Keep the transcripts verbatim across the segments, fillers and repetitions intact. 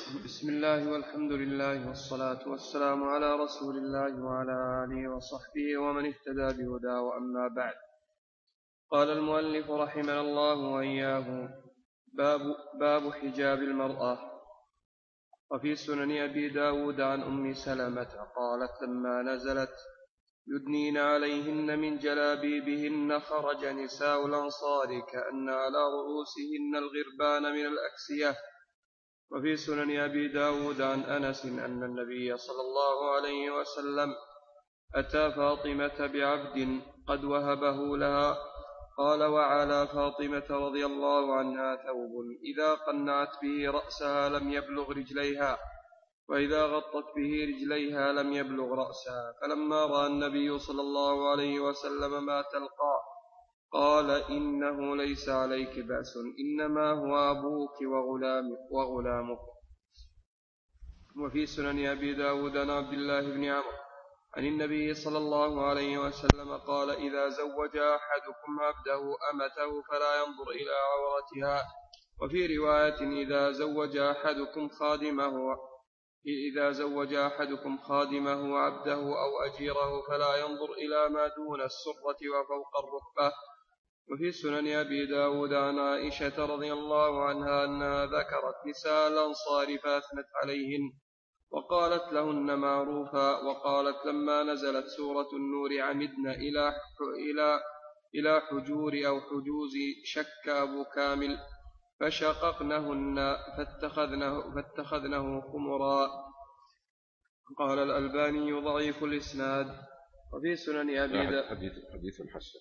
بسم الله والحمد لله والصلاة والسلام على رسول الله وعلى آله وصحبه ومن اهتدى بهداه، وأما بعد. قال المؤلف رحمه الله وإياه: باب, باب حجاب المرأة. وفي سنن أبي داود عن أم سلمة قالت: لما نزلت يدنين عليهن من جلابيبهن خرج نساء الأنصار كأن على رؤوسهن الغربان من الأكسية. وفي سنن أبي داود عن أنس أن النبي صلى الله عليه وسلم أتى فاطمة بعبد قد وهبه لها، قال: وعلى فاطمة رضي الله عنها ثوب إذا قنعت به رأسها لم يبلغ رجليها، وإذا غطت به رجليها لم يبلغ رأسها. فلما رأى النبي صلى الله عليه وسلم ما تلقى قال: إنه ليس عليك بأس، إنما هو أبوك وغلامك. وفي سنن أبي داود عن عبد الله بن عمرو عن النبي صلى الله عليه وسلم قال: إذا زوج أحدكم عبده أمته فلا ينظر إلى عورتها. وفي رواية: إذا زوج أحدكم خادمه إذا زوج أحدكم خادمه عبده أو أجيره فلا ينظر إلى ما دون السرة وفوق الركبة. وفي سنن أبي داود عن عائشة رضي الله عنها أنها ذكرت نساء الأنصار فأثنت عليهن وقالت لهن معروفا، وقالت: لما نزلت سورة النور عمدن إلى إلى إلى حجور أو حجوز شك أبو كامل فشققنهن فاتخذنه, فاتخذنه خمرا. قال الألباني: ضعيف الإسناد. وفي سنن أبي داود حديث حديث حسن.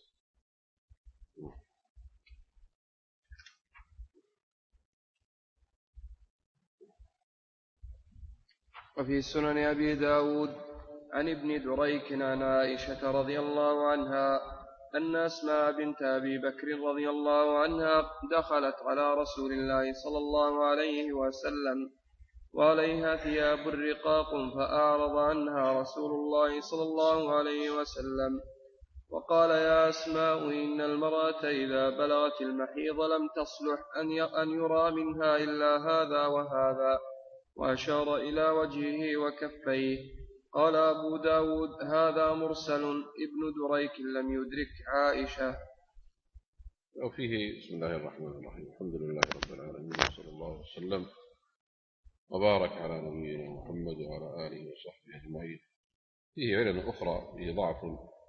وفي سنن أبي داود عن ابن دريك عن عائشة رضي الله عنها أن أسماء بنت أبي بكر رضي الله عنها دخلت على رسول الله صلى الله عليه وسلم وعليها ثياب رقاق، فأعرض عنها رسول الله صلى الله عليه وسلم وقال: يا أسماء، إن المرأة إذا بلغت المحيض لم تصلح أن يرى منها إلا هذا وهذا، وأشار إلى وجهه وكفيه. قال أبو داود: هذا مرسل، ابن دريك لم يدرك عائشة. وفيه: بسم الله الرحمن الرحيم، الحمد لله رب العالمين، صلى الله وسلم وبارك على نبينا محمد وعلى آله وصحبه أجمعين. فيه علم أخرى، فيه ضعف،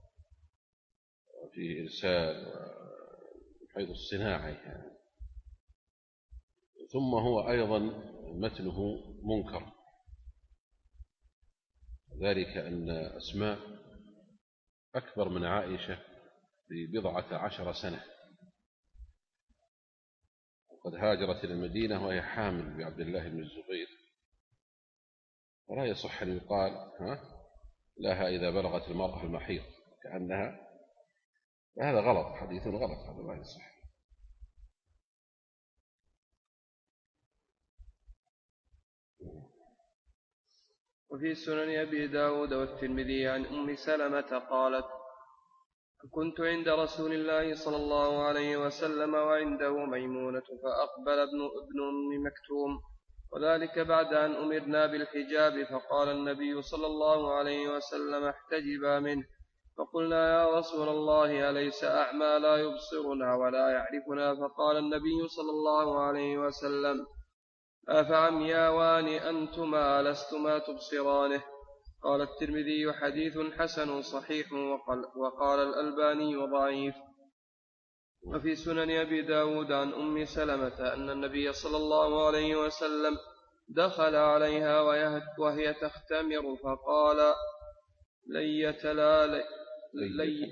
فيه إرسال حيث الصناعة يعني. ثم هو أيضا متنه منكر، ذلك أن أسماء أكبر من عائشة ببضعة عشر سنة، وقد هاجرت إلى المدينة وهي حامل بعبد الله بن الزبير، ولا يصح أن يقال ها لها إذا بلغت المرأة المحيض كأنها، هذا غلط، حديث غلط، هذا لا يصح. وفي سنن أبي داود والترمذي عن أم سلمة قالت: كنت عند رسول الله صلى الله عليه وسلم وعنده ميمونة، فأقبل ابن, ابن أم مكتوم، وذلك بعد أن أمرنا بالحجاب، فقال النبي صلى الله عليه وسلم: احتجبا منه. فقلنا: يا رسول الله، أليس أعمى لا يبصرنا ولا يعرفنا؟ فقال النبي صلى الله عليه وسلم: أفعمياوان أنتما لستما تبصرانه؟ قال الترمذي: حديث حسن صحيح، وقال, وقال الألباني ضعيف. وفي سنن أبي داود عن أم سلمة أن النبي صلى الله عليه وسلم دخل عليها وهي تختمر فقال: لية لا لي لي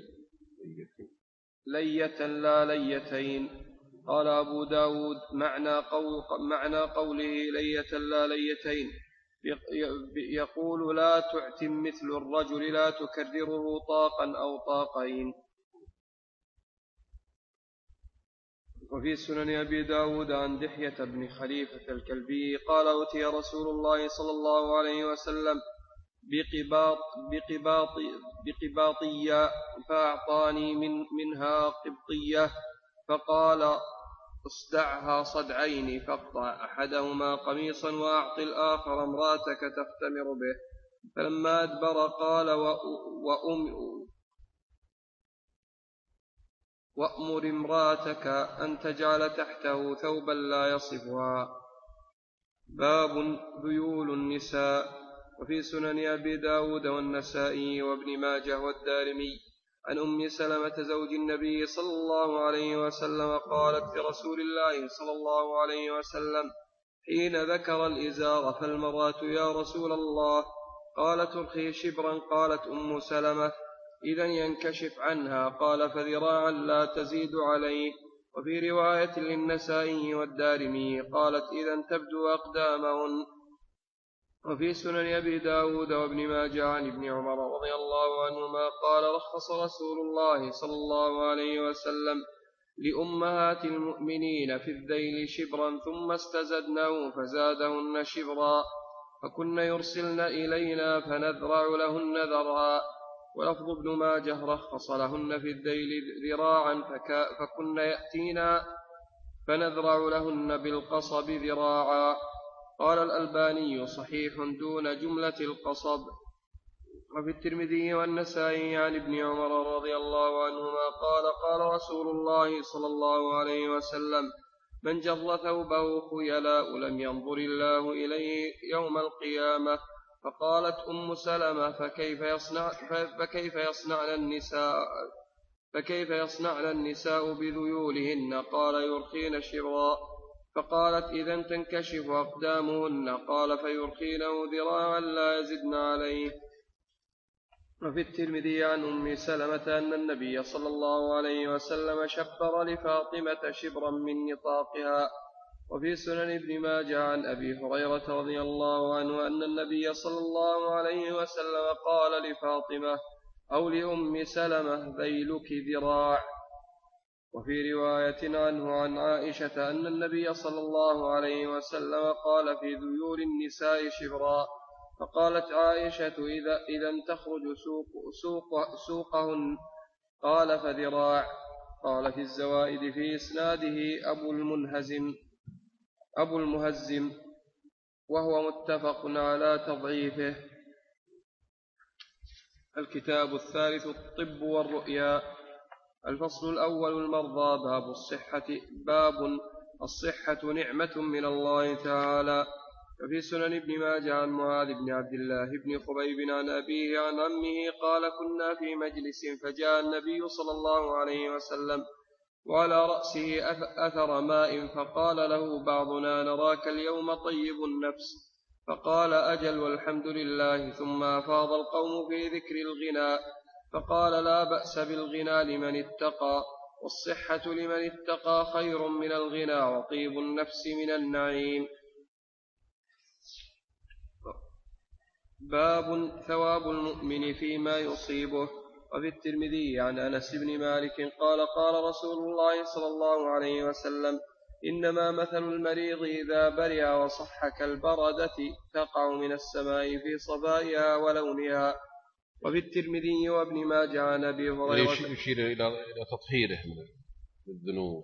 لية لا ليتين. قال أبو داود: معنى, قول معنى قوله لية لا ليتين يقول: لا تعتم مثل الرجل، لا تكرره طاقا أو طاقين. وفي سنن أبي داود عن دحية بن خليفة الكلبي قال: أتي رسول الله صلى الله عليه وسلم بقباط بقباط بقباطية فأعطاني من منها قبطية، فقال اصدعها صدعين فاقطع أحدهما قميصا وأعط الآخر امراتك تختمر به. فلما أدبر قال وأم وأمر امراتك أن تجعل تحته ثوبا لا يصفها. باب ذيول النساء. وفي سنن أبي داود والنسائي وابن ماجه والدارمي عن أم سلمة زوج النبي صلى الله عليه وسلم قالت لرسول الله صلى الله عليه وسلم حين ذكر الإزار فالمرأة يا رسول الله؟ قال ترخي شبرا. قالت أم سلمة إذن ينكشف عنها. قال فذراعا لا تزيد عليه. وفي رواية للنسائي والدارمي قالت إذن تبدو أقدامهن. وفي سنن أبي داود وابن ماجه عن ابن عمر رضي الله عنهما قال رخص رسول الله صلى الله عليه وسلم لأمهات المؤمنين في الذيل شبرا ثم استزدنه فزادهن شبرا فكن يرسلن إلينا فنذرع لهن ذرعا. ولفظ ابن ماجه رخص لهن في الذيل ذراعا فكن يأتينا فنذرع لهن بالقصب ذراعا. قال الألباني صحيح دون جملة القصب. وفي الترمذي والنسائي عن ابن عمر رضي الله عنهما قال قال رسول الله صلى الله عليه وسلم من جر ثوبه خيلاء لم ينظر الله إليه يوم القيامة. فقالت أم سلمة فكيف يصنع فكيف يصنعن النساء فكيف يصنعن النساء بذيولهن؟ قال يرخين شبرا. فقالت إذن تنكشف أقدامهن. قال فيرخينه ذراعا لا يزدن عليه. وفي الترمذي عن أم سلمة أن النبي صلى الله عليه وسلم شبر لفاطمة شبرا من نطاقها. وفي سنن ابن ماجه عن أبي هريرة رضي الله عنه أن النبي صلى الله عليه وسلم قال لفاطمة أو لأم سلمة ذيلك ذراع. وفي رواية عنه عن عائشة أن النبي صلى الله عليه وسلم قال في ذيول النساء شبرا. فقالت عائشة إذا إذا تخرج سوق سوق سوقهن. قال فذراع. قال في الزوائد في إسناده أبو المنهزم أبو المهزم وهو متفق على تضعيفه. الكتاب الثالث الطب والرؤيا. الفصل الأول المرضى. باب الصحة. باب الصحة نعمة من الله تعالى. وفي سنن ابن ماجه عن معاذ بن عبد الله بن خبيب عن أبيه عن عمه قال كنا في مجلس فجاء النبي صلى الله عليه وسلم وعلى رأسه أثر ماء فقال له بعضنا نراك اليوم طيب النفس. فقال أجل والحمد لله. ثم أفاض القوم في ذكر الغنى فقال لا بأس بالغنى لمن اتقى والصحة لمن اتقى خير من الغنى وطيب النفس من النعيم. باب ثواب المؤمن فيما يصيبه. وفي الترمذي عن أنس بن مالك قال قال رسول الله صلى الله عليه وسلم إنما مثل المريض إذا برئ وصح كالبردة تقع من السماء في صبائها ولونها. وفي الترمذي وابن ماجه عن أبي هريرة يشير إلى تطهيره من الذنوب.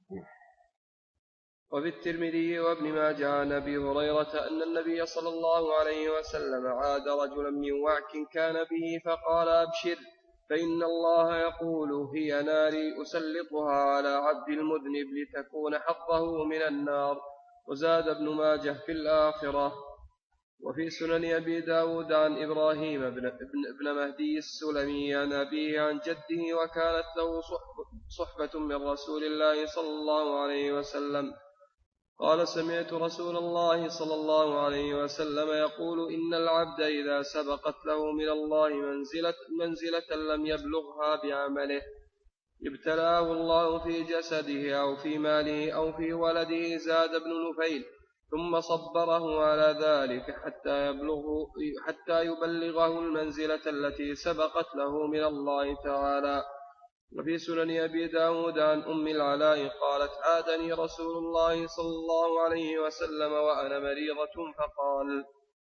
وفي الترمذي وابن ماجه عن أبي هريرة أن النبي صلى الله عليه وسلم عاد رجلا من وعك كان به فقال أبشر فإن الله يقول هي ناري أسلطها على عبد المذنب لتكون حظه من النار. وزاد ابن ماجه في الآخرة. وفي سنن أبي داود عن إبراهيم بن, بن مهدي السلمي عن أبيه عن جده وكانت له صحبة من رسول الله صلى الله عليه وسلم قال سمعت رسول الله صلى الله عليه وسلم يقول إن العبد إذا سبقت له من الله منزلة, منزلة لم يبلغها بعمله ابتلاه الله في جسده أو في ماله أو في ولده زاد ابن نفيل ثم صبره على ذلك حتى يبلغه حتى يبلغه المنزلة التي سبقت له من الله تعالى. وفي سنن أبي داود عن أم العلاء قالت عادني رسول الله صلى الله عليه وسلم وأنا مريضة فقال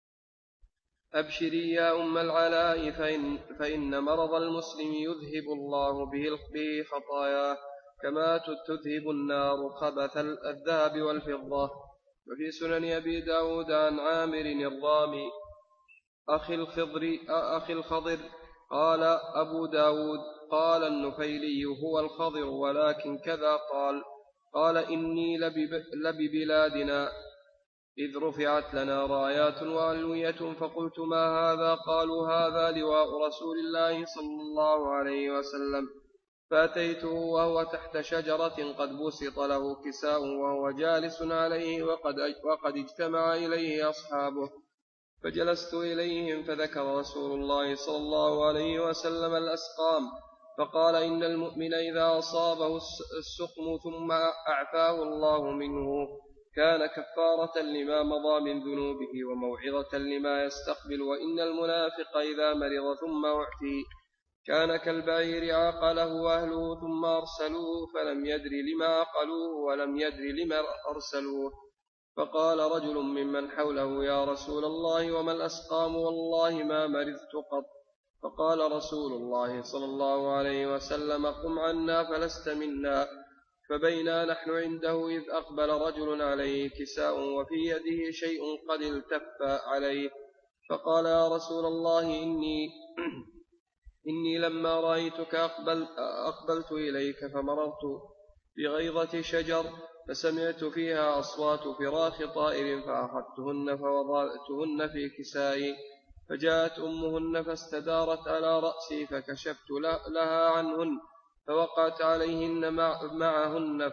أبشري يا أم العلاء فإن, فإن مرض المسلم يذهب الله به خطاياه كما تذهب النار خبث الذهب والفضة. وفي سنن أبي داود عن عامر الرامي أخي الخضر, أخي الخضر قال أبو داود قال النفيلي هو الخضر ولكن كذا قال. قال إني لببلادنا إذ رفعت لنا رايات وألوية فقلت ما هذا؟ قالوا هذا لواء رسول الله صلى الله عليه وسلم. فأتيته وهو تحت شجرة قد بسط له كساء وهو جالس عليه وقد, وقد اجتمع إليه أصحابه، فجلست إليهم فذكر رسول الله صلى الله عليه وسلم الأسقام فقال إن المؤمن إذا أصابه السقم ثم أعفاه الله منه كان كفارة لما مضى من ذنوبه وموعظة لما يستقبل، وإن المنافق إذا مرض ثم أعفي كان كالبعير عاقله أهله ثم أرسلوه فلم يدر لما عقلوه ولم يدر لما أرسلوه. فقال رجل ممن حوله يا رسول الله وما الأسقام؟ والله ما مرضت قط. فقال رسول الله صلى الله عليه وسلم قم عنا فلست منا. فبينا نحن عنده إذ أقبل رجل عليه كساء وفي يده شيء قد التف عليه، فقال يا رسول الله إني إني لما رأيتك أقبل أقبلت إليك فمررت بغيضة شجر فسمعت فيها أصوات فراخ طائر فأخذتهن فوضعتهن في كسائي، فجاءت أمهن فاستدارت على رأسي فكشفت لها عنهن فوقعت عليهن معهن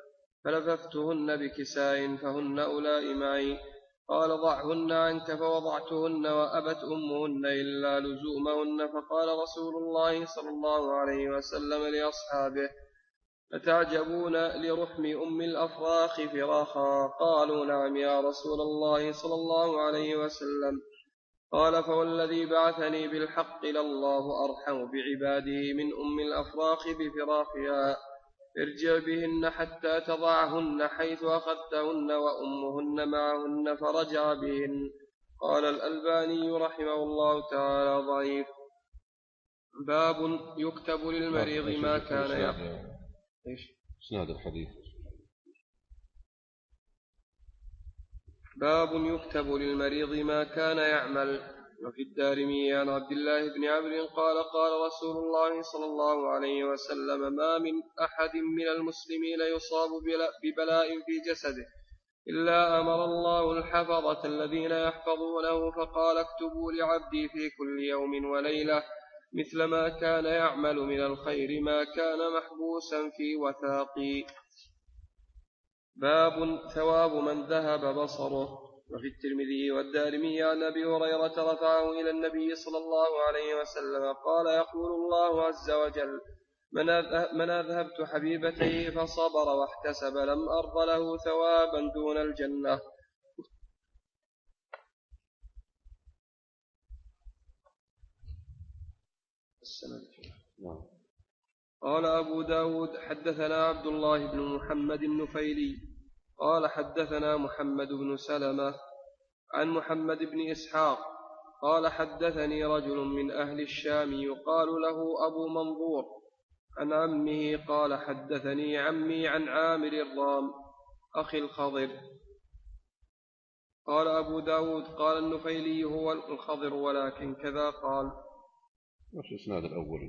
فلففتهن بكساء فهن أولئك معي. قال ضعهن عنك فوضعتهن وأبت أمهن إلا لزومهن. فقال رسول الله صلى الله عليه وسلم لأصحابه أتعجبون لرحم أم الأفراخ فراخا؟ قالوا نعم يا رسول الله صلى الله عليه وسلم. قال فوالذي بعثني بالحق لله أرحم بعباده من أم الأفراخ بفراخها، ارجع بهن حتى تضعهن حيث أخذتهن وأمهن معهن، فرجع بهن. قال الألباني رحمه الله تعالى ضعيف. باب يكتب للمريض ما كان يعمل. ايش اسناد الحديث؟ باب يكتب للمريض ما كان يعمل. وفي الدارمي عن عبد الله بن عمرو قال قال رسول الله صلى الله عليه وسلم ما من أحد من المسلمين يصاب ببلاء في جسده إلا أمر الله الحفظة الذين يحفظونه فقال اكتبوا لعبدي في كل يوم وليلة مثل ما كان يعمل من الخير ما كان محبوسا في وثاقي. باب ثواب من ذهب بصره. وفي الترمذي والدارمي عن أبي هريرة رفعه إلى النبي صلى الله عليه وسلم قال يقول الله عز وجل من أذهبت حبيبتيه فصبر واحتسب لم أرض له ثوابا دون الجنة. قال أبو داود حدثنا عبد الله بن محمد النفيلي قال حدثنا محمد بن سلمة عن محمد بن إسحاق قال حدثني رجل من أهل الشام يقال له أبو منظور عن عمه قال حدثني عمي عن عامر الرام أخي الخضر. قال أبو داود قال النفيلي هو الخضر ولكن كذا قال. وش إسناد الأول؟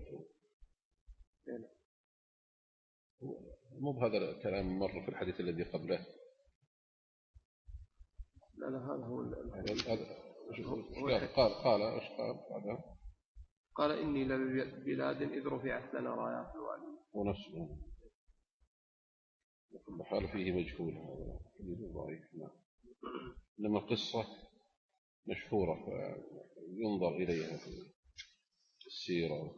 مو بهذا الكلام مر في الحديث الذي قبله. لا لا هذا هو هذا قال قال ايش قال بعدها؟ قال إني لبلاد إذ رفعت لنا رايات الوالي ونفسه وكل حال فيه مجهول هذا حديث ضعيف. إنما القصة مشهورة فينظر إليها في السيرة.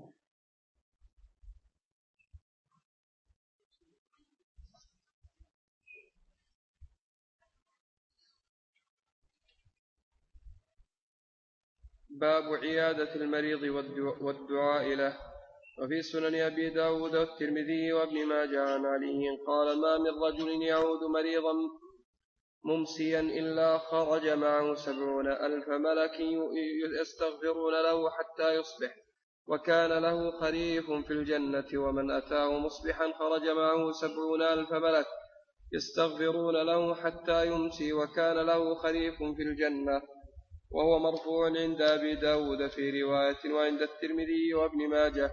باب عيادة المريض والدعاء له. وفي سنن أبي داود والترمذي وابن ماجه عن علي قال ما من رجل يعود مريضا ممسيا إلا خرج معه سبعون ألف ملك يستغفرون له حتى يصبح وكان له خريف في الجنة، ومن أتاه مصبحا خرج معه سبعون ألف ملك يستغفرون له حتى يمسي، وكان له خريف في الجنة. وهو مرفوع عند أبي داود في رواية وعند الترمذي وابن ماجه،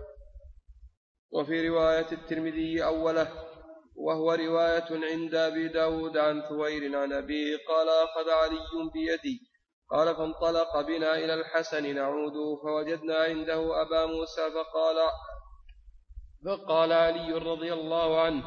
وفي رواية الترمذي أوله، وهو رواية عند أبي داود عن ثوير عن أبيه قال: أخذ علي بيدي، قال: فانطلق بنا إلى الحسن نعوده، فوجدنا عنده أبا موسى، فقال فقال علي رضي الله عنه: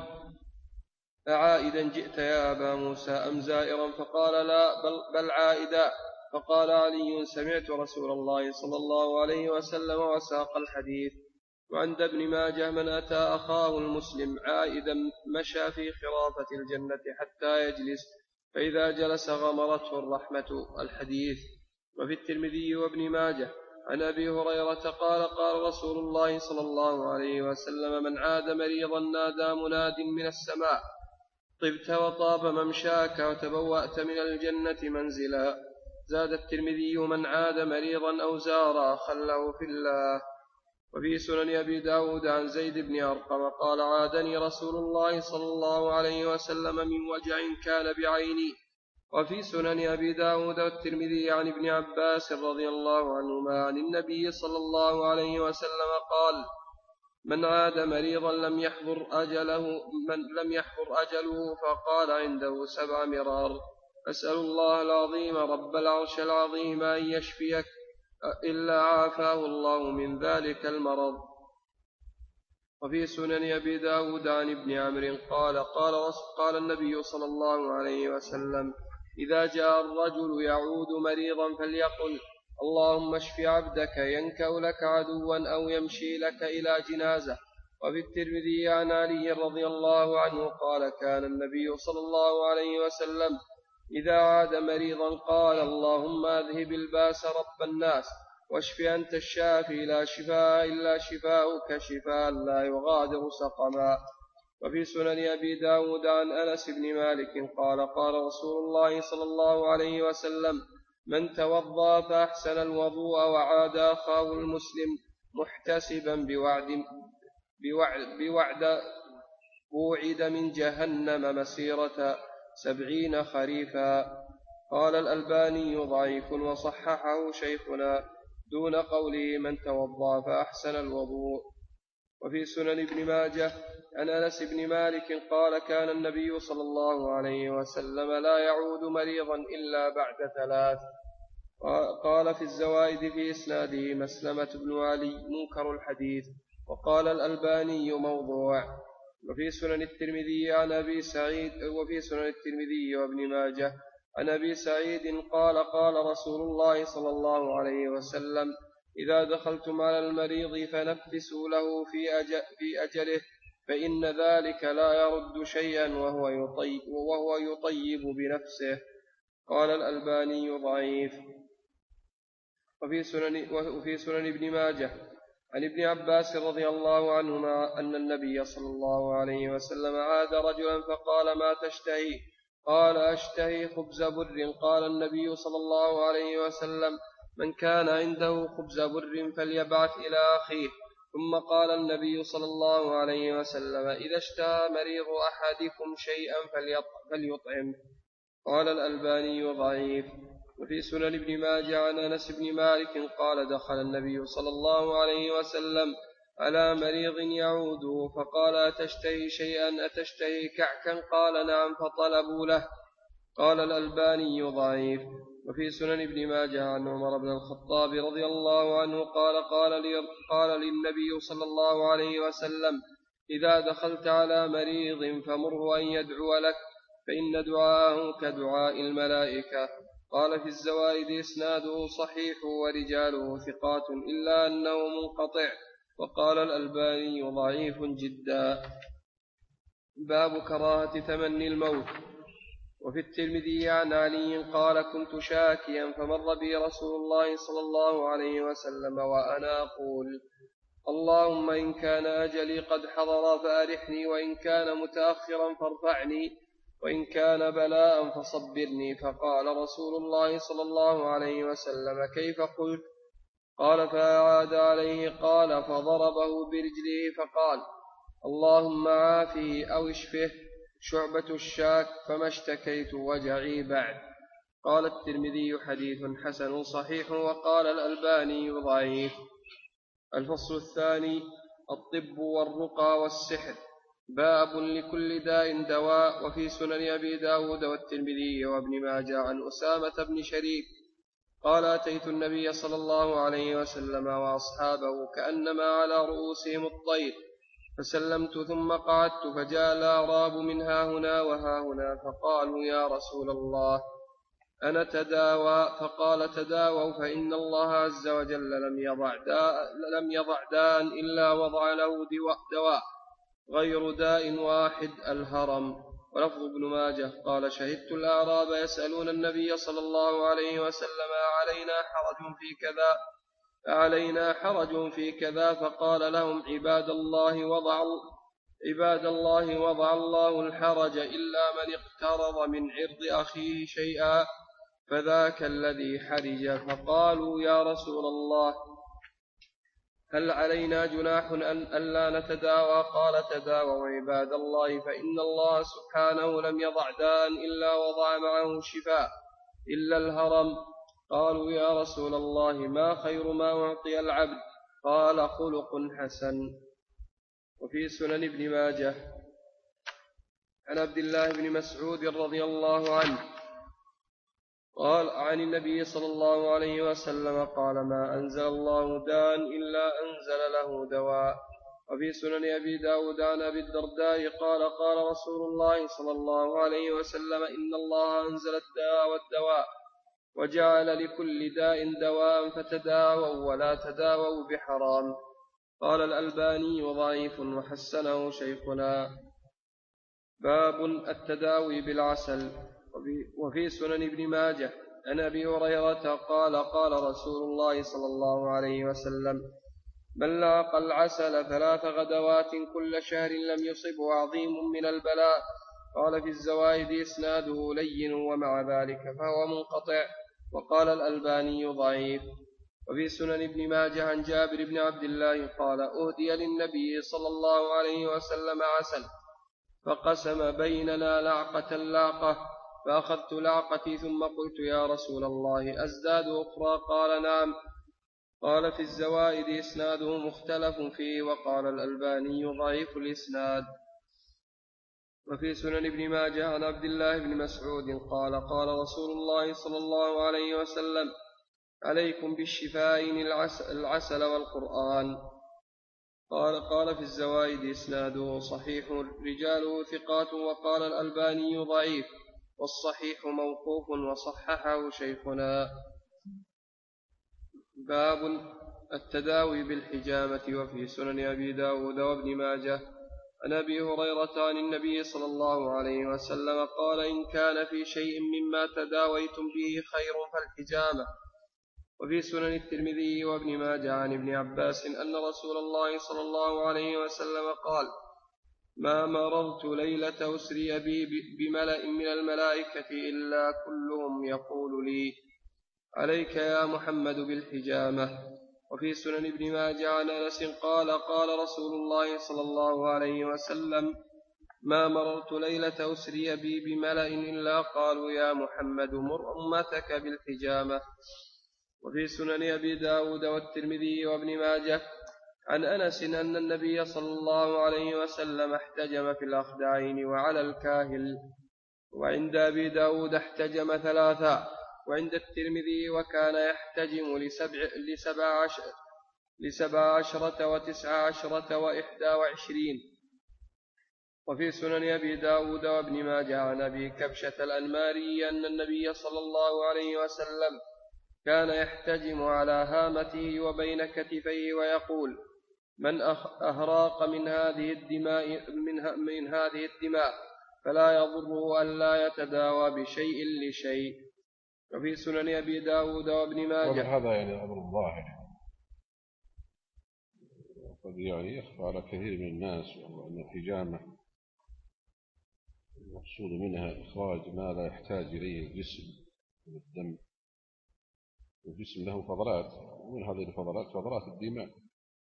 أعائدا جئت يا أبا موسى أم زائرا؟ فقال: لا، بل, بل عائدا. فقال علي: سمعت رسول الله صلى الله عليه وسلم، وساق الحديث. وعند ابن ماجه: من أتى أخاه المسلم عائدا مشى في خرافة الجنة حتى يجلس، فإذا جلس غمرته الرحمة. الحديث. وفي الترمذي وابن ماجه عن أبي هريرة قال: قال رسول الله صلى الله عليه وسلم: من عاد مريضا نادى مناد من السماء: طبت وطاب ممشاك وتبوأت من الجنة منزلا. زاد الترمذي: من عاد مريضا أو زار خله في الله. وفي سنن أبي داود عن زيد بن أرقم قال: عادني رسول الله صلى الله عليه وسلم من وجع كان بعيني. وفي سنن أبي داود والترمذي عن ابن عباس رضي الله عنهما عن النبي صلى الله عليه وسلم قال: من عاد مريضا لم يحضر أجله, من لم يحضر أجله فقال عنده سبع مرار: أسأل الله العظيم رب العرش العظيم أن يشفيك، إلا عافاه الله من ذلك المرض. وفي سنن أبي داود عن ابن عمرو قال: قال, قال النبي صلى الله عليه وسلم: إذا جاء الرجل يعود مريضا فليقل: اللهم اشف عبدك ينكأ لك عدوا أو يمشي لك إلى جنازة. وفي الترمذي عن علي رضي الله عنه قال: كان النبي صلى الله عليه وسلم إذا عاد مريضا قال: اللهم أذهب الباس رب الناس واشف أنت الشافي لا شفاء إلا شفاؤك شفاء لا يغادر سقما. وفي سنن أبي داود عن أنس بن مالك قال: قال رسول الله صلى الله عليه وسلم: من توضأ فأحسن الوضوء وعاد أخاه المسلم محتسبا بوعد, بوعد, بوعد بوعد من جهنم مسيرة سبعين خريفا. قال الألباني: ضعيف، وصححه شيخنا دون قوله من توضأ فأحسن الوضوء. وفي سنن ابن ماجه عن أنس بن مالك قال: كان النبي صلى الله عليه وسلم لا يعود مريضا إلا بعد ثلاث. قال في الزوائد في إسناده مسلمة بن علي منكر الحديث، وقال الألباني موضوع. وفي سنن الترمذي عن أبي سعيد وفي سنن الترمذي وابن ماجه عن أبي سعيد قال: قال رسول الله صلى الله عليه وسلم: إذا دخلتم على المريض فنفسوا له في, أجل في أجله، فإن ذلك لا يرد شيئا وهو يطيب, وهو يطيب بنفسه. قال الألباني ضعيف. وفي سنن, وفي سنن ابن ماجه عن ابن عباس رضي الله عنهما أن النبي صلى الله عليه وسلم عاد رجلا فقال: ما تشتهي؟ قال: أشتهي خبز بر. قال النبي صلى الله عليه وسلم: من كان عنده خبز بر فليبعث إلى أخيه. ثم قال النبي صلى الله عليه وسلم: إذا اشتهى مريض أحدكم شيئا فليطعم. قال الألباني ضعيف. وفي سنن ابن ماجه عن أنس بن مالك قال: دخل النبي صلى الله عليه وسلم على مريض يعوده فقال: أتشتهي شيئا؟ أتشتهي كعكا؟ قال: نعم. فطلبوا له. قال الألباني ضعيف. وفي سنن ابن ماجه عن عمر بن الخطاب رضي الله عنه قال: قال, لي قال للنبي صلى الله عليه وسلم: إذا دخلت على مريض فمره أن يدعو لك، فإن دعاءه كدعاء الملائكة. قال في الزوائد: إسناده صحيح ورجاله ثقات إلا أنه منقطع. وقال الألباني ضعيف جدا. باب كراهة تمني الموت. وفي الترمذي عن علي قال: كنت شاكيا فمر بي رسول الله صلى الله عليه وسلم وأنا أقول: اللهم إن كان أجلي قد حضر فأرحني، وإن كان متأخرا فارفعني، وإن كان بلاء فصبرني. فقال رسول الله صلى الله عليه وسلم: كيف قلت؟ قال فأعاد عليه قال فضربه برجله فقال اللهم عافه أو اشفه شعبة الشاك فما اشتكيت وجعي بعد. قال الترمذي حديث حسن صحيح، وقال الألباني ضعيف. الفصل الثاني: الطب والرقى والسحر. باب لكل داء دواء. وفي سنن أبي داود والترمذي وابن ماجه عن أسامة بن شريك قال أتيت النبي صلى الله عليه وسلم وأصحابه كأنما على رؤوسهم الطير فسلمت ثم قعدت فجاء الأعراب من ها هنا وها هنا فقالوا يا رسول الله أنا تداوى. فقال تداووا فإن الله عز وجل لم يضع داء, لم يضع داء إلا وضع له دواء غير داء واحد الهرم. ولفظ ابن ماجه قال شهدت الأعراب يسألون النبي صلى الله عليه وسلم علينا حرج في كذا علينا حرج في كذا فقال لهم عباد الله وضع عباد الله وضع الله الحرج إلا من اقترض من عرض أخيه شيئا فذاك الذي حرج. فقالوا يا رسول الله هل علينا جناح أن ألا نتداوى؟ قال تداووا عباد الله فإن الله سبحانه لم يضع داء إلا وضع معه شفاء إلا الهرم. قالوا يا رسول الله ما خير ما أعطي العبد؟ قال خلق حسن. وفي سنن ابن ماجه عن عبد الله بن مسعود رضي الله عنه قال عن النبي صلى الله عليه وسلم قال ما أنزل الله داء إلا أنزل له دواء. وفي سنن أبي داود عن أبي الدرداء قال قال رسول الله صلى الله عليه وسلم إن الله أنزل الداء والدواء وجعل لكل داء دواء فتداووا ولا تداووا بحرام. قال الألباني وضعيف وحسنه شيخنا. باب التداوي بالعسل. وفي سنن ابن ماجه عن أبي هريرة قال قال رسول الله صلى الله عليه وسلم من لاقى العسل ثلاث غدوات كل شهر لم يصبه عظيم من البلاء. قال في الزوائد إسناده لين ومع ذلك فهو منقطع. وقال الألباني ضعيف. وفي سنن ابن ماجه عن جابر بن عبد الله قال أهدي للنبي صلى الله عليه وسلم عسل فقسم بيننا لعقة لاقة فأخذت لعقتي ثم قلت يا رسول الله أزداد أخرى؟ قال نعم. قال في الزوائد إسناده مختلف فيه. وقال الألباني ضعيف الإسناد. وفي سنن ابن ماجه عن عبد الله بن مسعود قال قال رسول الله صلى الله عليه وسلم عليكم بالشفاءين العسل والقرآن. قال قال في الزوائد إسناده صحيح رجاله ثقات. وقال الألباني ضعيف والصحيح موقوف وصححه شيخنا. باب التداوي بالحجامة. وفي سنن أبي داود وابن ماجه عن أبي هريرة عن النبي صلى الله عليه وسلم قال إن كان في شيء مما تداويتم به خير فالحجامة. وفي سنن الترمذي وابن ماجه عن ابن عباس أن رسول الله صلى الله عليه وسلم قال ما مررت ليلة أسري بي بملأ من الملائكة إلا كلهم يقول لي عليك يا محمد بالحجامة. وفي سنن ابن ماجه عن أنس قال قال رسول الله صلى الله عليه وسلم ما مررت ليلة أسري بي بملأ إلا قالوا يا محمد مر أمتك بالحجامة. وفي سنن أبي داود والترمذي وابن ماجه عن أنس أن النبي صلى الله عليه وسلم احتجم في الأخدعين وعلى الكاهل. وعند أبي داود احتجم ثلاثا. وعند الترمذي وكان يحتجم لسبع, لسبع, عشر لسبع عشرة وتسع عشرة وإحدى وعشرين. وفي سنن أبي داود وابن ماجه عن أبي كبشة الأنماري أن النبي صلى الله عليه وسلم كان يحتجم على هامته وبين كتفيه ويقول من أهراق من هذه الدماء من, من هذه الدماء فلا يضره أن لا يتداوى بشيء لشيء. وفي سنن أبي داود وابن ماجه. هذا يعني أمر ظاهر قد يعني يخفى على كثير من الناس وأن الحجامة المقصود منها إخراج ما لا يحتاج إليه الجسم من الدم الجسم له فضلات، ومن هذه الفضلات فضلات الدماء.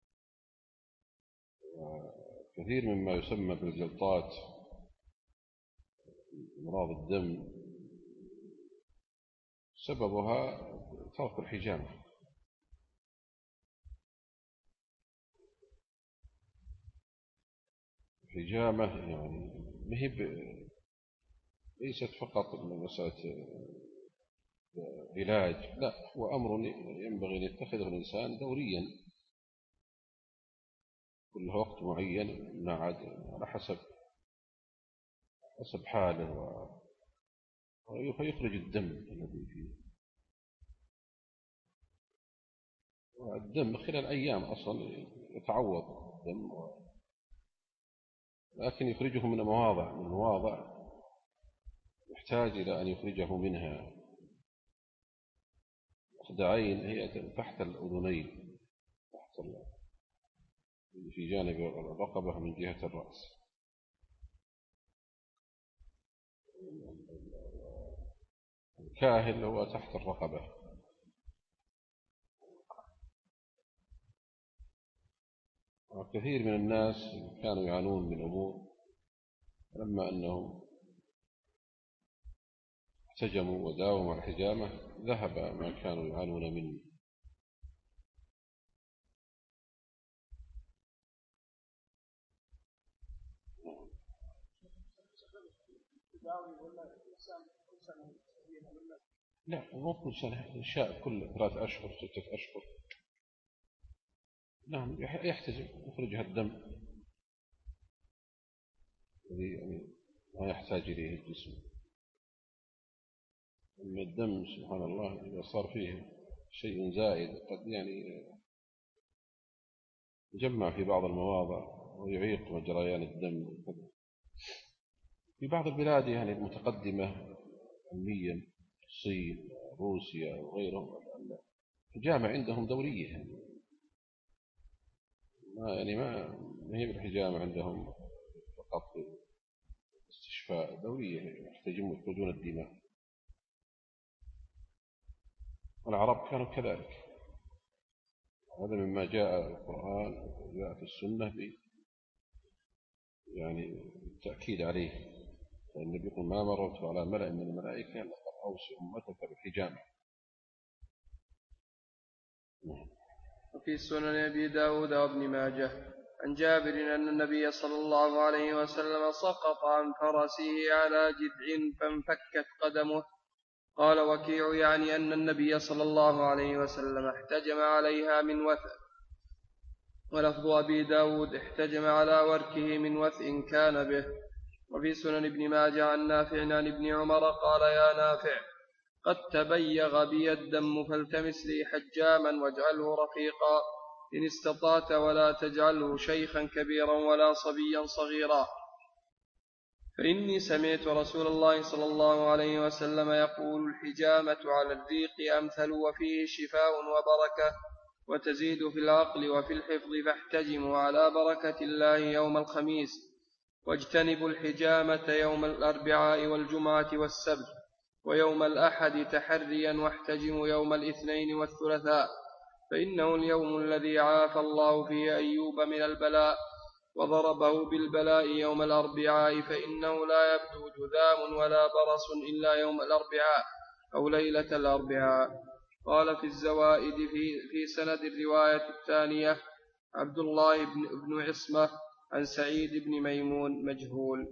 كثير مما يسمى بالجلطات، أمراض الدم، سببها ترك الحجامة. الحجامة يعني مهب ليست فقط مسألة علاج، لا، هو أمر ينبغي أن يتخذه الإنسان دوريا، كل وقت معين على حسب حسب حاله، ويخرج الدم الذي فيه. والدم خلال أيام أصلا يتعوض الدم، لكن يخرجه من مواضع من مواضع يحتاج إلى أن يخرجه منها. خدعين هي تحت الأذنين، تحت في جانب الرقبة من جهة الرأس. الكاهل هو تحت الرقبة. وكثير من الناس كانوا يعانون من أمور، لما أنهم احتجموا وداوموا على الحجامة ذهب ما كانوا يعانون منه. لا، مو كل سنة، شاء كل ثلاثة أشهر ستة أشهر. نعم، يحتجم، يخرجها الدم الذي يعني ما يحتاج إليه الجسم. أما الدم سبحان الله إذا صار فيه شيء زائد قد يعني يجمع في بعض المواضع ويعيق مجريان الدم. في بعض البلاد يعني المتقدمة علميا، الصين، روسيا وغيرهم، الحجامة عندهم دورية، يعني ما يعني ما ما هي بالحجامة عندهم فقط استشفاء، دورية، يحتاجون يخرجون الدماء. والعرب كانوا كذلك، هذا مما جاء القرآن وجاء في السنة يعني التأكيد عليه. فالنبي يقول ما مررت على ملأ من الملائكة لقد أوصي أمتك بالحجامة. وفي سنن أبي داود وابن ماجه عن جابر أن النبي صلى الله عليه وسلم سقط عن فرسه على جذع فانفكت قدمه. قال وكيع يعني أن النبي صلى الله عليه وسلم احتجم عليها من وث. ولفظ أبي داود احتجم على وركه من وثء كان به. وفي سنن ابن ماجه عن نافع عن ابن عمر قال يا نافع قد تبيغ بي الدم فالتمس لي حجاما واجعله رفيقا إن استطعت، ولا تجعله شيخا كبيرا ولا صبيا صغيرا، فإني سمعت رسول الله صلى الله عليه وسلم يقول الحجامة على الريق أمثل وفيه شفاء وبركة وتزيد في العقل وفي الحفظ، فاحتجموا على بركة الله يوم الخميس، واجتنبوا الحجامة يوم الأربعاء والجمعة والسبت، ويوم الأحد تحريا، واحتجموا يوم الاثنين والثلاثاء، فإنه اليوم الذي عافى الله فيه أيوب من البلاء وضربه بالبلاء يوم الأربعاء، فإنه لا يبدو جذام ولا برص إلا يوم الأربعاء أو ليلة الأربعاء. قال في الزوائد في, في سند الرواية الثانية عبد الله بن, بن عصمة عن سعيد بن ميمون مجهول.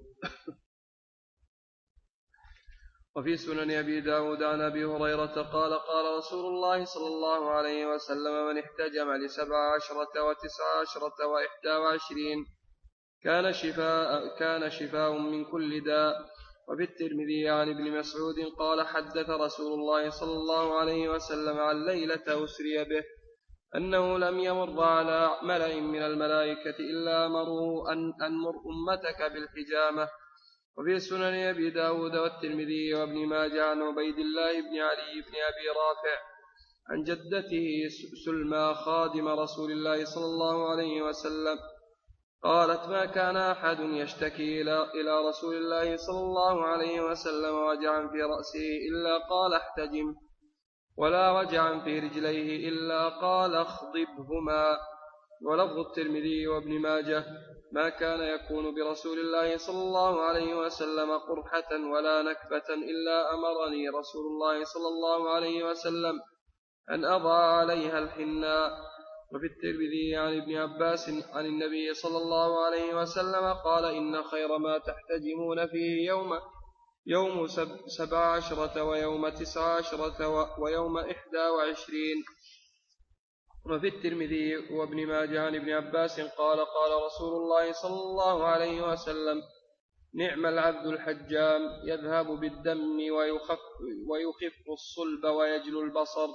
وفي سنن أبي داود عن أبي هريرة قال قال رسول الله صلى الله عليه وسلم من احتجم لسبع عشرة وتسع عشرة وإحدى وعشرين كان شفاء, كان شفاء من كل داء. وفي الترمذي عن ابن مسعود قال حدث رسول الله صلى الله عليه وسلم عن ليلة أسري به أنه لم يمر على ملأ من الملائكة إلا أمره أن أنمر أمتك بالحجامة. وفي سنن أبي داود والترمذي وابن ماجه عن عبيد الله بن علي بن أبي رافع عن جدته سلمى خادم رسول الله صلى الله عليه وسلم قالت ما كان أحد يشتكي إلى رسول الله صلى الله عليه وسلم وجعا في رأسه إلا قال احتجم. ولا وجعا في رجليه إلا قال اخضبهما. ولفظ الترمذي وابن ماجه: ما كان يكون برسول الله صلى الله عليه وسلم قرحة ولا نكبة إلا أمرني رسول الله صلى الله عليه وسلم أن أضع عليها الحناء. وفي الترمذي عن ابن عباس عن النبي صلى الله عليه وسلم قال: إن خير ما تحتجمون فيه يوم يوم سبع عشرة ويوم تسع عشرة ويوم إحدى وعشرين. وفي الترمذي وابن ماجه عن ابن عباس قال: قال رسول الله صلى الله عليه وسلم: نعم العبد الحجام، يذهب بالدم ويخف, ويخف الصلب ويجلو البصر.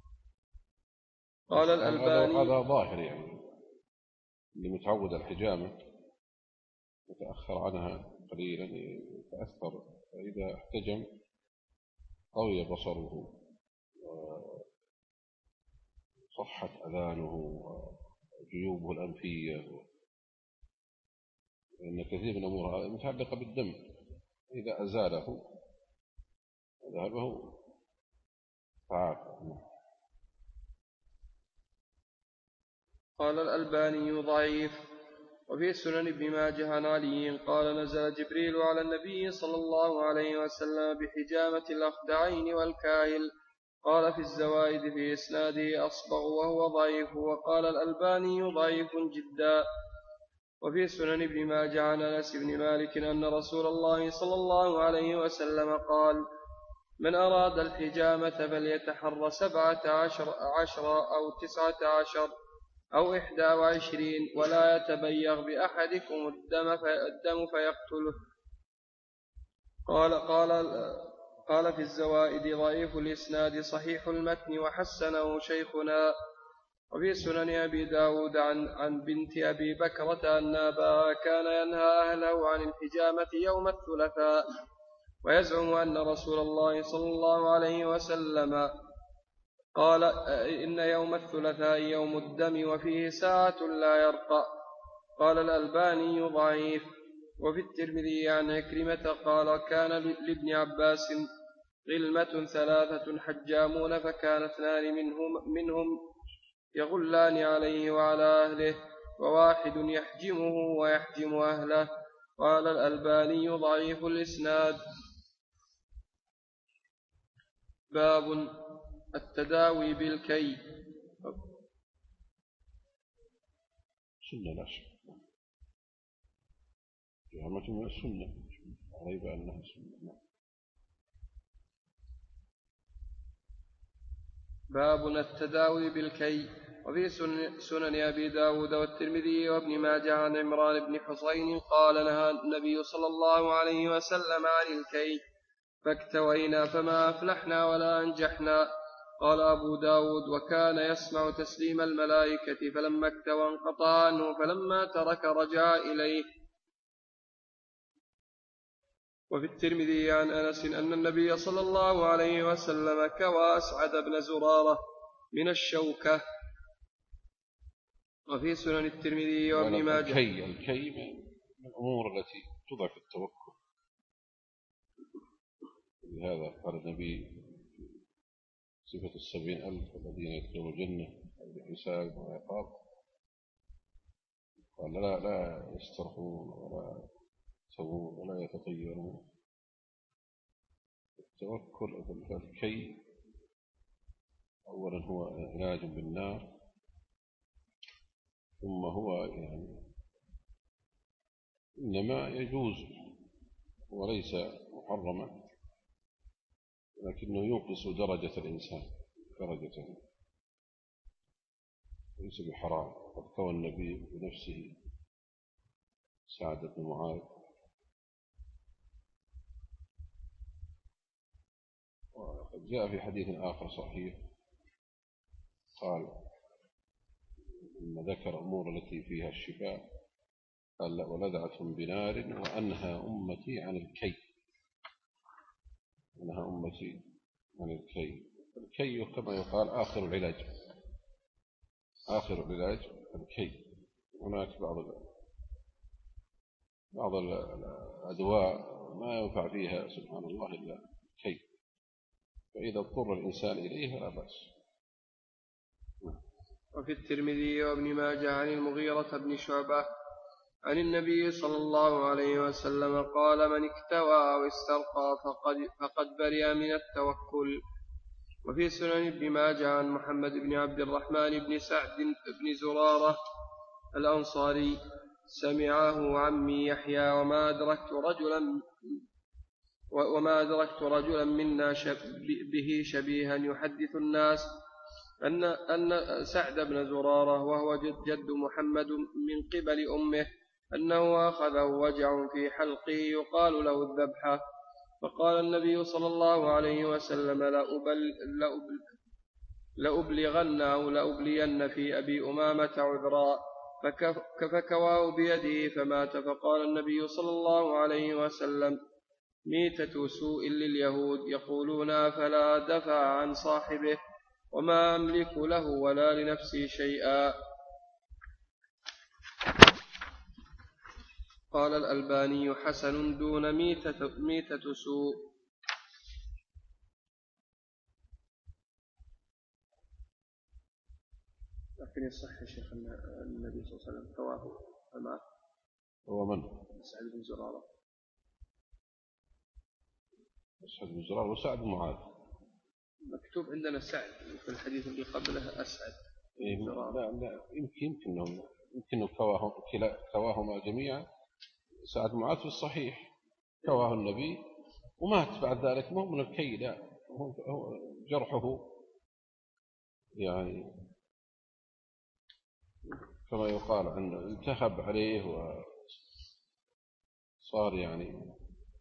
قال الألباني: هذا ظاهر، يعني اللي متعود الحجامة يتأخر عنها قليلا يتأثر، فإذا احتجم قوي بصره وصحت أذانه وجيوبه الأنفية، لأن كثير من الأمور متعلقة بالدم، إذا أزاله ذهبه تعافى. قال الألباني: ضعيف. وفي سنن ابن ماجه عن علي قال: نزل جبريل على النبي صلى الله عليه وسلم بحجامة الأخدعين والكاهل. قال في الزوائد في إسناده أصبغ وهو ضعيف. وقال الألباني: ضعيف جدا. وفي سنن ابن ماجه عن أنس بن مالك أن رسول الله صلى الله عليه وسلم قال: من أراد الحجامة فليتحر سبعة عشر, عشر أو تسعة عشر أو إحدى وعشرين، ولا يتبيغ بأحدكم الدم, في الدم فيقتله. قال, قال, قال في الزوائد: ضعيف الإسناد صحيح المتن وحسنه شيخنا. وفي سنن أبي داود عن, عن بنت أبي بكرة أن أباها كان ينهى أهله عن الحجامة يوم الثلاثاء، ويزعم أن رسول الله صلى الله عليه وسلم قال: إن يوم الثلاثاء يوم الدم وفيه ساعة لا يرقى. قال الألباني: ضعيف. وفي الترمذي عن عكرمة قال: كان لابن عباس غلمة ثلاثة حجامون، فكان اثنان منهم, منهم يغلان عليه وعلى أهله، وواحد يحجمه ويحجم أهله. قال الألباني: ضعيف الإسناد. باب التداوي بالكي. سنة لا شك، جهمة من السنة، ريب أنها سنة. باب التداوي بالكي. وفي سنن أبي داود والترمذي وابن ماجه عن عمران بن حصين قال: نهى النبي صلى الله عليه وسلم عن الكي، فاكتوينا فما أفلحنا ولا أنجحنا. قال أبو داود: وكان يسمع تسليم الملائكة، فلما اكتوى انقطع عنه، فلما ترك رجع إليه. وفي الترمذي عن أنس أن النبي صلى الله عليه وسلم كوى أسعد بن زرارة من الشوكة. وفي سنن الترمذي وابن ماجه الكي الكي من الأمور التي تضعف التوكل، لهذا قال النبي: صفة السبعين ألف الذين يدخلون الجنة بحساب وعقاب، قال: لا لا يسترخون ولا يسوون ولا يتطيرون. التوكل الكي أولا هو علاج بالنار، ثم هو يعني إنما يجوز وليس محرما، لكنه ينقص درجة الإنسان درجته، ليس بحرام. قد كوى النبي بنفسه سعد بن معاذ، وقد جاء في حديث آخر صحيح قال إن ذكر أمور التي فيها الشفاء، قال: ولدعة بنار وأنهى أمتي عن الكي. أنهى أمتي عن الكي. الكي كما يقال آخر العلاج، آخر العلاج الكي. هناك بعض بعض الأدواء ما ينفع فيها سبحان الله إلا الكي. فإذا اضطر الإنسان إليه فلا بأس. وفي الترمذي وابن ماجه عن المغيرة بن شعبة عن النبي صلى الله عليه وسلم قال: من اكتوى أو استرقى فقد, فقد برئ من التوكل. وفي سنن ابن ماجه عن محمد بن عبد الرحمن بن سعد بن زرارة الأنصاري سمعه عمي يحيى وما أدركت رجلا وما أدركت رجلا منا به شبيها يحدث الناس أن أن سعد بن زرارة وهو جد, جد محمد من قبل أمه أنه أخذه وجع في حلقه يقال له الذبحة، فقال النبي صلى الله عليه وسلم: لأبل لأبل لأبلغن أو لأبلين في أبي أمامة عذرا، فكواه بيده فمات. فقال النبي صلى الله عليه وسلم: ميتة سوء لليهود يقولون فلا دفع عن صاحبه وما أملك له ولا لنفسي شيئا. قال الألباني: حسن دون ميتة, ميتة سوء. لكن يصح يا شيخ أن النبي صلى الله عليه وسلم كواه فمات. هو من؟ سعد بن زرارة. سعد بن زرارة وسعد بن معاذ. مكتوب عندنا سعد في الحديث اللي قبله أسعد. إيه لا لا يمكن يمكنهم يمكن كواهم كواهما جميعا. سعد بن معاذ في الصحيح كواه النبي ومات بعد ذلك، مو من الكي، لا هو جرحه يعني كما يقال أنه التهب عليه وصار يعني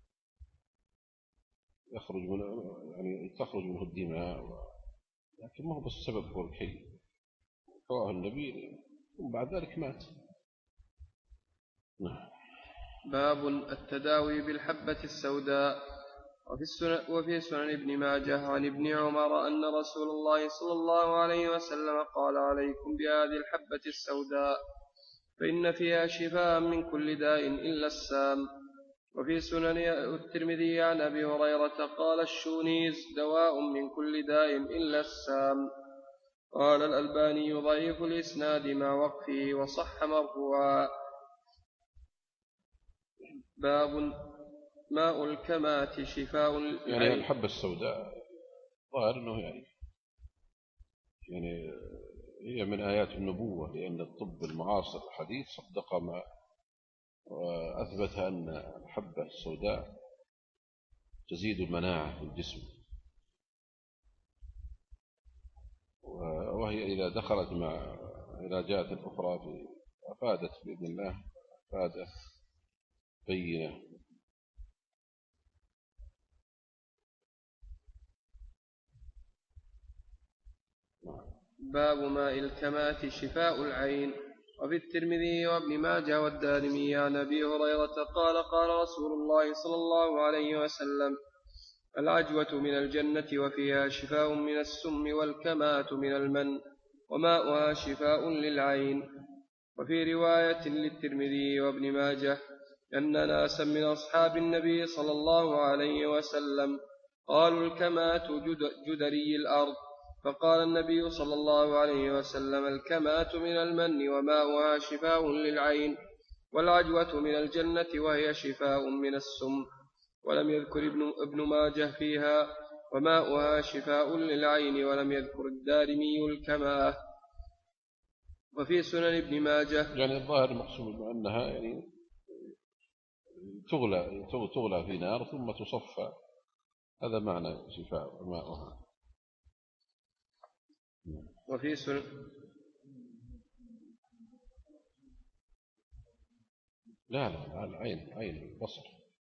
يخرج من يعني تخرج منه الدماء، لكن ما هو بالسبب هو الكي. كواه النبي وبعد ذلك مات. باب التداوي بالحبة السوداء. وفي السنن, وفي سنن ابن ماجه عن ابن عمر أن رسول الله صلى الله عليه وسلم قال: عليكم بهذه الحبة السوداء فإن فيها شفاء من كل داء إلا السام. وفي سنن الترمذي عن أبي هريرة قال: الشونيز دواء من كل داء إلا السام. قال الألباني: ضعيف الإسناد مع وقفه وصح مرفوعا. باب ماء الكمات شفاء العين. يعني الحبة السوداء ظاهر أنه يعني يعني هي من آيات النبوة، لأن الطب المعاصر الحديث صدق ما وأثبت أن الحبة السوداء تزيد المناعة في الجسم، وهي إذا دخلت مع علاجات أخرى أفادت بإذن الله أفادت بينة. باب ماء الكمات شفاء العين. وفي الترمذي وابن ماجه والدارمي عن أبي هريرة قال: قال رسول الله صلى الله عليه وسلم: العجوة من الجنة وفيها شفاء من السم، والكمات من المن وماؤها شفاء للعين. وفي رواية للترمذي وابن ماجه أن ناسا من أصحاب النبي صلى الله عليه وسلم قالوا: الكمات جدري الأرض. فقال النبي صلى الله عليه وسلم: الكمات من المن وماؤها شفاء للعين، والعجوة من الجنة وهي شفاء من السم. ولم يذكر ابن, ابن ماجه فيها وماؤها شفاء للعين، ولم يذكر الدارمي الكماه. وفي سنن ابن ماجه يعني الظاهر مقصود بأنها يعني تغلى تغلى في نار ثم تصفى، هذا معنى شفاء ماؤها. وفي سنن لا لا العين عين البصر.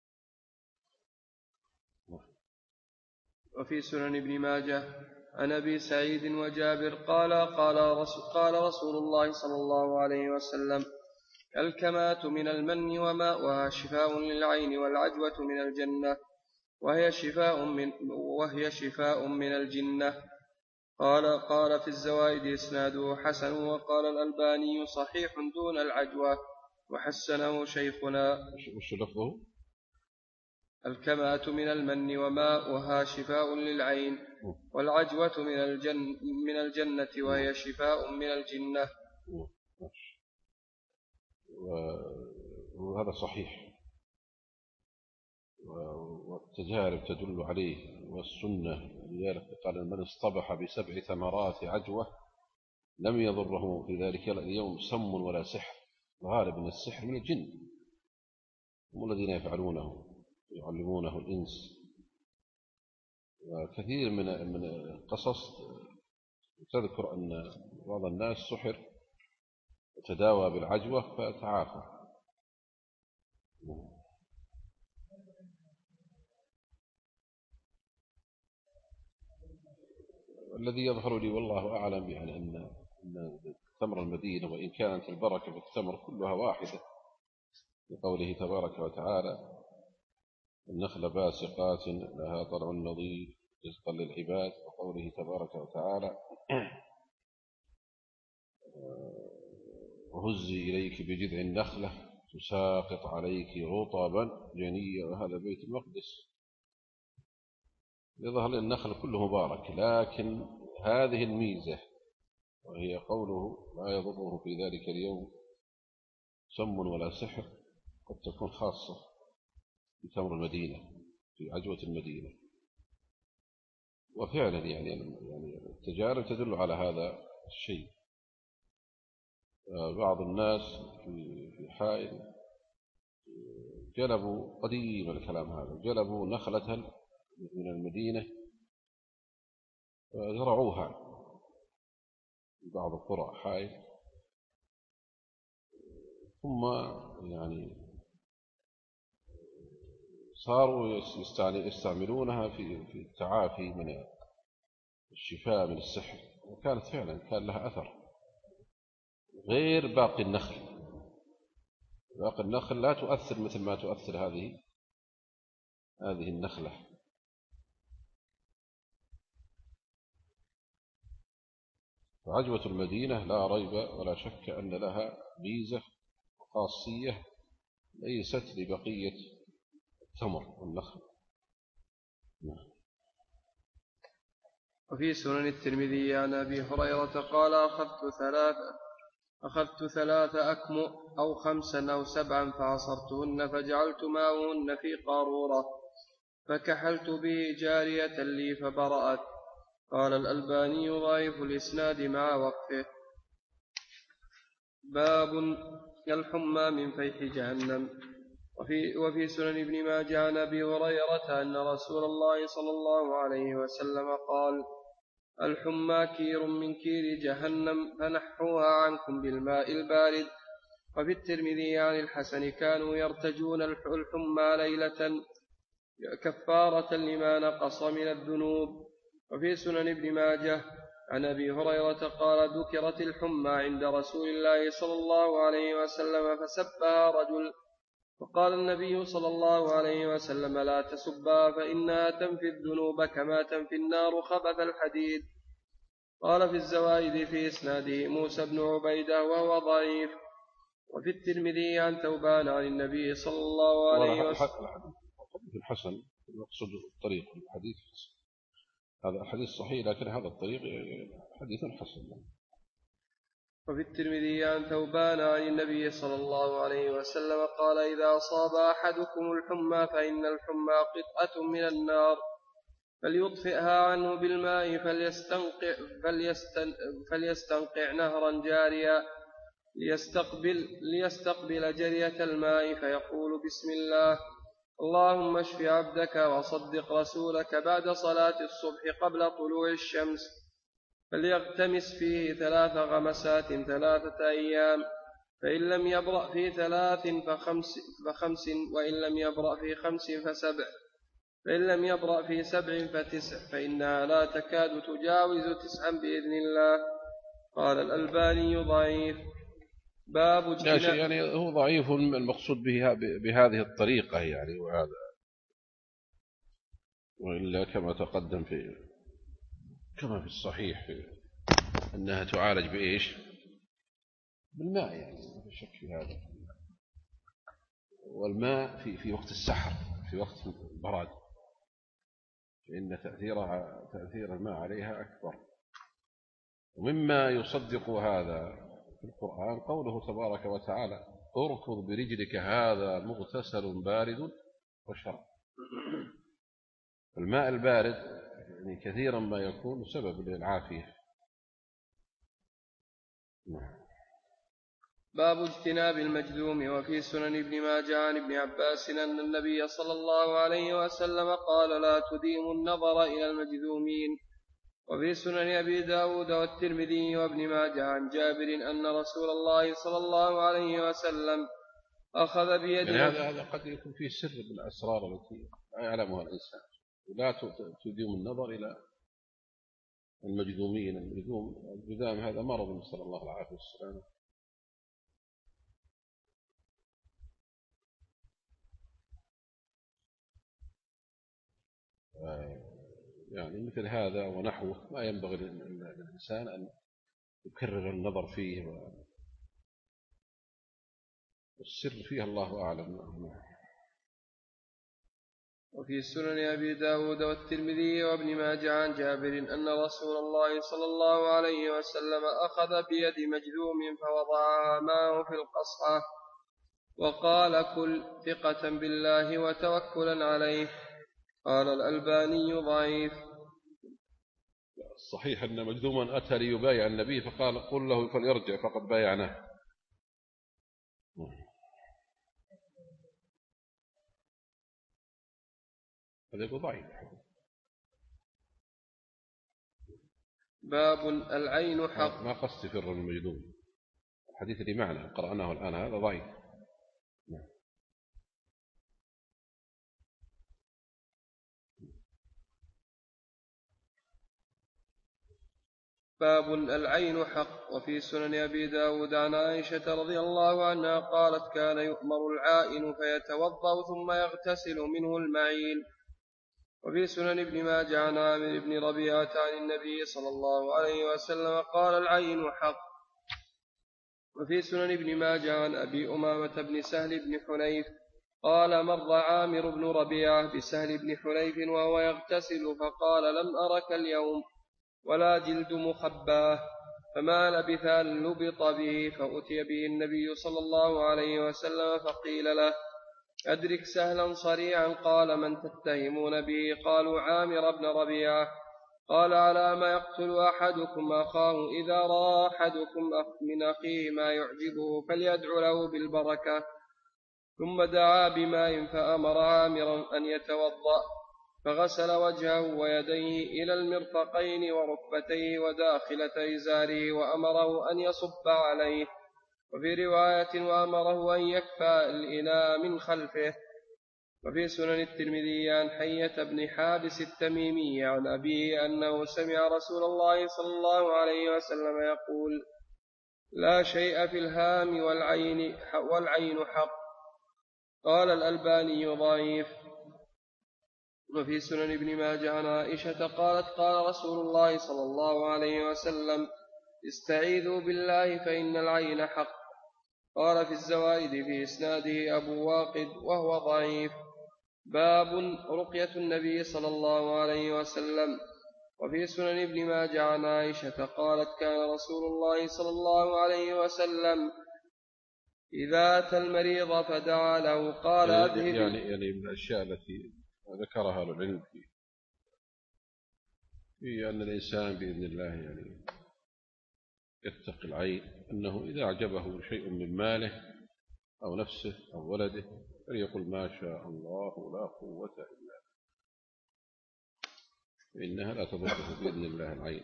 وفي سنن ابن ماجه عن أبي سعيد وجابر قال: قال رسول, قال رسول الله صلى الله عليه وسلم: الكمات من المن وماؤها شفاء للعين، والعجوة من الجنة وهي شفاء من, وهي شفاء من الجنة. قال قال في الزوائد إسناده حسن. وقال الألباني: صحيح دون العجوة، وحسنه شيخنا. وش لفظه؟ الكماة من المن وماؤها شفاء للعين، والعجوة من الجن من الجنة وهي شفاء من الجنة. وهذا صحيح، والتجارب تدل عليه والسنة. لذلك قال من اصطبح بسبع ثمرات عجوة لم يضره في ذلك اليوم سم ولا سحر. غالب من السحر من الجن، هم الذين يفعلونه يعلمونه الإنس. وكثير من من القصص تذكر أن بعض الناس سحر وتداوى بالعجوة فتعافى. الذي يظهر لي والله أعلم يعني أن أن تمر المدينة وإن كانت البركة في التمر كلها واحدة، لقوله تبارك وتعالى النخل باسقات لها طلع نضيد رزقا للعباد، وقوله تبارك وتعالى وهزي إليك بجذع النخلة تساقط عليك رطبا جنيا، وهذا بيت المقدس. يظهر النخل كله مبارك، لكن هذه الميزة وهي قوله لا يضره في ذلك اليوم سم ولا سحر قد تكون خاصة بتمر المدينة في عجوة المدينة. وفعلا يعني يعني التجارب تدل على هذا الشيء. بعض الناس في حائل جلبوا قديم الكلام هذا، جلبوا نخلة من المدينة زرعوها في بعض القرى حائل، ثم يعني صاروا يستعملونها في في التعافي من الشفاء من السحر، وكانت فعلا كان لها أثر غير باقي النخل. باقي النخل لا تؤثر مثل ما تؤثر هذه هذه النخلة. فعجوة المدينة لا ريب ولا شك أن لها ميزة خاصية ليست لبقية التمر والنخل. وفي سنن الترمذي عن أبي هريرة قال أخذت ثلاثة أخذت ثلاث أكمؤ أو خمسا أو سبعا فعصرتهن فجعلت ماءهن في قارورة فكحلت به جارية لي فبرأت. قال الألباني ضعيف الإسناد مع وقفه. باب الحمى من فيح جهنم. وفي, وفي سنن ابن ماجه عن أبي هريرة أن رسول الله صلى الله عليه وسلم قال الحمى كير من كير جهنم فنحوها عنكم بالماء البارد. وفي الترمذي عن الحسن كانوا يرتجون الحمى ليلة كفارة لما نقص من الذنوب. وفي سنن ابن ماجه عن أبي هريرة قال ذكرت الحمى عند رسول الله صلى الله عليه وسلم فسبها رجل فقال النبي صلى الله عليه وسلم لا تسبها فإنها تنفي الذنوب كما تنفي النار خبث الحديد. قال في الزوائد في إسناده موسى بن عبيدة وهو ضعيف. وفي الترمذي عن ثوبان عن النبي صلى الله عليه وسلم في الحسن المقصود الطريق الحديث هذا حديث صحيح، لكن هذا الطريق حديث حسن. وفي الترمذي عن ثوبان عن النبي صلى الله عليه وسلم قال إذا أصاب أحدكم الحمى فإن الحمى قطعة من النار فليطفئها عنه بالماء فليستنقع, فليستن فليستنقع نهرا جاريا ليستقبل, ليستقبل جرية الماء فيقول بسم الله اللهم اشف عبدك وصدق رسولك بعد صلاة الصبح قبل طلوع الشمس فليغتمس فيه ثلاث غمسات ثلاثة أيام فإن لم يبرأ في ثلاث فخمس, فخمس وإن لم يبرأ في خمس فسبع فإن لم يبرأ في سبع فتسع فإنها لا تكاد تجاوز تسعا بإذن الله. قال الألباني ضعيف. باب اجتناء يعني هو ضعيف المقصود به بهذه الطريقة يعني، وهذا وإلا كما تقدم في كما في الصحيح في أنها تعالج بإيش بالماء، يعني ما في شك في هذا. والماء في في وقت السحر في وقت البراد، فإن تأثيرها تأثير الماء عليها أكبر. ومما يصدق هذا في القرآن قوله تبارك وتعالى: اركض برجلك هذا مغتسل بارد وشراب. الماء البارد يعني كثيرا ما يكون سبب للعافية. باب اجتناب المجذوم. وفي سنن ابن ماجه عن ابن عباس أن النبي صلى الله عليه وسلم قال: لا تديموا النظر إلى المجذومين. وفي سنن أبي داود والترمذي وابن ماجه عن جابر أن رسول الله صلى الله عليه وسلم أخذ بيد يعني هذا هذا قد يكون فيه سر من الأسرار التي لا يعلمها الإنسان. لا تديم النظر إلى المجذومين. المجذوم الجذام هذا مرض، نسأل الله العافية والسلامة. يعني مثل هذا ونحوه ما ينبغي للإنسان أن يكرر النظر فيه، والسر فيها الله أعلم. وفي سنن أبي داود والترمذي وابن ماجه عن جابر أن رسول الله صلى الله عليه وسلم أخذ بيد مجذوم فوضعها معه في القصعة وقال: كل، ثقة بالله وتوكلا عليه. قال الألباني: ضعيف. الصحيح أن مجذوما أتى ليبايع النبي فقال: قل له فليرجع فقد بايعناه. هذا يقول ضعيف. باب العين حق. ما قصد فر المجذوم، الحديث اللي معنا قرأناه الآن هذا ضعيف. باب العين حق. وفي سنن أبي داود عن عائشة رضي الله عنها قالت: كان يؤمر العائن فيتوضأ ثم يغتسل منه المعين. وفي سنن ابن ماجه عن عامر بن ربيعة عن النبي صلى الله عليه وسلم قال: العين حق. وفي سنن ابن ماجه عن أبي أمامة بن سهل بن حنيف قال: مر عامر بن ربيعة بسهل بن حنيف وهو يغتسل فقال: لم أرك اليوم ولا جلد مخباه. فما لبث أن لبط به، فأتي به النبي صلى الله عليه وسلم فقيل له: أدرك سهلا صريعا. قال: من تتهمون به؟ قالوا: عامر بن ربيعة. قال: على ما يقتل أحدكم أخاه؟ إذا رأى أحدكم من أخيه ما يعجبه فليدع له بالبركة. ثم دعا بماء فأمر عامرا أن يتوضأ، فغسل وجهه ويديه إلى المرفقين وركبتيه وداخلة إزاره، وأمره أن يصب عليه. وفي رواية: وأمره أن يكفى الإناء من خلفه. وفي سنن الترمذي عن حية بن حابس التميمي عن أبيه أنه سمع رسول الله صلى الله عليه وسلم يقول: لا شيء في الهام والعين, والعين حق. قال الألباني: ضعيف. وفي سنن ابن ماجه عن عائشة قالت: قال رسول الله صلى الله عليه وسلم: استعيذوا بالله فإن العين حق. قال في الزوائد في إسناده أبو واقد وهو ضعيف. باب رقية النبي صلى الله عليه وسلم. وفي سنن ابن ماجه عن عائشة قالت: كان رسول الله صلى الله عليه وسلم إذا أتى المريض فدعا له قال: أذهب. يعني يعني من الأشياء التي ذكرها العلم في في أن الإنسان بإذن الله يعني يتقي العين، أنه إذا أعجبه شيء من ماله أو نفسه أو ولده فليقل: ما شاء الله لا قوة إلا بالله، فإنها لا تضره بإذن الله العين.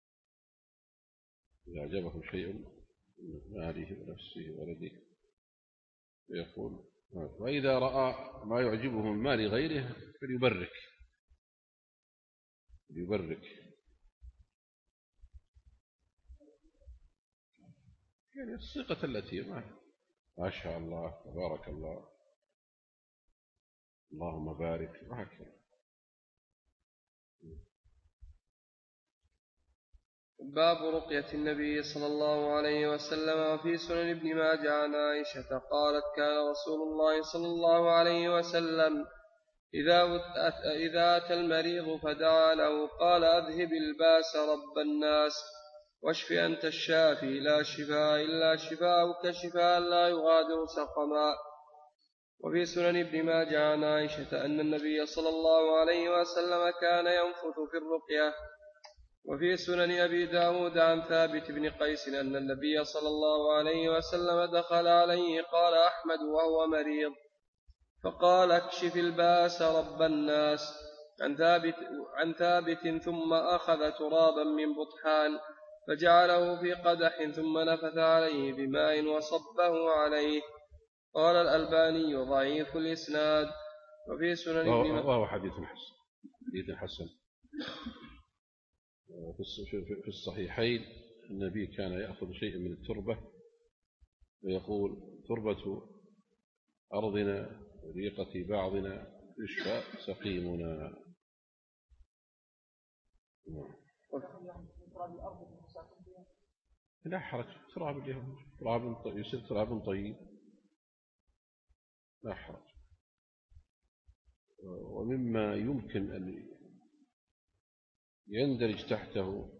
إذا أعجبه شيء من ماله ونفسه وولده فيقول. وإذا رأى ما يعجبه من مال غيره فليبرك فليبرك يعني الصيغة التي ما ما شاء الله تبارك الله اللهم بارك وهكذا. باب رقية النبي صلى الله عليه وسلم. وفي سنن ابن ماجه عن عائشة قالت: كان رسول الله صلى الله عليه وسلم إذا إذا أتى المريض فدعا له قال أذهب الباس رب الناس واشف أنت الشافي لا شفاء إلا شفاءك شفاء لا يغادر سقما. وفي سنن ابن ماجه عن عائشة أن النبي صلى الله عليه وسلم كان ينفث في الرقية. وفي سنن أبي داود عن ثابت بن قيس أن النبي صلى الله عليه وسلم دخل عليه قال أحمد وهو مريض فقال اكشف الباس رب الناس عن ثابت, عن ثابت ثم أخذ ترابا من بطحان فجعله في قدح ثم نفث عليه بماء وصبه عليه. قال الألباني ضعيف الإسناد. وفي سنن ابن ماجه وهو حديث حسن حديث حسن في الصحيحين النبي كان يأخذ شيئا من التربة ويقول تربة أرضنا ريقة بعضنا يشفى سقيمنا. لا حرج تراب تراب يصير تراب طيب لا حرج. ومما يمكن أن يندرج تحته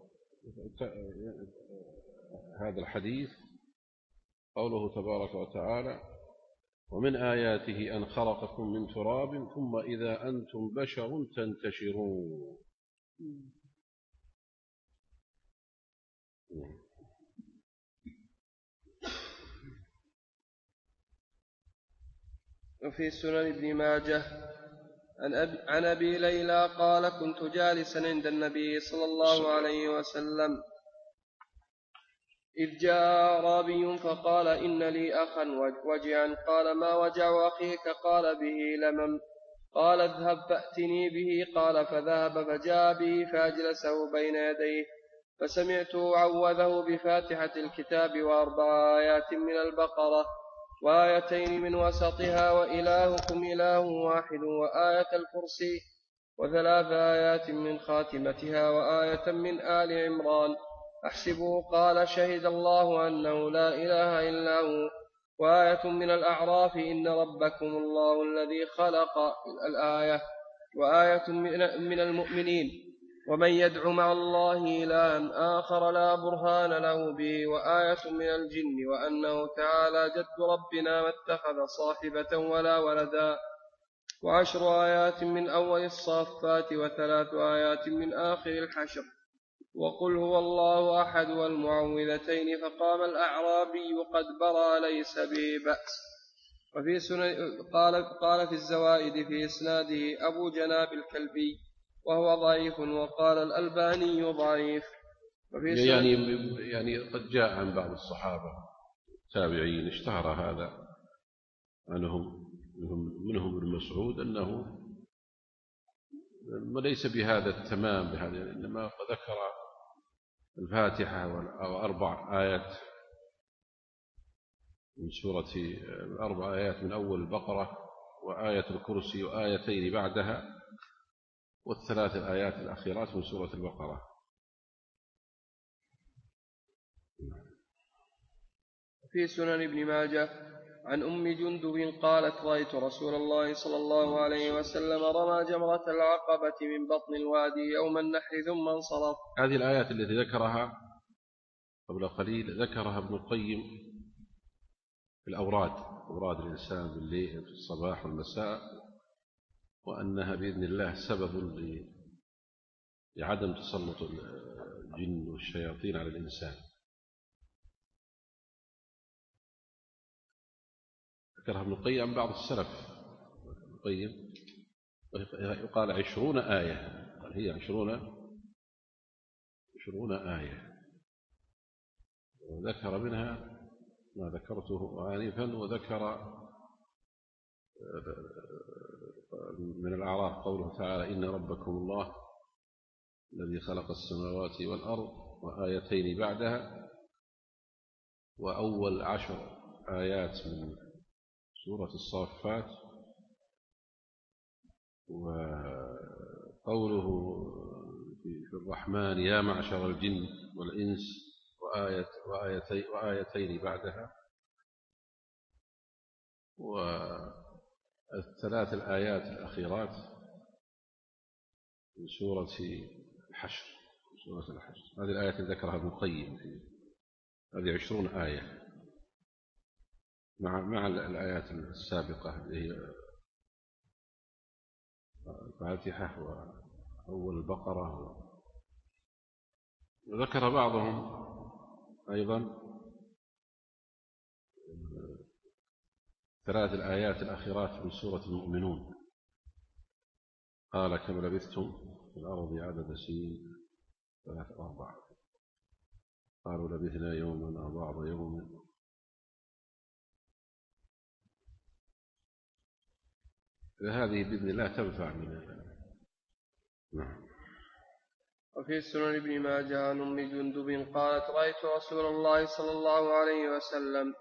هذا الحديث قوله تبارك وتعالى ومن آياته أن خلقكم من تراب ثم إذا أنتم بشر تنتشرون. وفي سنن ابن ماجه عن أبي, عن أبي ليلى قال كنت جالسا عند النبي صلى الله عليه وسلم إذ جاء أعرابي فقال إن لي أخا وجعا. قال ما وجع أخيك؟ قال به لمم. قال اذهب فأتني به. قال فذهب فجاء به فأجلسه بين يديه فسمعته عوذه بفاتحة الكتاب وأربع آيات من البقرة وآيتين من وسطها وإلهكم إله واحد وآية الكرسي وثلاث آيات من خاتمتها وآية من آل عمران أحسبه قال شهد الله أنه لا إله إلا هو وآية من الأعراف إن ربكم الله الذي خلق الآية وآية من المؤمنين ومن يدع مع الله إلها آخر لا برهان له به وآية من الجن وأنه تعالى جد ربنا ما اتخذ صاحبة ولا ولدا وعشر آيات من أول الصافات وثلاث آيات من آخر الحشر وقل هو الله أحد والمعوذتين. فقام الأعرابي قد برأ ليس به بأس. وفي سنة قال, قال في الزوائد في إسناده أبو جناب الكلبي وهو ضعيف وقال الألباني ضعيف. وفي يعني يعني قد جاء عن بعض الصحابة التابعين اشتهر هذا عنهم منهم ابن مسعود أنه ليس بهذا التمام بهذا إنما ذكر الفاتحة وأربع آيات من سورة أربع آيات من أول البقرة وآية الكرسي وآيتين بعدها والثلاث الآيات الأخيرات من سورة البقرة. في سنن ابن ماجه عن أم جندب قالت رأيت رسول الله صلى الله عليه وسلم رمى جمرة العقبة من بطن الوادي يوم النحر ثم انصرف. هذه الآيات التي ذكرها قبل قليل ذكرها ابن القيم في الأوراد أوراد الإنسان بالليل في الصباح والمساء وأنها بإذن الله سبب لعدم تسلط الجن والشياطين على الإنسان. ذكرها ابن القيم عن بعض السلف ابن القيم يقال عشرون آية قال هي عشرون عشرون آية وذكر منها ما ذكرته آنفا وذكر من الأعراف قوله تعالى إن ربكم الله الذي خلق السماوات والأرض وآيتين بعدها وأول عشر آيات من سورة الصافات وقوله في الرحمن يا معشر الجن والإنس وآية وآيتين, وآيتين بعدها الثلاث الآيات الأخيرات من سورة الحشر سورة الحشر هذه الآيات اللي ذكرها ابن القيم هذه عشرون آية مع مع الآيات السابقة اللي هي الفاتحة وأول البقرة. وذكر بعضهم أيضا ثلاث الآيات الأخيرات من سورة المؤمنون قال كم لبثتم في الأرض عدد سنين ثلاث أربعة قالوا لبثنا يوما أو بعض يوم. هذه بإذن الله تنفع من نعم. وفي سنن ابن ماجه عن أم جندب قالت رأيت رسول الله صلى الله عليه وسلم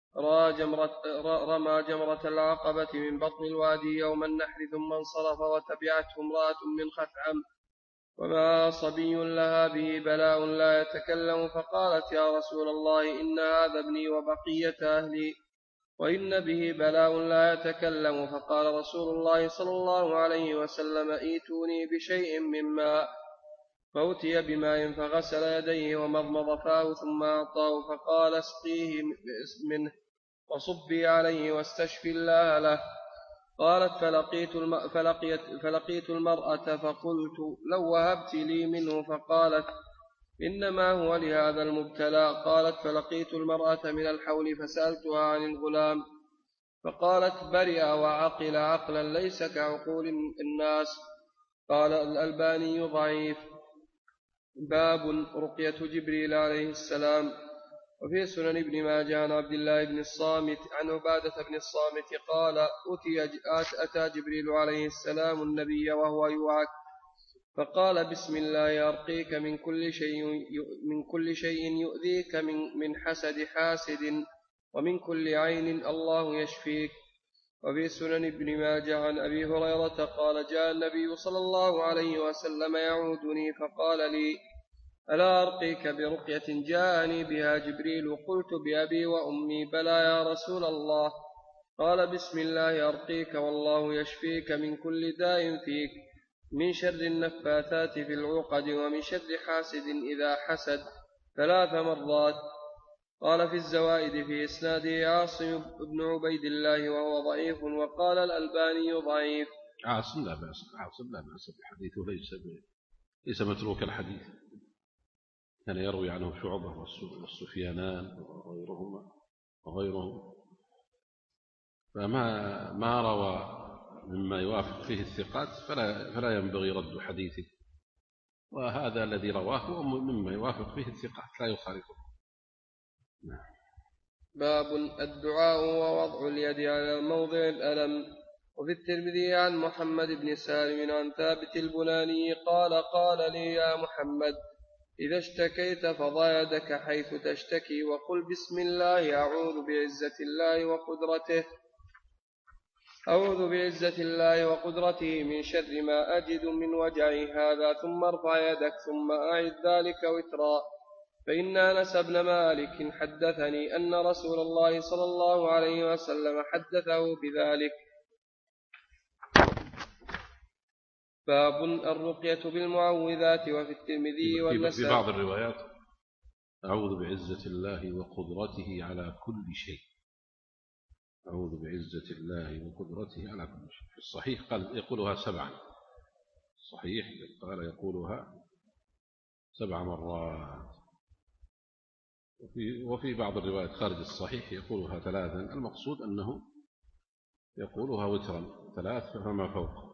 رمى جمرة العقبة من بطن الوادي يوم النحر ثم انصرف وتبعته امرأة من خثعم وما صبي لها به بلاء لا يتكلم فقالت يا رسول الله إن هذا ابني وبقية أهلي وإن به بلاء لا يتكلم. فقال رسول الله صلى الله عليه وسلم ائتوني بشيء من ماء فأتي بماء فغسل يديه ومضمض فاه ثم أعطاه فقال اسقيه منه وصبي عليه واستشفي الله له. قالت فلقيت, الم... فلقيت... فلقيت المرأة فقلت لو وهبت لي منه فقالت إنما هو لهذا المبتلى. قالت فلقيت المرأة من الحول فسألتها عن الغلام فقالت برئ وعقل عقلا ليس كعقول الناس. قال الألباني ضعيف. باب رقية جبريل عليه السلام. وفي سنن ابن ماجه عن عبد الله بن الصامت عن عبادة بن الصامت قال أتي أتى جبريل عليه السلام النبي وهو يوعك فقال بسم الله أرقيك من كل شيء من كل شيء يؤذيك من من حسد حاسد ومن كل عين الله يشفيك. وفي سنن ابن ماجه عن أبي هريرة قال جاء النبي صلى الله عليه وسلم يعودني فقال لي ألا أرقيك برقية جاءني بها جبريل؟ قلت بأبي وأمي بلى يا رسول الله. قال بسم الله أرقيك والله يشفيك من كل داء فيك من شر النفاثات في العقد ومن شر حاسد إذا حسد ثلاث مرات. قال في الزوائد في إسناده عاصم بن عبيد الله وهو ضعيف وقال الألباني ضعيف. عاصم لا بأس عاصم لا بأس بحديثه ليس ليس متروك الحديث كان يروي عنه شعبة والسفيانان وغيرهما وغيرهم فما ما روى مما يوافق فيه الثقات فلا فلا ينبغي رد حديثه وهذا الذي رواه هو مما يوافق فيه الثقات لا يخالفه. باب الدعاء ووضع اليد على موضع الألم. وفي الترمذي عن محمد بن سالم عن ثابت البناني قال قال لي يا محمد إذا اشتكيت فضع يدك حيث تشتكي وقل بسم الله أعوذ بعزة الله وقدرته أعوذ بعزة الله وقدرته من شر ما أجد من وجعي هذا ثم ارفع يدك ثم أعد ذلك وترا. فإن أنس بن مالك حدثني أن رسول الله صلى الله عليه وسلم حدثه بذلك. باب الرقية بالمعوذات. وفي الترمذي والنسائي في بعض الروايات أعوذ بعزة الله وقدرته على كل شيء أعوذ بعزة الله وقدرته على كل شيء. في الصحيح قال يقولها سبعا الصحيح قال يقولها سبع مرات وفي, وفي بعض الروايات خارج الصحيح يقولها ثلاثا. المقصود أنه يقولها وترا ثلاث فما فوق.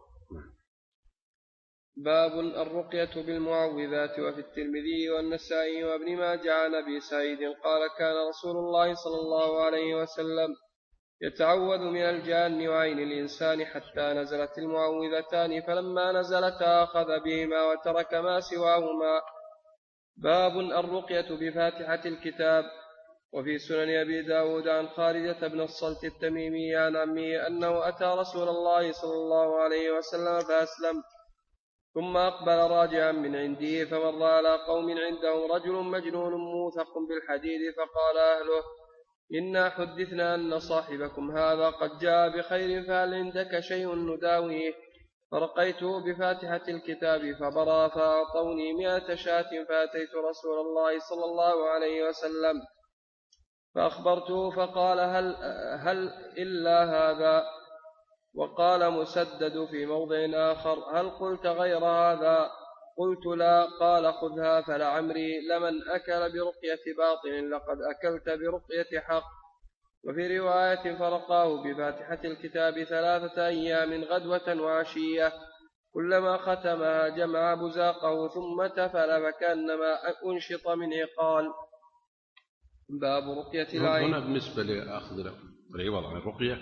باب الرقية بالمعوذات. وفي الترمذي والنسائي وابن ماجه عن أبي سعيد قال كان رسول الله صلى الله عليه وسلم يتعوذ من الجان وعين الإنسان حتى نزلت المعوذتان فلما نزلتا أخذ بهما وترك ما سواهما. باب الرقية بفاتحة الكتاب. وفي سنن أبي داود عن خارجة بن الصلت التميمي عن عمه أنه أتى رسول الله صلى الله عليه وسلم فأسلم ثم أقبل راجعا من عنده فمر على قوم عندهم رجل مجنون موثق بالحديد فقال أهله إنا حدثنا أن صاحبكم هذا قد جاء بخير فهل عندك شيء نداويه؟ فرقيته بفاتحة الكتاب فبرى فأعطوني مئة شاة فأتيت رسول الله صلى الله عليه وسلم فأخبرته فقال هل, هل إلا هذا؟ وقال مسدد في موضع آخر هل قلت غير هذا؟ قلت لا. قال خذها فلعمري لمن أكل برقية باطل لقد أكلت برقية حق. وفي رواية فرقاه بفاتحة الكتاب ثلاثة أيام غدوة وعشية كلما ختمها جمع بزاقه ثم تفل فكأنما أنشط من عقال. باب رقية العين. هنا بالنسبة لأخذ العوض عن الرقية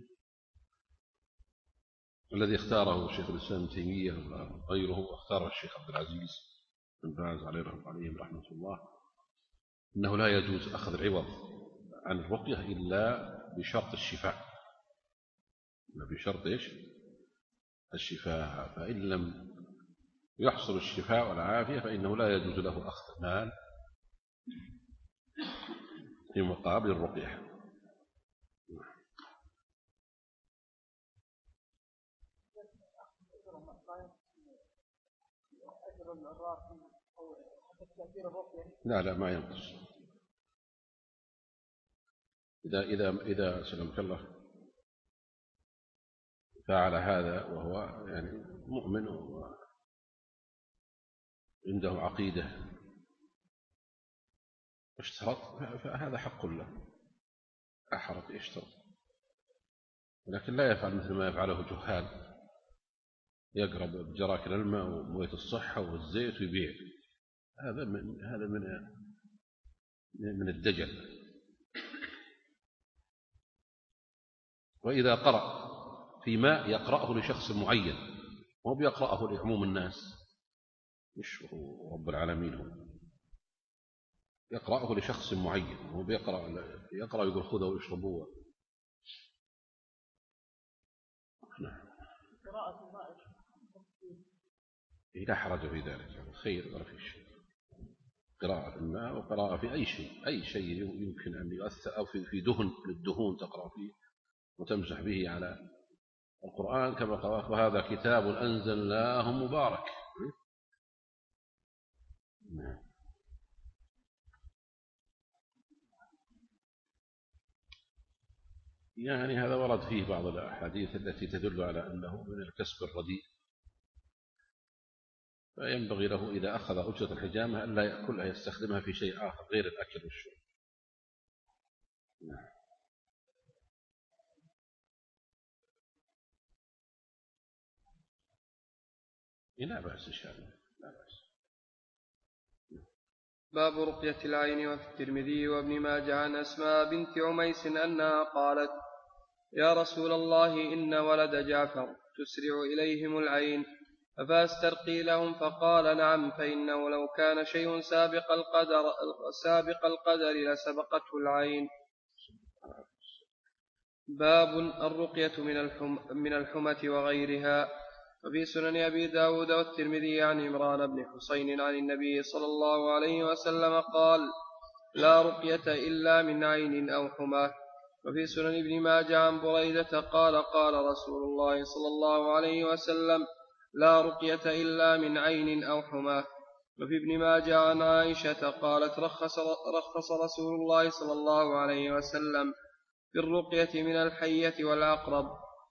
الذي اختاره الشيخ الإسلام تيمية وغيره واختاره الشيخ عبد العزيز بن باز عليهم رحمة الله أنه لا يجوز أخذ العوض عن الرقية إلا بشرط الشفاء، بشرط إيش؟ الشفاء. فإن لم يحصل الشفاء والعافية فإنه لا يجوز له أخذ مال في مقابل الرقية. لا لا ما ينقص. إذا إذا إذا سلمك الله فعل هذا وهو يعني مؤمن وعنده عقيدة اشترط فهذا حق له، أحرق يشترط، ولكن لا يفعل مثل ما يفعله جهال، يقرب بجراكن الماء وموية الصحة والزيت ويبيع. هذا من هذا من من الدجل. وإذا قرأ في ماء يقرأه لشخص معين وهو بيقرأه لعموم الناس، مش هو رب العالمين، هو يقرأه لشخص معين وهو بيقرأ يقرأ يقول خذوا واشربوا. قراءة الماء لا حرج في ذلك، خير ولا في شيء. قراءة الماء وقراءة في أي شيء، أي شيء يمكن أن يؤثر، أو في دهن للدهون تقرأ فيه وتمسح به على القرآن كما قال وهذا كتاب أنزلناه مبارك. يعني هذا ورد فيه بعض الأحاديث التي تدل على أنه من الكسب الرديء، فينبغي له إذا أخذ أجرة الحجامة ألا يأكلها، يستخدمها في شيء آخر غير الأكل والشرب. نعم. لا بأس إن شاء الله، لا بأس. باب رقية العين. وفي الترمذي وابن ماجه عن أسماء بنت عميس أنها قالت يا رسول الله إن ولد جعفر تسرع إليهم العين أفاسترقي لهم؟ فقال نعم، فإنه لو كان شيء سابق القدر, سابق القدر لسبقته العين. باب الرقية من, الحم من الحمة وغيرها. وفي سنن أبي داود والترمذي عن عمران بن حسين عن النبي صلى الله عليه وسلم قال لا رقية إلا من عين أو حمى. وفي سنن ابن ماجه عن بريدة قال قال رسول الله صلى الله عليه وسلم لا رقية إلا من عين أو حمى. وفي ابن ماجه عن عائشة قالت رخص, رخص رسول الله صلى الله عليه وسلم في الرقية من الحية والعقرب.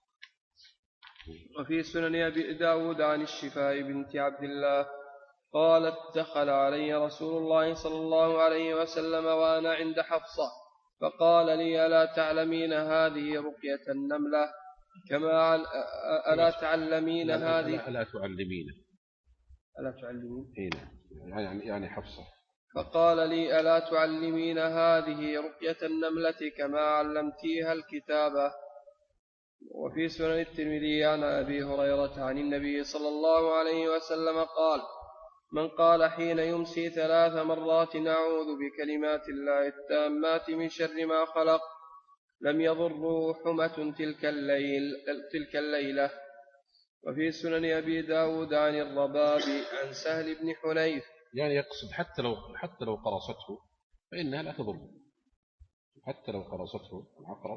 وفي سنن أبي داود عن الشفاء بنت عبد الله قالت دخل علي رسول الله صلى الله عليه وسلم وأنا عند حفصة فقال لي ألا تعلمين هذه رقية النملة كما ألا تعلمين هذه ألا تعلمين ألا تعلمين يعني يعني حفصة. فقال لي ألا تعلمين هذه رقية النملة كما علمتيها الكتابة. وفي سنن الترمذي عن أبي هريرة عن النبي صلى الله عليه وسلم قال من قال حين يمسي ثلاث مرات أعوذ بكلمات الله التامات من شر ما خلق لم يضره حمة تلك, الليل تلك الليلة. وفي سنن أبي داود عن الرباب عن سهل بن حنيف يعني يقصد حتى لو حتى لو قرصته فإنها لا تضر، حتى لو قرصته العقرب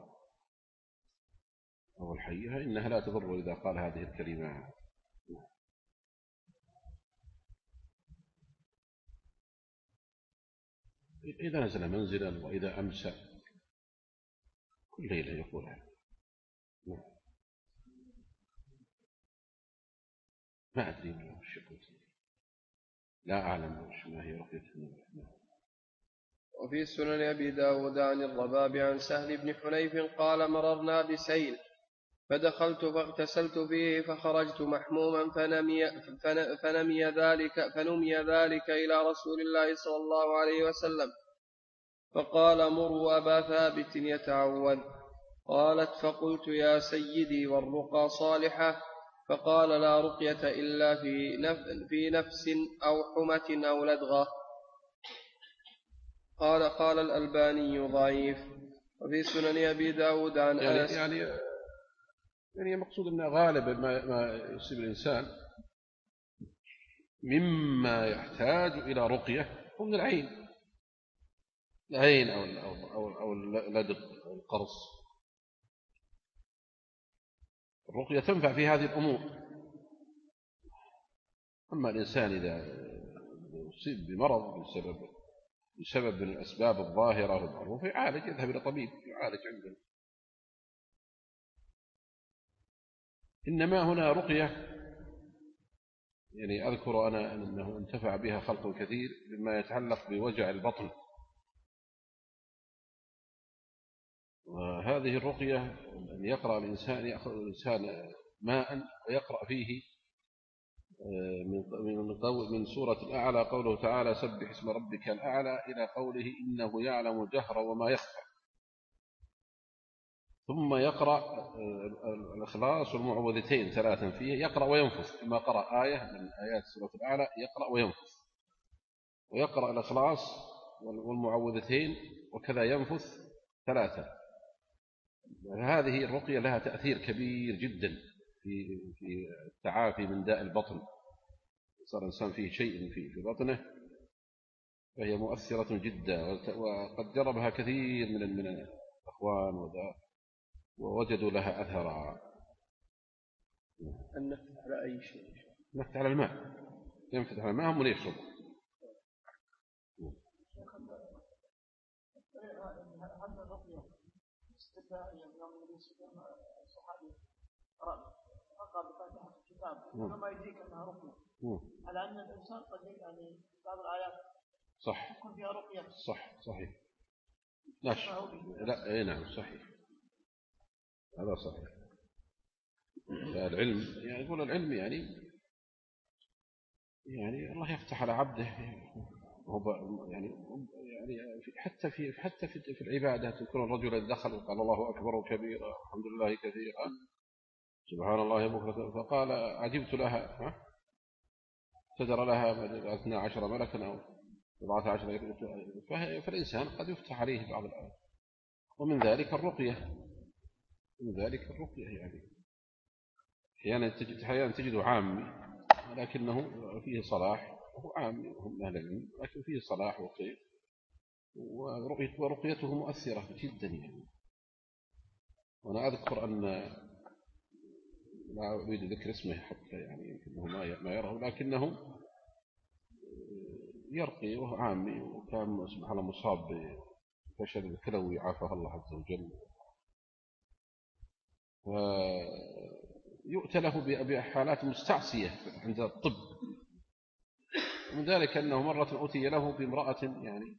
أو الحية إنها لا تضر إذا قال هذه الكلمة. إذا نزل منزلا وإذا أمسى كل ليلة يقولها. ما أدري ما وش يقول، لا أعلم وش ما هي رقية النوم. وفي سنن أبي داود عن الرباب عن سهل بن حنيف قال مررنا بسيل فدخلت فاغتسلت فيه فخرجت محموما فنمي, فنمي, ذلك فنمي ذلك إلى رسول الله صلى الله عليه وسلم فقال مروا أبا ثابت يتعوذ. قالت فقلت يا سيدي والرقى صالحة؟ فقال لا رقية إلا في نفس أو حمة أو لدغة. قال قال الألباني ضعيف. وفي سنن أبي داود عن يعني أنس يعني يعني مقصود أن غالبا ما, ما يصيب الإنسان مما يحتاج إلى رقية هو من العين العين أو أو أو, أو اللدغ أو القرص. الرقية تنفع في هذه الأمور. أما الإنسان إذا يصيب بمرض بسبب بسبب من الأسباب الظاهرة والمعروفة يعالج، يذهب إلى طبيب يعالج عنده. إنما هنا رقية يعني أذكر أنا أنه انتفع بها خلق كثير مما يتعلق بوجع البطن، وهذه الرقية أن يقرأ الإنسان يأخذ الإنسان ماء ويقرأ فيه من من سورة الأعلى قوله تعالى سبح اسم ربك الأعلى إلى قوله إنه يعلم الجهر وما يخفى، ثم يقرأ الإخلاص والمعوذتين ثلاثا فيه، يقرأ وينفث كما قرأ آية من آيات سورة الأعلى، يقرأ وينفث، ويقرأ الإخلاص والمعوذتين وكذا ينفث ثلاثا. هذه الرقية لها تأثير كبير جدا في في التعافي من داء البطن. صار الإنسان فيه شيء في في بطنه فهي مؤثرة جدا، وقد جربها كثير من من الأخوان ووجدوا لها أثرا. النفث على أي شيء؟ النفث على الماء، ينفث على الماء هم يشرب. هذا الرقية استثنائيا يوم النبي صلى الله عليه وسلم أقرأ بفاتحة الكتاب وما يجيك أنها رقية، على أن الإنسان قد يعني بعض الآيات صح يكون فيها رقية. صح صحيح. لا اي نعم صحيح، هذا صحيح. العلم يعني يقول العلم يعني يعني الله يفتح على عبده يعني يعني حتى في حتى في في العبادة تكون الرجل دخل وقال الله أكبر كبيرا الحمد لله كثيرا سبحان الله بكرة، فقال عجبت لها تدر لها اثنا عشر ملكا أو سبعة عشر، فالإنسان قد يفتح عليه بعض الآيات. ومن ذلك الرقية، من ذلك الرقية يعني أحيانا تجد أحيانا تجد عامي ولكنه فيه صلاح، وهو عامي وهم أهل العلم لكن فيه صلاح وخير، ورقيته مؤثرة جدا يعني. وأنا أذكر أن لا أريد ذكر اسمه حتى يعني يمكنه ما يراه، لكنه يرقي وهو عامي وكان سبحان الله مصاب بفشل الكلوي عافاه الله عز وجل، ويؤتى له بحالات مستعصية عند الطب. ومن ذلك أنه مرة أتي له بامرأة يعني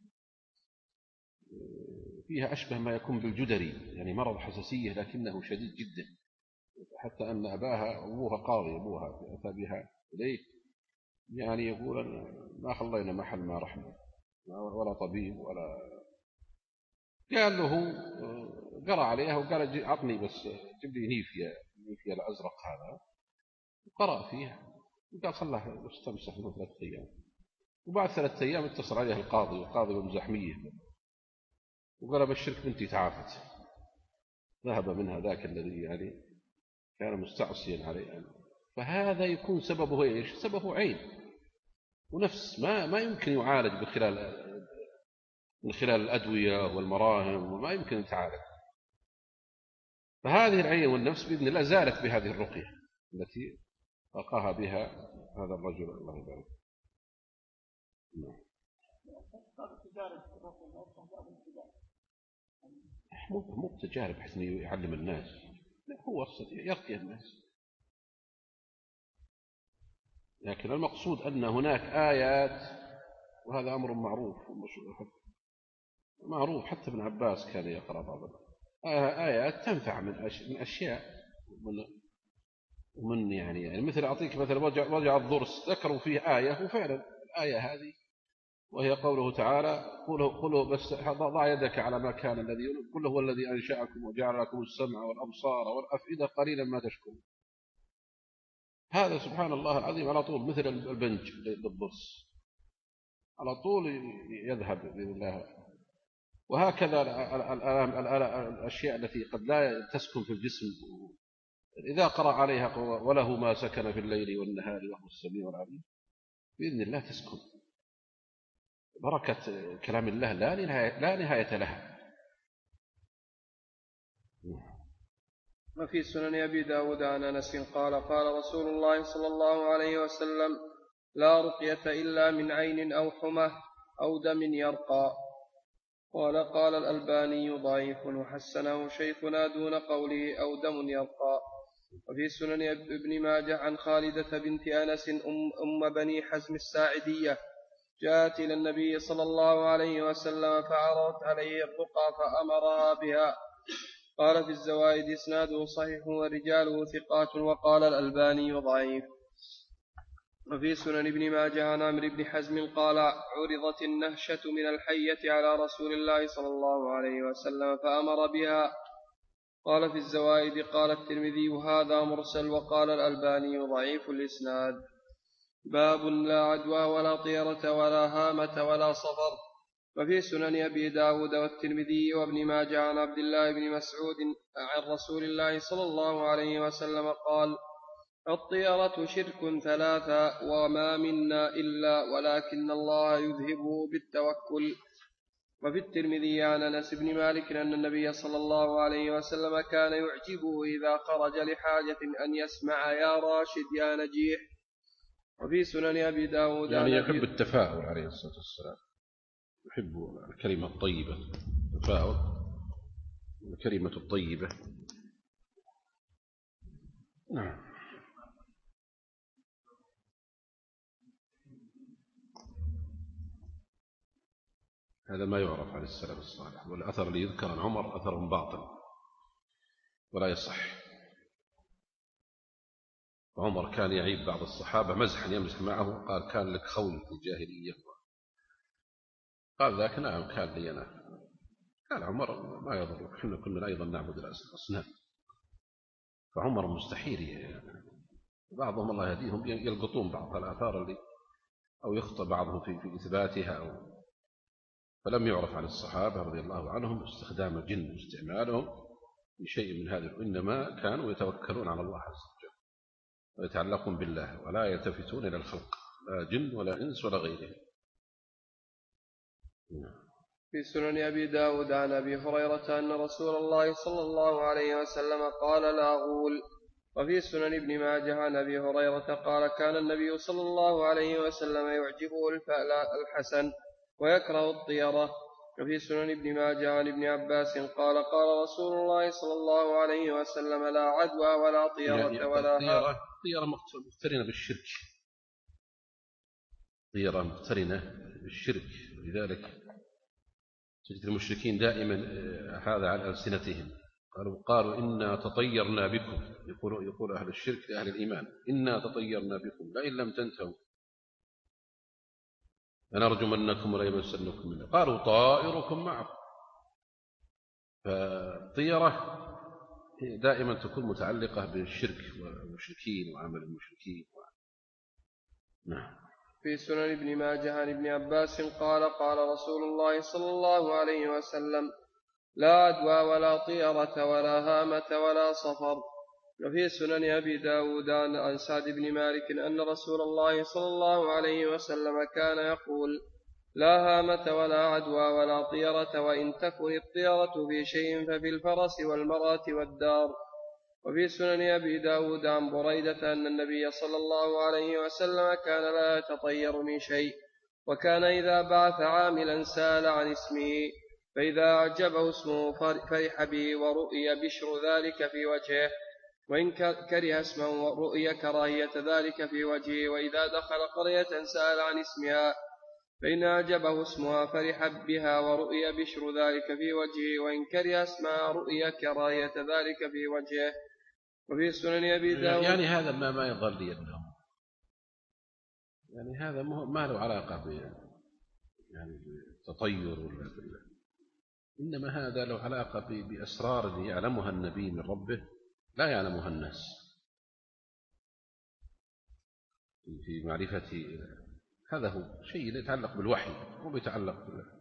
فيها أشبه ما يكون بالجدري، يعني مرض حساسية لكنه شديد جدا، حتى أن أباها أبوها قاضي أبوها أتى بها إليه يعني يقول ما خلينا محل ما رحنا ولا طبيب ولا، قال له قرأ عليها وقال عطني بس جيب لي نيفيا نيفيا الأزرق هذا، وقرأ فيها وقال خلاه استمسح من ثلاثة أيام. وبعد ثلاثة أيام اتصل عليها القاضي والقاضي بمزاحمية وقال بشرك بنتي تعافت. ذهب منها ذاك الذي يعني كان مستعصيا عليه. فهذا يكون سببه ايش؟ سببه عين ونفس، ما ما يمكن يعالج بخلال من خلال الأدوية والمراهم وما يمكن تعالج. فهذه العين والنفس بإذن الله زالت بهذه الرقية التي رقاها بها هذا الرجل الله يبارك. مو مو تجارب حسن يعلم الناس، هو يرقي الناس. لكن المقصود أن هناك آيات، وهذا أمر معروف معروف حتى ابن عباس كان يقرأ بعض آيات تنفع من أشياء ومن يعني, يعني مثل أعطيك مثل وجع الضرس ذكروا فيه آية، وفعلا الآية هذه وهي قوله تعالى قوله, قوله بس ضع يدك على ما كان الذي قل هو الذي أنشأكم وجعل لكم السمع والأبصار والأفئدة قليلا ما تشكرون. هذا سبحان الله العظيم على طول مثل البنج للضرس على طول يذهب بإذن الله. وهكذا الأشياء التي قد لا تسكن في الجسم إذا قرأ عليها وله ما سكن في الليل والنهار وهو السميع العليم بإذن الله تسكن. بركة كلام الله لا نهاية, لا نهاية لها. وفي سنن أبي داود عن أنس قال قال رسول الله صلى الله عليه وسلم: لا رقية إلا من عين أو حمى أو دم يرقى. قال قال الألباني ضعيف وحسنه شيخنا دون قوله أو دم يرقى. وفي سنن ابن ماجه عن خالدة بنت أنس أم, أم بني حزم الساعدية جاءت إلى النبي صلى الله عليه وسلم فعرضت عليه الرقى فأمرها بها. قال في الزوائد إسناده صحيح ورجاله ثقات، وقال الألباني ضعيف. وفي سنن ابن ماجه عن عمرو بن حزم قال: عرضت النهشة من الحية على رسول الله صلى الله عليه وسلم فأمر بها. قال في الزوائد قال الترمذي هذا مرسل، وقال الألباني ضعيف الإسناد. باب لا عدوى ولا طيرة ولا هامة ولا صفر. وفي سنن أبي داود والترمذي وابن ماجه عن عبد الله بن مسعود عن رسول الله صلى الله عليه وسلم قال: الطيرة شرك ثلاثة وما منا إلا ولكن الله يذهبه بالتوكل. وفي الترمذي عن أنس بن مالك أن النبي صلى الله عليه وسلم كان يعجبه إذا خرج لحاجة أن يسمع يا راشد يا نجيح. وفي سنن أبي داود يعني يحب التفاؤل عليه الصلاة والسلام، يحب الكلمة الطيبة، التفاؤل الكلمة الطيبة. نعم. هذا ما يعرف عن السلف الصالح، والأثر اللي يذكر عن عمر أثر باطل ولا يصح. عمر كان يعيب بعض الصحابة مزحا يمزح معه، قال كان لك خول في الجاهلية، قال ذاك نعم كان لي أنا. قال عمر ما يضرك، احنا كنا أيضا نعبد الأصنام. فعمر مستحيل يعني. بعضهم الله يهديهم يلقطون بعض الآثار اللي أو يخطئ بعضهم في في إثباتها أو. فلم يعرف عن الصحابة رضي الله عنهم استخدام الجن واستعمالهم لشيء من هذا، إنما كانوا يتوكلون على الله عز وجل ويتعلقون بالله ولا يلتفتون إلى الخلق، لا جن ولا إنس ولا غيره. في سنن أبي داود عن أبي هريرة أن رسول الله صلى الله عليه وسلم قال: لا غول. وفي سنن ابن ماجه عن أبي هريرة قال: كان النبي صلى الله عليه وسلم يعجبه الحسن ويكره الطيرة. وفي سنن ابن ماجه عن ابن عباس قال: قال رسول الله صلى الله عليه وسلم: لا عدوى ولا طيرة يعني ولا طيرة, طيرة مقترنة بالشرك، طيرة مقترنة بالشرك. لذلك تجد المشركين دائما هذا على ألسنتهم، قالوا قالوا إنا تطيرنا بكم، يقول يقول أهل الشرك لأهل الإيمان: إنا تطيرنا بكم لئن لم تنتهوا لنرجمنكم ولا يمسنكم منا. قالوا طائركم معكم. فالطيرة دائما تكون متعلقة بالشرك والمشركين وعمل المشركين. نعم. في سنن ابن ماجه عن ابن عباس قال: قال رسول الله صلى الله عليه وسلم: لا عدوى ولا طيرة ولا هامة ولا صفر. وفي سنن أبي داود عن سعد بن مالك أن رسول الله صلى الله عليه وسلم كان يقول: لا هامة ولا عدوى ولا طيرة، وإن تكن الطيرة في شيء ففي الفرس والمرأة والدار. وفي سنن أبي داود عن بريدة أن النبي صلى الله عليه وسلم كان لا يتطير من شيء، وكان إذا بعث عاملا سأل عن اسمه، فإذا أعجبه اسمه فرح به ورؤي بشر ذلك في وجهه، وإن كره اسمه ورؤي كراهية ذلك في وجهه. وإذا دخل قرية سأل عن اسمها، فإن أعجبه اسمها فرح بها ورؤي بشر ذلك في وجهه، وإن كره اسمها رؤي كراهية ذلك في وجهه. وفي سنن أبي داود يعني هذا ما ما يظل لي أنه يعني هذا ما له علاقة ب يعني بالتطير ولا بالله، إنما هذا له علاقة بأسرار يعلمها النبي من ربه لا يعلمها الناس، في معرفة. هذا هو شيء يتعلق بالوحي وبيتعلق بالله.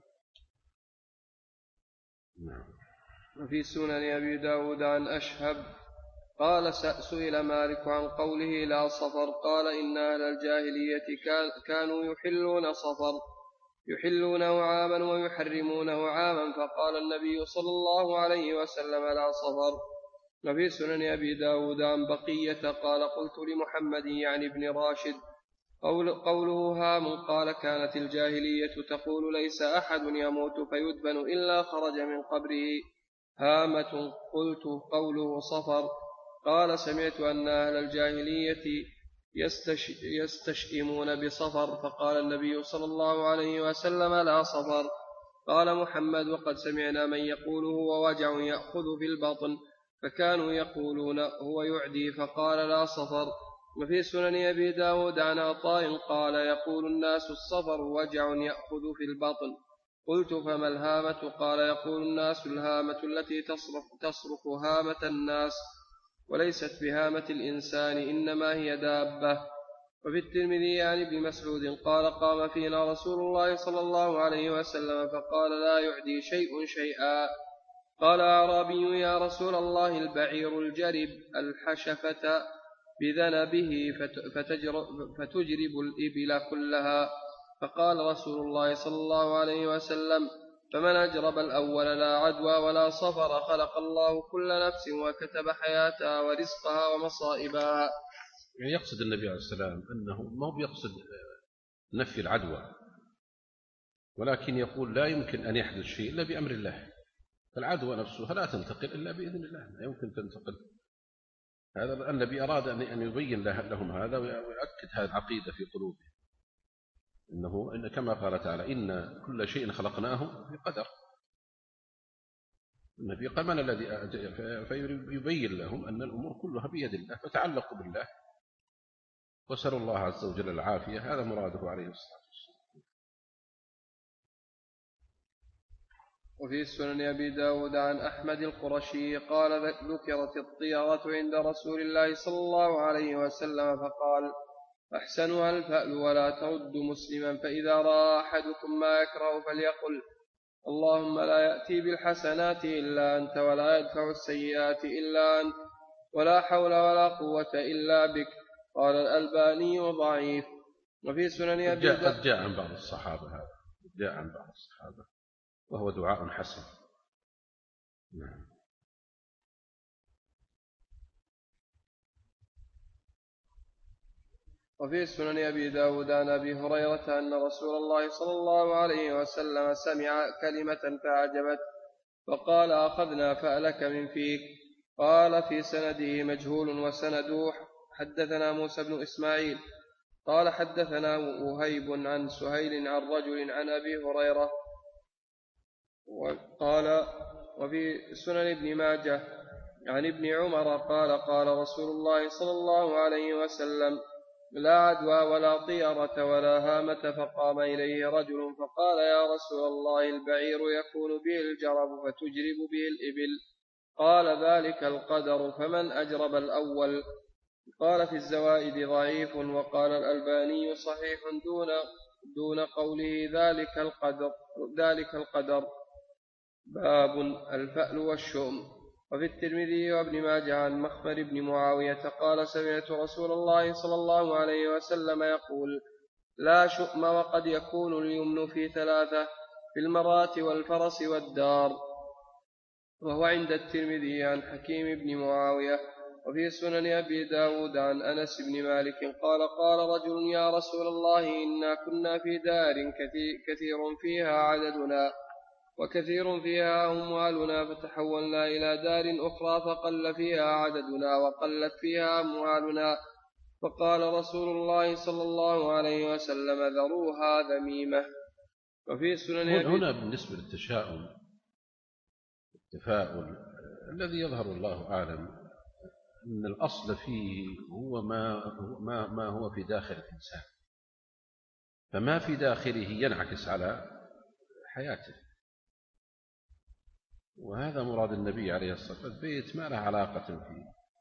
نعم. وفي سنن أبي داود عن أشهب قال سئل مالك عن قوله لا صفر، قال إن أهل الجاهلية كانوا يحلون صفر يحلونه عاما ويحرمونه عاما، فقال النبي صلى الله عليه وسلم لا صفر. وفي سنن أبي داود عن بقية قال قلت لمحمد يعني ابن راشد قول قوله هام، قال كانت الجاهلية تقول ليس أحد يموت فيدفن إلا خرج من قبره هامة، قلت قوله صفر. قال سمعت أن أهل الجاهلية يستش يستشئمون بصفر، فقال النبي صلى الله عليه وسلم لا صفر. قال محمد وقد سمعنا من يقوله ووجع يأخذ في البطن، فكانوا يقولون هو يعدي، فقال لا صفر. وفي سنن أبي داود عن عطاء قال يقول الناس الصفر وجع يأخذ في البطن، قلت فما الهامة؟ قال يقول الناس الهامة التي تصرخ, تصرخ هامة الناس وليست بهامة الإنسان، إنما هي دابة. وفي الترمذي عن ابن مسعود قال قام فينا رسول الله صلى الله عليه وسلم فقال لا يعدي شيء شيئا. قال أعرابي يا رسول الله البعير الجرب الحشفة بذنبه فتجرب الإبل كلها، فقال رسول الله صلى الله عليه وسلم فمن أجرب الأول لا عدوى ولا صفر، خلق الله كل نفس وكتب حياتها ورزقها ومصائبها. يعني يقصد النبي عليه السلام أنه ما هو يقصد نفي العدوى، ولكن يقول لا يمكن أن يحدث شيء إلا بأمر الله، فالعدوى نفسها لا تنتقل إلا بإذن الله، لا يمكن تنتقل. هذا النبي أراد أن يبين لهم هذا ويؤكد هذه العقيدة في قلوبهم، إنه إن كما قال تعالى إن كل شيء خلقناه بقدر. النبي قال من الذي فيبين لهم أن الأمور كلها بيد الله، فتعلقوا بالله وسألوا الله عز وجل العافية، هذا مراده عليه الصلاة والسلام. وفي سنن أبي داود عن أحمد القرشي قال ذكرت الطيرة عند رسول الله صلى الله عليه وسلم فقال أحسنها الفأل ولا ترد مسلما، فإذا رأى أحدكم ما يكره فليقل اللهم لا يأتي بالحسنات إلا أنت ولا يدفع السيئات إلا أنت ولا حول ولا قوة إلا بك. قال الألباني ضعيف. وفي سنن أبي داود قد جاء عن بعض الصحابة هذا جاء عن بعض الصحابة وهو دعاء حسن. نعم. وفي سنن أبي داود عن أبي هريرة أن رسول الله صلى الله عليه وسلم سمع كلمة فأعجبت فقال أخذنا فألك من فيك. قال في سنده مجهول وسنده حدثنا موسى بن إسماعيل قال حدثنا وهيب عن سهيل عن رجل عن أبي هريرة. وقال وفي سنن ابن ماجه عن ابن عمر قال قال رسول الله صلى الله عليه وسلم لا عدوى ولا طيرة ولا هامة، فقام إليه رجل فقال يا رسول الله البعير يكون به الجرب فتجرب به الإبل، قال ذلك القدر، فمن أجرب الأول؟ قال في الزوائد ضعيف، وقال الألباني صحيح دون دون قوله ذلك القدر ذلك القدر. باب الفأل والشؤم. وفي الترمذي وابن ماجه عن مخبر بن معاوية قال سمعت رسول الله صلى الله عليه وسلم يقول لا شؤم وقد يكون اليمن في ثلاثة في المرأة والفرس والدار. وهو عند الترمذي عن حكيم بن معاوية. وفي سنن أبي داود عن أنس بن مالك قال قال رجل يا رسول الله إنا كنا في دار كثير فيها عددنا وكثير فيها أموالنا فتحولنا إلى دار أخرى فقل فيها عددنا وقلت فيها أموالنا فقال رسول الله صلى الله عليه وسلم ذروها ذميمة. وفي سنن أبي هنا بالنسبة للتشاؤم التفاؤل الذي يظهر الله أعلم أن الأصل فيه هو ما, ما, ما هو في داخل الإنسان، فما في داخله ينعكس على حياته، وهذا مراد النبي عليه الصلاة والسلام. البيت ما له علاقة فيه،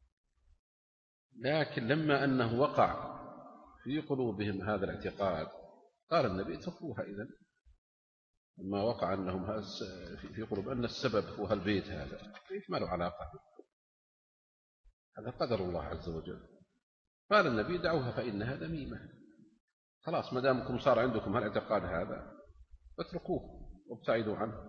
لكن لما أنه وقع في قلوبهم هذا الاعتقاد قال النبي اتركوها. إذن لما وقع أنهم في قلوب أن السبب هو البيت، هذا البيت ما له علاقة، هذا قدر الله عز وجل. قال النبي دعوها فإنها ذميمة، خلاص ما دامكم صار عندكم هالاعتقاد هذا فاتركوه وابتعدوا عنه.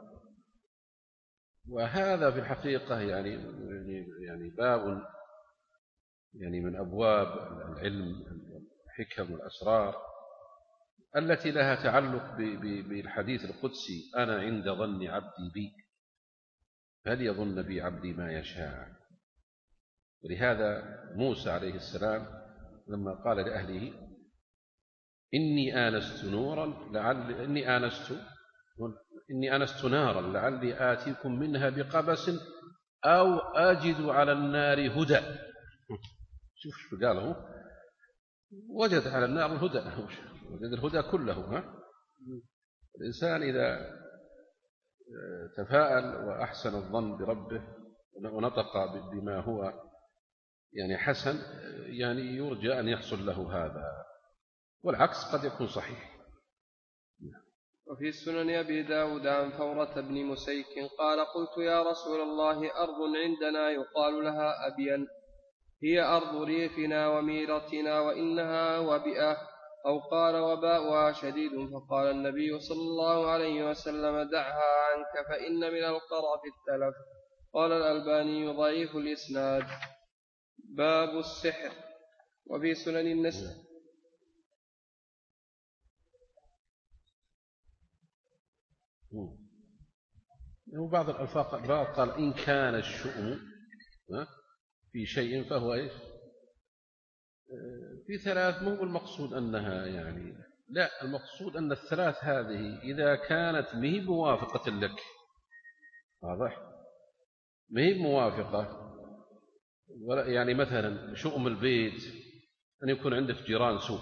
وهذا في الحقيقة يعني يعني باب يعني من أبواب العلم الحكم والأسرار التي لها تعلق بالحديث القدسي أنا عند ظن عبدي بي هل يظن بي عبدي ما يشاء. ولهذا موسى عليه السلام لما قال لأهله إني آنست نورا لعل إني آنست إني آنست نارا لعلي آتيكم منها بقبس أو أجد على النار هدى. شوف شو قاله، وجد على النار الهدى، وجد الهدى كله. ها؟ الإنسان إذا تفاءل وأحسن الظن بربه ونطق بما هو يعني حسن، يعني يرجى أن يحصل له هذا، والعكس قد يكون صحيح. وفي سنن أبي داود عن فورة بن مسيك قال قلت يا رسول الله أرض عندنا يقال لها أبين هي أرض ريفنا وميرتنا وإنها وبئة أو قال وباؤها شديد، فقال النبي صلى الله عليه وسلم دعها عنك فإن من القرف التلف. قال الألباني ضعيف الإسناد. باب السحر. وفي سنن النسائي وبعض الألفاظ قال إن كان الشؤم في شيء فهو إيش في ثلاث، مو المقصود أنها يعني لا، المقصود أن الثلاث هذه إذا كانت مهي موافقة لك، واضح، مهي موافقة، يعني مثلا شؤم البيت أن يكون عندك جيران سوء.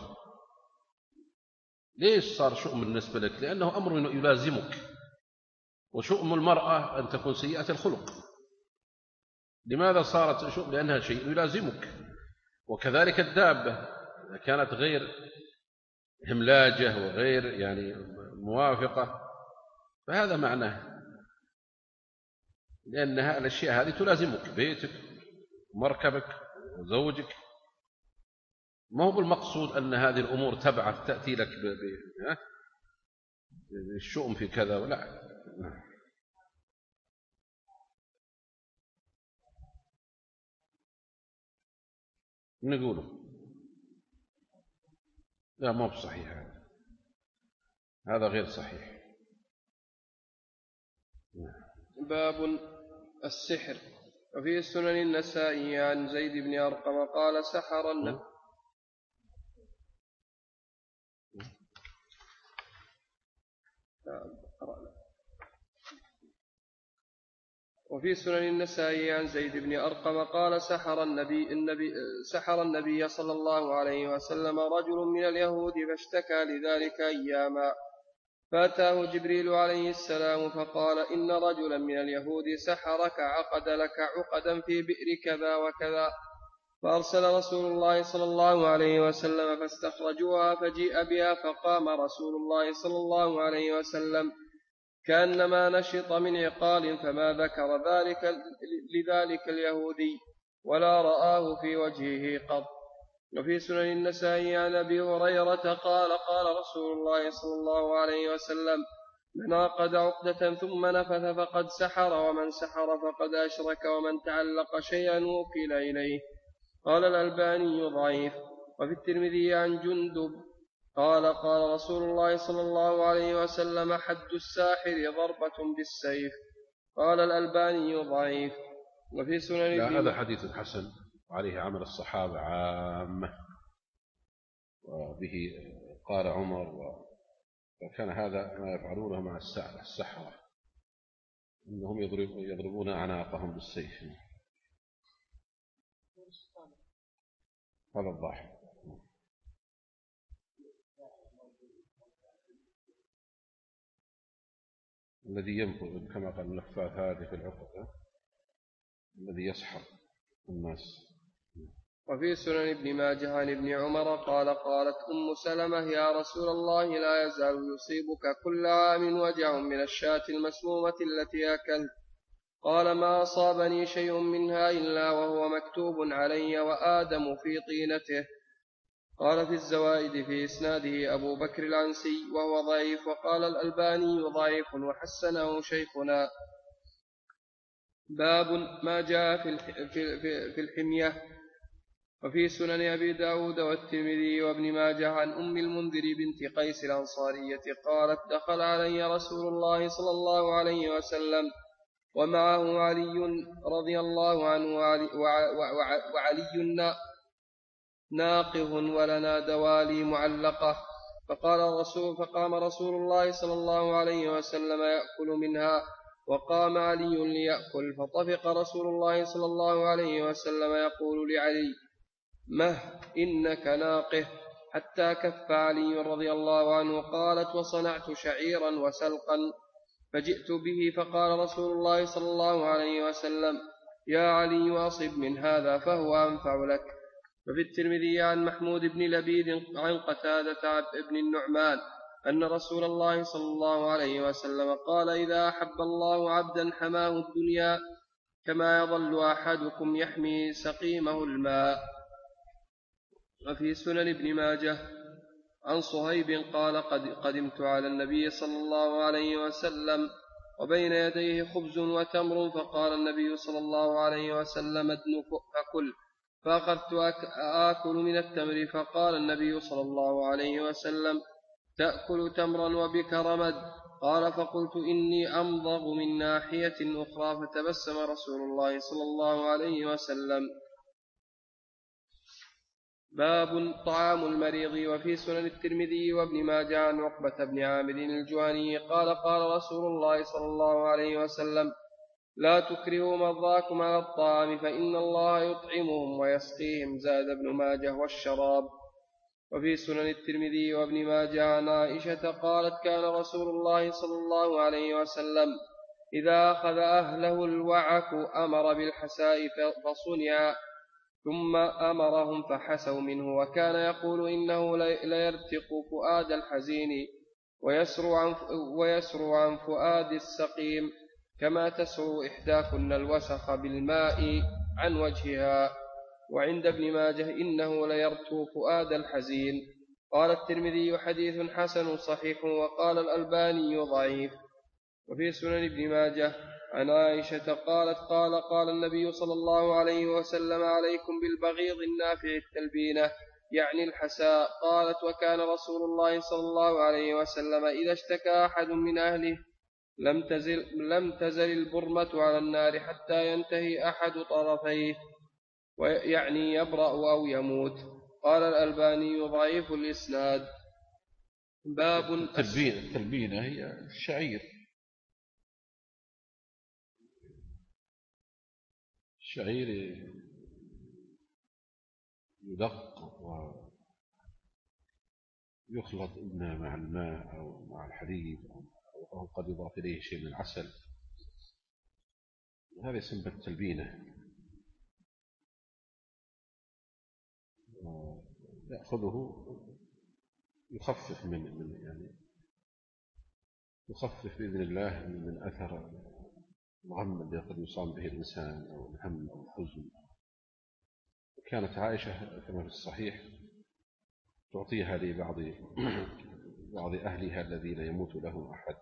ليش صار شؤم بالنسبة لك؟ لأنه أمر يلازمك. وشؤم المرأة أن تكون سيئة الخلق. لماذا صارت شؤم؟ لأنها شيء يلازمك. وكذلك الدابة إذا كانت غير هملاجة وغير يعني موافقة فهذا معناه، لأنها الأشياء هذه تلازمك، بيتك ومركبك وزوجك. ما هو بالمقصود أن هذه الأمور تبعث تأتي لك بالشؤم في كذا ولا. نقوله لا، ما هو صحيح، هذا هذا غير صحيح. باب السحر. وفي سنن النسائي عن زيد بن أرقم قال سحر النبي وفي سنن النسائي عن زيد بن أرقم قال سحر النبي, النبي سحر النبي صلى الله عليه وسلم رجل من اليهود فاشتكى لذلك أياما، فأتاه جبريل عليه السلام فقال إن رجلا من اليهود سحرك عقد لك عقدا في بئر كذا وكذا، فأرسل رسول الله صلى الله عليه وسلم فاستخرجوها فجيء بها، فقام رسول الله صلى الله عليه وسلم كأنما نشط من عقال، فما ذكر ذلك لذلك اليهودي ولا رآه في وجهه قط. وفي سنن النسائي عن أبي هريرة قال قال رسول الله صلى الله عليه وسلم من عقد عقدة ثم نفث فقد سحر ومن سحر فقد أشرك ومن تعلق شيئا وكل إليه. قال الألباني ضعيف. وفي الترمذي عن جندب قال قال رسول الله صلى الله عليه وسلم حد الساحر ضربة بالسيف. قال الألباني ضعيف. وفي سنن لا هذا حديث حسن وعليه عمل الصحابة عامة، وبه قال عمر، وكان هذا ما يفعلونه مع السحرة إنهم يضربون أعناقهم بالسيف. هذا الضاحك الذي ينفذ كما قال اللفاف هذه في العقد الذي يسحر الناس. وفي سنن ابن ماجه عن ابن عمر قال قالت أم سلمة يا رسول الله لا يزال يصيبك كل عام وجع من الشاة المسمومة التي أكلت. قال ما أصابني شيء منها إلا وهو مكتوب علي وآدم في طينته. قال في الزوائد في إسناده أبو بكر العنسي وهو ضعيف. وقال الألباني ضعيف وحسنه شيخنا. باب ما جاء في الحمية. وفي سنن أبي داود والترمذي وابن ماجه عن أم المنذر بنت قيس الأنصارية قالت دخل علي رسول الله صلى الله عليه وسلم ومعه علي رضي الله عنه وعلي, وعلي ناقه ولنا دوالي معلقة. فقال الرسول فقام رسول الله صلى الله عليه وسلم يأكل منها وقام علي ليأكل. فطفق رسول الله صلى الله عليه وسلم يقول لعلي مه إنك ناقه حتى كف علي رضي الله عنه. قالت وصنعت شعيرا وسلقا فجئت به فقال رسول الله صلى الله عليه وسلم يا علي أصب من هذا فهو أنفع لك. وفي الترمذي عن محمود بن لبيد عن قتادة بن النعمان أن رسول الله صلى الله عليه وسلم قال إذا أحب الله عبدا حماه الدنيا كما يظل أحدكم يحمي سقيمه الماء. وفي سنن ابن ماجه عن صهيب قال قد قدمت على النبي صلى الله عليه وسلم وبين يديه خبز وتمر فقال النبي صلى الله عليه وسلم ادن فكل. فأخذت آكل من التمر فقال النبي صلى الله عليه وسلم تأكل تمرا وبك رمد. قال فقلت إني أمضغ من ناحية أخرى فتبسم رسول الله صلى الله عليه وسلم. باب طعام المريض. وفي سنن الترمذي وابن ماجه عن عقبة بن عامر الجهني قال قال رسول الله صلى الله عليه وسلم لا تكرهوا مرضاكم على الطعام فإن الله يطعمهم ويسقيهم. زاد ابن ماجه والشراب. وفي سنن الترمذي وابن ماجه عن عائشة قالت كان رسول الله صلى الله عليه وسلم إذا أخذ أهله الوعك أمر بالحساء فصنع ثم أمرهم فحسوا منه. وكان يقول إنه ليرتق فؤاد الحزين ويسرع عن, ويسرع عن فؤاد السقيم كما تسرع إحداكن الوسخ بالماء عن وجهها. وعند ابن ماجه إنه ليرتو فؤاد الحزين. قال الترمذي حديث حسن صحيح. وقال الألباني ضعيف. وفي سنن ابن ماجه عن عائشة قالت قال قال النبي صلى الله عليه وسلم عليكم بالبغيض النافع التلبينة يعني الحساء. قالت وكان رسول الله صلى الله عليه وسلم إذا اشتكى أحد من أهله لم تزل, لم تزل البرمة على النار حتى ينتهي أحد طرفيه ويعني يبرأ أو يموت. قال الألباني ضعيف الإسناد. باب التلبينة هي الشعير. الشعير يدق ويخلط إما مع الماء أو مع الحليب أو قد يضاف إليه شيء من العسل. هذا يسمى التلبينة. يأخذه يخفف من من يعني يخفف بإذن الله من أثر الغم الذي قد يصاب به الإنسان أو الهم أو الحزن. كانت عائشة كما في الصحيح تعطيها لبعض بعض أهلها الذين يموت لهم أحد.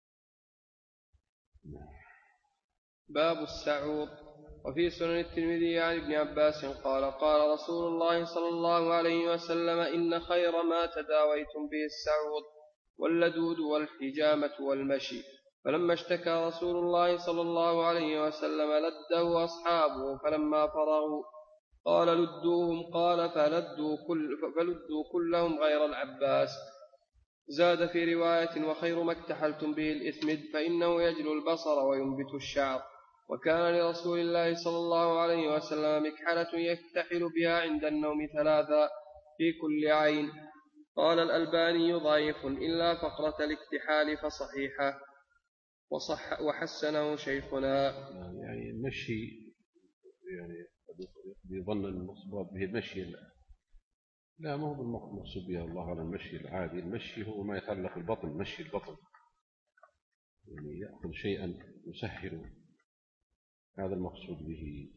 باب السعوط. وفي سنن الترمذي عن ابن عباس قال قال رسول الله صلى الله عليه وسلم إن خير ما تداويتم به السعوط واللدود والحجامة والمشي. فلما اشتكى رسول الله صلى الله عليه وسلم لده أصحابه، فلما فرغوا قال لدوهم، قال فلدوا, كل فلدوا كلهم غير العباس. زاد في رواية وخير ما اكتحلتم به الإثمد فإنه يجلو البصر وينبت الشعر. وكان لرسول الله صلى الله عليه وسلم مكحلة يكتحل بها عند النوم ثلاثا في كل عين. قال الألباني ضعيف إلا فقرة الاكتحال فصحيحة وصح وحسنه شيخنا. يعني المشي يعني يظن المقصود به المشي، لا ما هو المقصود به الله على المشي العادي. المشي هو ما يتعلق بالبطن، مشي البطن يعني يأخذ شيئا يسهل، هذا المقصود به.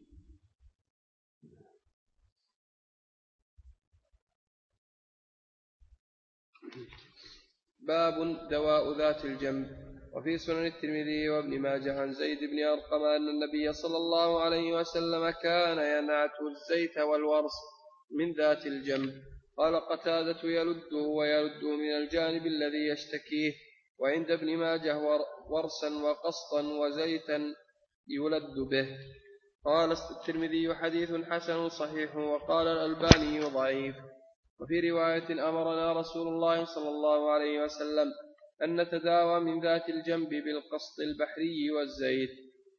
باب دواء ذات الجنب. وفي سنن الترمذي وابن ماجه عن زيد بن أرقم أن النبي صلى الله عليه وسلم كان ينعت الزيت والورص من ذات الجنب. قال قتادة يلده ويلده من الجانب الذي يشتكيه. وعند ابن ماجه ورسا وقسطا وزيتا يلد به. قال الترمذي حديث حسن صحيح، وقال الألباني ضعيف. وفي رواية أمرنا رسول الله صلى الله عليه وسلم أن نتداوى من ذات الجنب بالقسط البحري والزيت.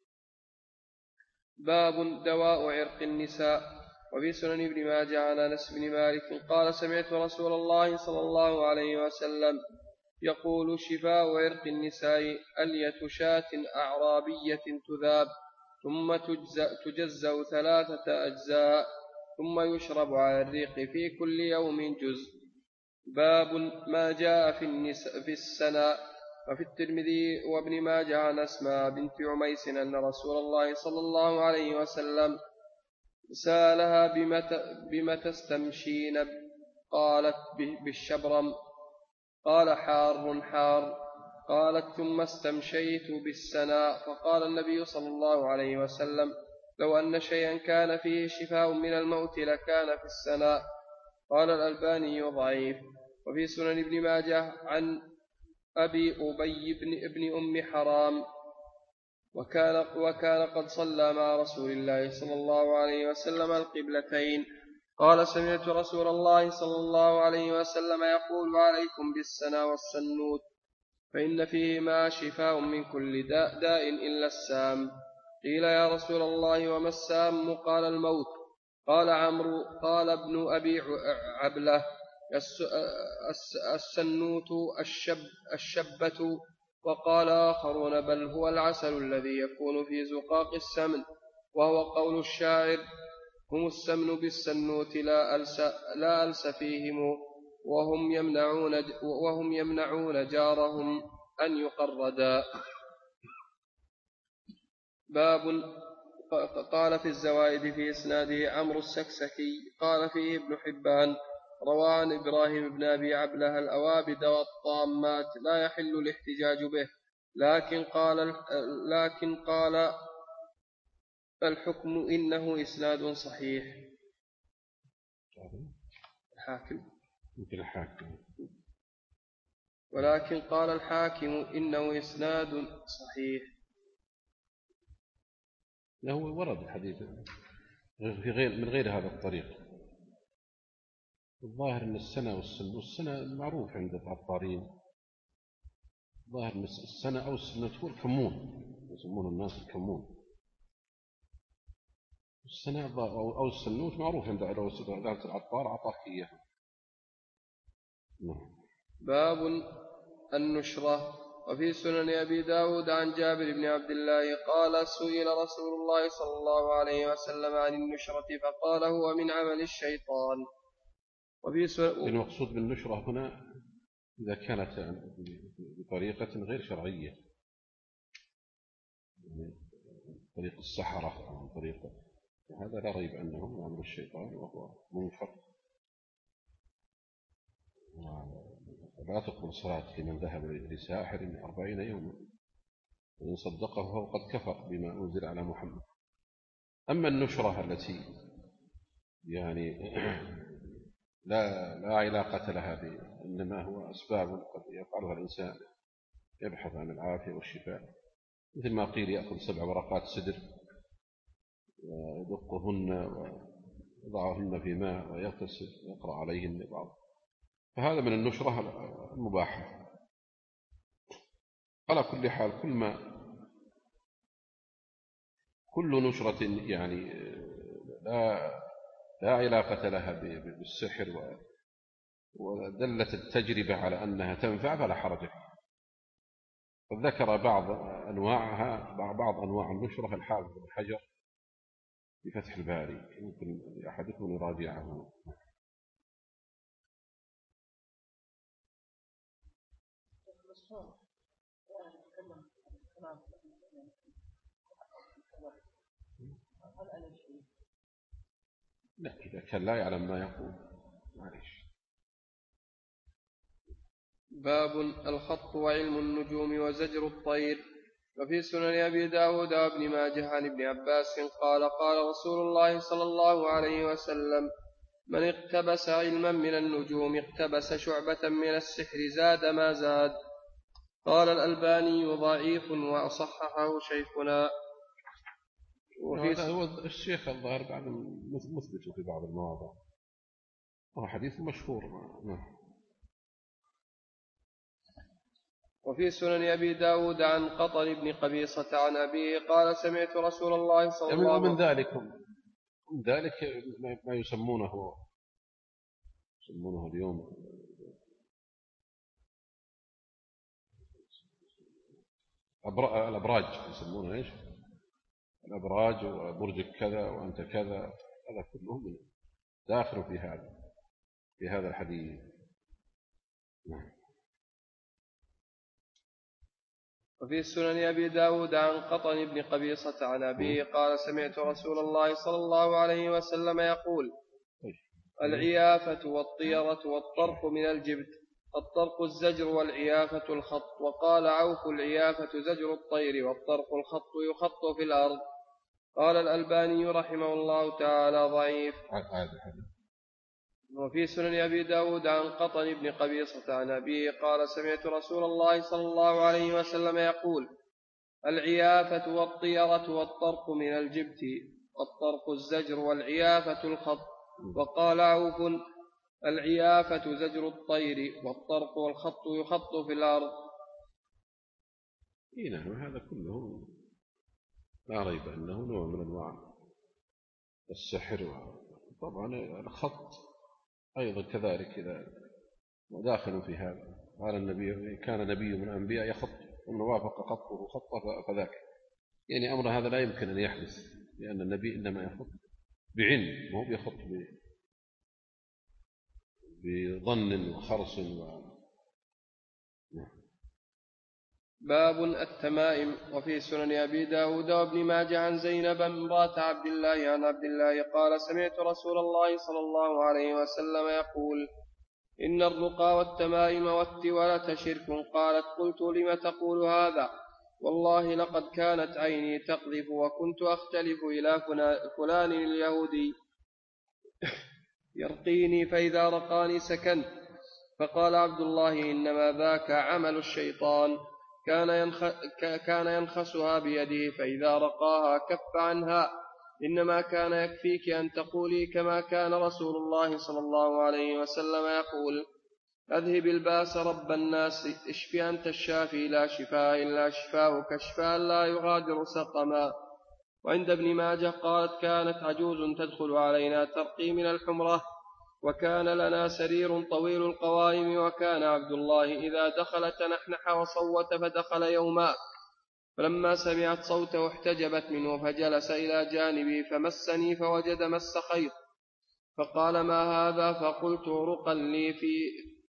باب دواء عرق النساء. وفي سنن ابن ماجه عن أنس بن مالك قال سمعت رسول الله صلى الله عليه وسلم يقول شفاء عرق النساء ألية شاة أعرابية تذاب ثم تجزأ ثلاثة أجزاء ثم يشرب على الريق في كل يوم جزء. باب ما جاء في, النساء في السناء. وفي الترمذي وابن ماجه عن أسماء بنت عميس أن رسول الله صلى الله عليه وسلم سألها بما تستمشين؟ قالت بالشبرم. قال حار حار. قالت ثم استمشيت بالسناء. فقال النبي صلى الله عليه وسلم لو أن شيئا كان فيه شفاء من الموت لكان في السناء. قال الألباني ضعيف. وفي سنن ابن ماجه عن أبي أبي بن ابن أم حرام وكان, وكان قد صلى مع رسول الله صلى الله عليه وسلم القبلتين. قال سمعت رسول الله صلى الله عليه وسلم يقول عليكم بالسنا والسنوت فإن فيهما شفاء من كل داء, داء إلا السام. قيل يا رسول الله وما السام؟ قال الموت. قال عمرو قال ابن أبي عبلة السنوت الشب الشبة. وقال آخرون بل هو العسل الذي يكون في زقاق السمن، وهو قول الشاعر هم السمن بالسنوت لا ألس, لا ألس فيهم وهم يمنعون, وهم يمنعون جارهم أن يقردا. باب قال في الزوائد في إسناده عمرو السكسكي قال فيه ابن حبان روى عن إبراهيم بن أبي عبلة الأوابد والطامات لا يحل الاحتجاج به، لكن قال, لكن قال الحكم إنه إسناد صحيح. الحاكم مثل الحاكم ولكن قال الحاكم إنه إسناد صحيح. له ورد الحديث في غير من غير هذا الطريق. الظاهر أن السنة والسنة والسنة معروف عند العطارين، ظاهر أن السنة أو السنة هو الكمون، يسمون الناس الكمون. السنة أو السنوت معروف عند العطار عطاكية. باب النشرة. وفي سنن أبي داود عن جابر بن عبد الله قال سئل رسول الله صلى الله عليه وسلم عن النشرة فقال هو من عمل الشيطان. وفي سنن المقصود بالنشرة هنا إذا كانت بطريقة غير شرعية، طريق السحرة أو طريقة هذا لا ريب أنه من عمل الشيطان وهو منكر. لا تقبل صلاة لمن ذهب لساحر أربعين يوما، وإن صدقه فهو قد كفر بما أنزل على محمد. أما النشرة التي يعني لا لا علاقة لها به، إنما هو أسباب قد يفعلها الإنسان يبحث عن العافية والشفاء، مثل ما قيل يأخذ سبع ورقات سدر ويدقهن ويضعهن في ماء ويغتسل ويقرأ عليهن بعض، فهذا من النشرة المباحة. على كل حال، كل ما كل نشرة يعني لا لا علاقة لها بالسحر ودلت التجربة على أنها تنفع فلا حرج فيها. فذكر بعض أنواعها بعض أنواع النشرة الحافظ بن حجر في فتح الباري، يمكن أحدكم يراجعه. لا، إذا كان لا يعلم ما يقول معليش. باب الخط وعلم النجوم وزجر الطير. وفي سنن أبي داود وابن ماجه عن ابن عباس قال قال رسول الله صلى الله عليه وسلم: من اقتبس علما من النجوم اقتبس شعبة من السحر زاد ما زاد. قال الألباني ضعيف وأصححه شيخنا. وهذا هو الشيخ الظاهر بعد مثبت في بعض المواضع، وهو حديث مشهور. نعم. وفي سنن أبي داود عن قطن بن قبيصة عن أبيه قال: سمعت رسول الله صلى الله عليه وسلم. من ذلك من ذلك ما يسمونه يسمونه اليوم الأبراج، يسمونه إيش؟ الأبراج وبرجك كذا وأنت كذا، هذا كله من داخل في هذا في هذا الحديث. نعم. وفي سنن أبي داود عن قطن بن قبيصة عن أبيه قال: سمعت رسول الله صلى الله عليه وسلم يقول: العيافة والطيرة والطرق من الجبت، الطرق الزجر والعيافة الخط. وقال عوف: العيافة زجر الطير والطرق الخط يخط في الأرض. قال الألباني رحمه الله تعالى: ضعيف. وفي سنن أبي داود عن قطن بن قبيصة عن أبيه قال: سمعت رسول الله صلى الله عليه وسلم يقول: العيافة والطيرة والطرق من الجبت، الطرق الزجر والعيافة الخط. وقال عوف: العيافة زجر الطير والطرق والخط يخط في الأرض. إيه نعم، هذا كله لا ريب أنه نوع من أنواع السحر. طبعا الخط أيضا كذلك إذا وداخل في هذا. قال النبي: كان نبي من الأنبياء يخط ومن وافق خطه خطه فذاك. يعني أمر هذا لا يمكن أن يحدث، لأن النبي إنما يخط بعلم، مو بيخط بظن وخرص و... باب التمائم. وفي سنن أبي داود وابن ماجه عن زينب امرأة عبد الله عن عبد الله قال: سمعت رسول الله صلى الله عليه وسلم يقول: إن الرقى والتمائم والتولة شرك. قالت: قلت: لم تقول هذا؟ والله لقد كانت عيني تقذف وكنت أختلف إلى فلان اليهودي يرقيني، فإذا رقاني سكنت. فقال عبد الله: إنما ذاك عمل الشيطان، كان, ينخ... كان ينخسها بيده، فإذا رقاها كف عنها. إنما كان يكفيك أن تقولي كما كان رسول الله صلى الله عليه وسلم يقول: أذهب الباس رب الناس، اشف أنت الشافي، لا شفاء إلا شفاؤك، شفاء لا يغادر سقما. وعند ابن ماجه قالت: كانت عجوز تدخل علينا ترقي من الحمرة، وكان لنا سرير طويل القوائم، وكان عبد الله إذا دخل تنحنح وصوت. فدخل يوما، فلما سمعت صوته احتجبت منه، فجلس إلى جانبي فمسني فوجد مس خيط، فقال: ما هذا؟ فقلت: رقى لي في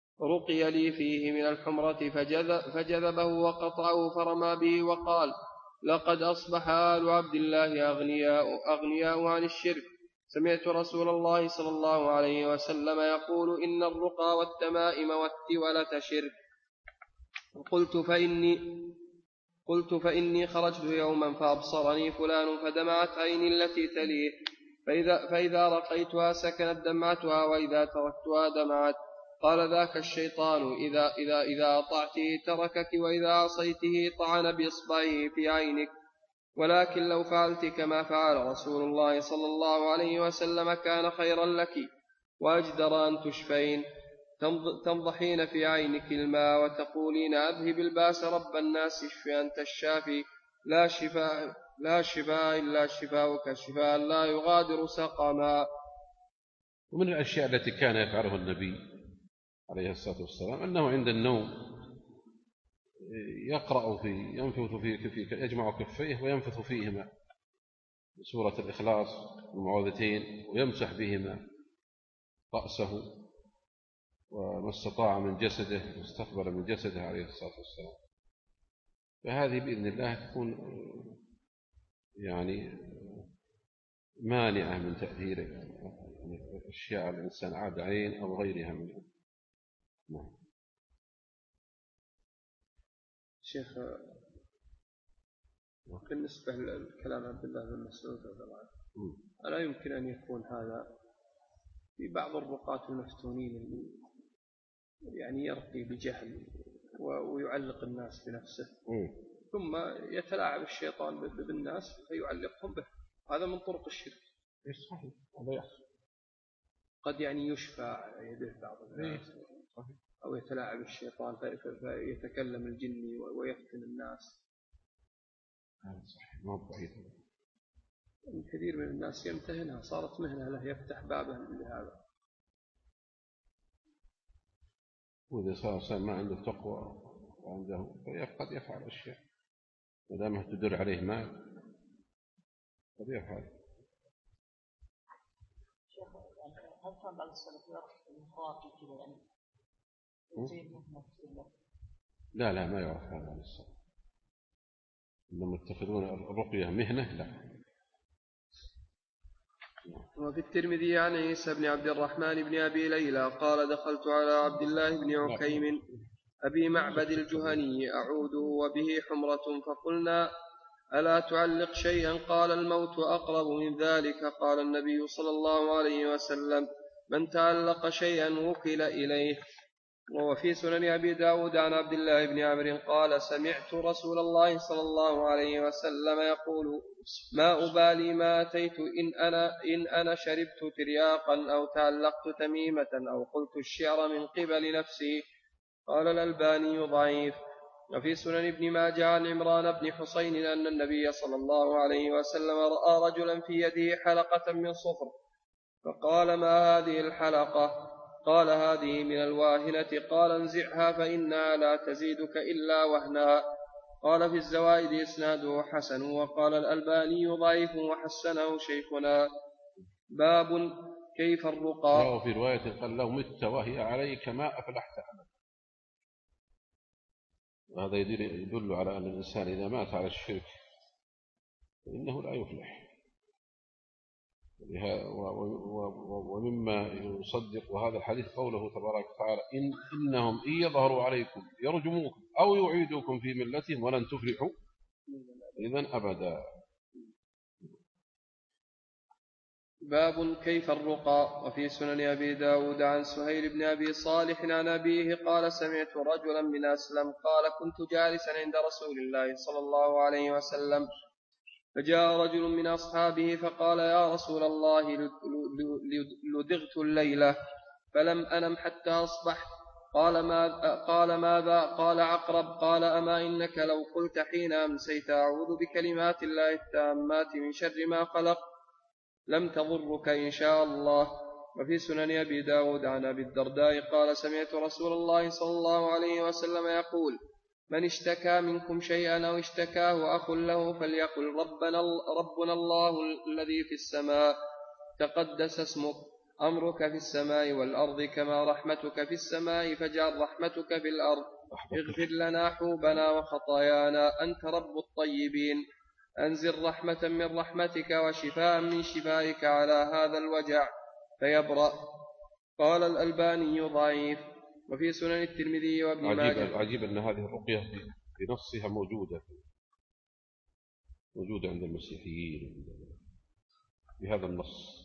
رقي لي فيه من الحمرة. فجذبه وقطعه فرمى به وقال: لقد أصبح آل عبد الله أغنياء, أغنياء عن الشرك. سمعت رسول الله صلى الله عليه وسلم يقول إن الرقى والتمائم والتولة شرك. قلت فإني, قلت فإني خرجت يوما فأبصرني فلان فدمعت عيني التي تليه، فإذا, فإذا رقيتها سكنت دمعتها وإذا تركتها دمعت. قال ذاك الشيطان إذا, إذا, إذا أطعته تركك وإذا عصيته طعن بإصبعه في عينك، ولكن لو فعلت كما فعل رسول الله صلى الله عليه وسلم كان خيرا لك وأجدر أن تشفين. تنضحين في عينك الماء وتقولين أذهب الباس رب الناس اشف أنت الشافي لا شفاء, لا شفاء إلا شفاؤك شفاء لا يغادر سقما. ومن الأشياء التي كان يفعله النبي عليه الصلاة والسلام أنه عند النوم يقرأ في ينفث في, في يجمع كفيه وينفث فيهما بسورة الإخلاص والمعوذتين ويمسح بهما رأسه وما استطاع من جسده واستقبل من جسده عليه الصلاة والسلام. فهذه بإذن الله تكون يعني مانعة من تأثير أشياء الإنسان عاد عين أو غيرها منها. نعم. شيخ بالنسبة للكلام عبد الله بن مسعود رضي الله عنه، ألا يمكن أن يكون هذا في بعض الرقاة المفتونين اللي يعني يرقي بجهل ويعلق الناس بنفسه ثم يتلاعب الشيطان بالناس فيعلقهم به، هذا من طرق الشرك. صحيح هذا يحصل. قد يعني يشفى يده بعض الناس أو يتلاعب الشيطان فيتكلم الجني ويفتن الناس. هذا صحيح ما بعيد. كثير من الناس يمتهنها، صارت مهنة له يفتح بابه لهذا. وإذا صار ما عنده تقوى وعنده قد يفعل أشياء ما دامها تدر عليه مال قد يفعل. شيخ هل كان بعض السلف يعرف الخواطر كذا يعني؟ لا لا ما يعرف هذا عن السلف، إنهم يتخذون الرقية مهنة. لا. وفي الترمذي عن عيسى بن عبد الرحمن بن أبي ليلى قال دخلت على عبد الله بن عكيم أبي معبد الجهني أعوده وبه حمرة فقلنا ألا تعلق شيئا؟ قال الموت أقرب من ذلك. قال النبي صلى الله عليه وسلم من تعلق شيئا وكل إليه. وفي سنن أبي داود عن عبد الله بن عمرو قال سمعت رسول الله صلى الله عليه وسلم يقول ما أبالي ما أتيت إن أنا, إن أنا شربت ترياقا أو تعلقت تميمة أو قلت الشعر من قبل نفسي. قال الألباني ضعيف. وفي سنن ابن ماجه عن عمران بن حسين أن النبي صلى الله عليه وسلم رأى رجلا في يده حلقة من صفر فقال ما هذه الحلقة؟ قال هذه من الواهنة. قال انزعها فإنها لا تزيدك إلا وهنا. قال في الزوائد إسناده حسن. وقال الألباني ضعيف وحسنه شيخنا. باب كيف الرقى. وفي رواية قال لو مت وهي عليك ما أفلحت أبدا. وهذا يدل على أن الإنسان إذا مات على الشرك فإنه لا يفلح. ومما يصدق وهذا الحديث قوله تبارك وتعالى إن إنهم إن يظهروا عليكم يرجموكم أو يعيدوكم في ملتهم ولن تفلحوا إذن أبدا. باب كيف الرقى. وفي سنن أبي داود عن سهيل بن أبي صالح عن أبيه قال سمعت رجلا من أسلم قال كنت جالسا عند رسول الله صلى الله عليه وسلم فجاء رجل من أصحابه فقال يا رسول الله لدغت الليلة فلم أنم حتى أصبحت. قال, ما قال ماذا؟ قال عقرب. قال أما إنك لو قلت حين أمسيت أعوذ بكلمات الله التامات من شر ما خلق لم تضرك إن شاء الله. وفي سنن أبي داود عن أبي الدرداء قال سمعت رسول الله صلى الله عليه وسلم يقول من اشتكى منكم شيئا أو اشتكاه أخ له فليقل ربنا, ربنا الله الذي في السماء تقدس اسمك أمرك في السماء والأرض كما رحمتك في السماء فاجعل رحمتك في الأرض اغفر لنا حوبنا وخطايانا، أنت رب الطيبين، أنزل رحمة من رحمتك وشفاء من شفائك على هذا الوجع فيبرأ. قال الألباني ضعيف. وفي سنن الترمذي وابن ماجه. عجيب, عجيب أن هذه الرقية بنصها موجودة موجودة عند المسيحيين بهذا النص.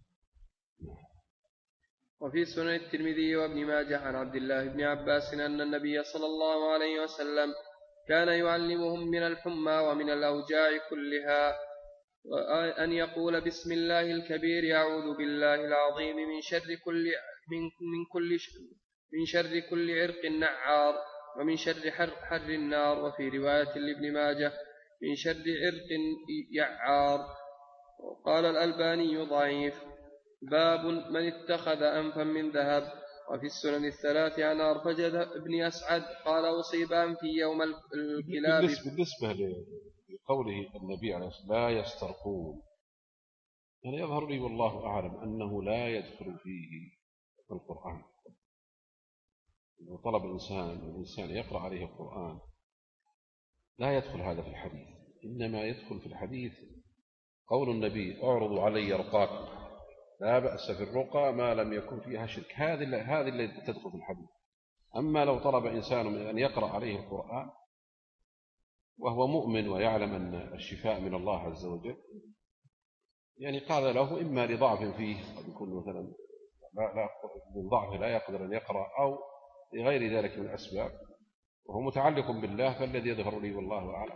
وفي سنن الترمذي وابن ماجه عن عبد الله بن عباس أن النبي صلى الله عليه وسلم كان يعلمهم من الحمى ومن الأوجاع كلها أن يقول بسم الله الكبير أعوذ بالله العظيم من شر كل من من كل من شر كل عرق نعار، ومن شر حر, حر النار. وفي رواية لابن ماجه من شر عرق يعار. وقال الألباني ضعيف. باب من اتخذ أنفا من ذهب. وفي السنن الثلاث عن أرفجة بن أسعد قال أصيب أنفي يوم الكلاب. بالنسبة لقوله النبي عليه الصلاة والسلام لا يسترقون، يعني يظهر لي والله أعلم أنه لا يدخل فيه القرآن. لو طلب الإنسان الإنسان يقرأ عليه القرآن لا يدخل هذا في الحديث، إنما يدخل في الحديث قول النبي أعرضوا علي رقاكم، لا بأس في الرقى ما لم يكن فيها شرك. هذه هذه اللي تدخل في الحديث. أما لو طلب إنسان من أن يقرأ عليه القرآن وهو مؤمن ويعلم أن الشفاء من الله عز وجل، يعني قال له إما لضعف فيه، قد يكون مثلا لا لا من ضعف لا يقدر أن يقرأ، أو لغير ذلك من الأسباب، وهو متعلق بالله، فالذي يظهر لي والله أعلم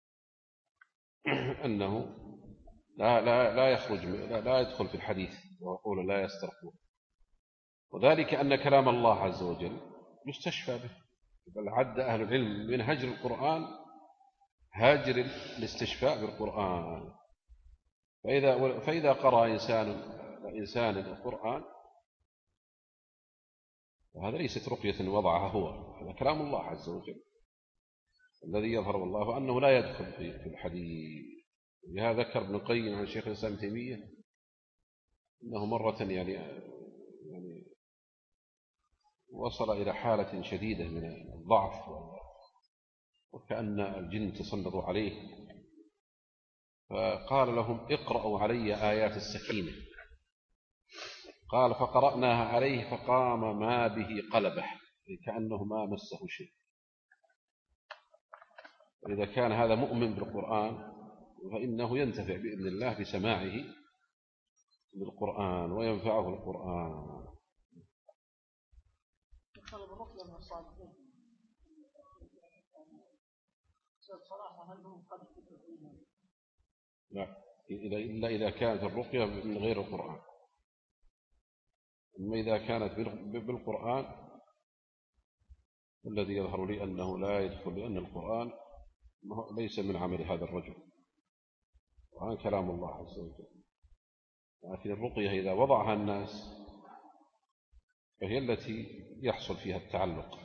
أنه لا لا لا يخرج لا, لا يدخل في الحديث ويقول لا يسترقون، وذلك أن كلام الله عز وجل يستشفى به. بل عد أهل العلم من هجر القرآن هاجر الاستشفاء بالقرآن. فإذا فإذا قرأ إنسان إنسان القرآن وهذا ليست رقية وضعها هو، هذا كلام الله عز وجل الذي يظهر والله أنه لا يدخل في الحديث. لهذا ذكر ابن القيم عن شيخ الإسلام تيمية أنه مرة يعني يعني وصل إلى حالة شديدة من الضعف وكأن الجن تسلطوا عليه، فقال لهم اقرأوا علي آيات السكينة. قال فقرأناها عليه فقام ما به قلبه، كأنه ما مسه شيء. إذا كان هذا مؤمن بالقرآن فإنه ينتفع بإذن الله بسماعه بالقرآن وينفعه القرآن. لا، إلا إذا كانت الرقية من غير القرآن. أما إذا كانت بالقرآن الذي يظهر لي أنه لا يدخل، لأن القرآن ليس من عمل هذا الرجل، القرآن كلام الله عز وجل. لكن الرقية إذا وضعها الناس فهي التي يحصل فيها التعلق،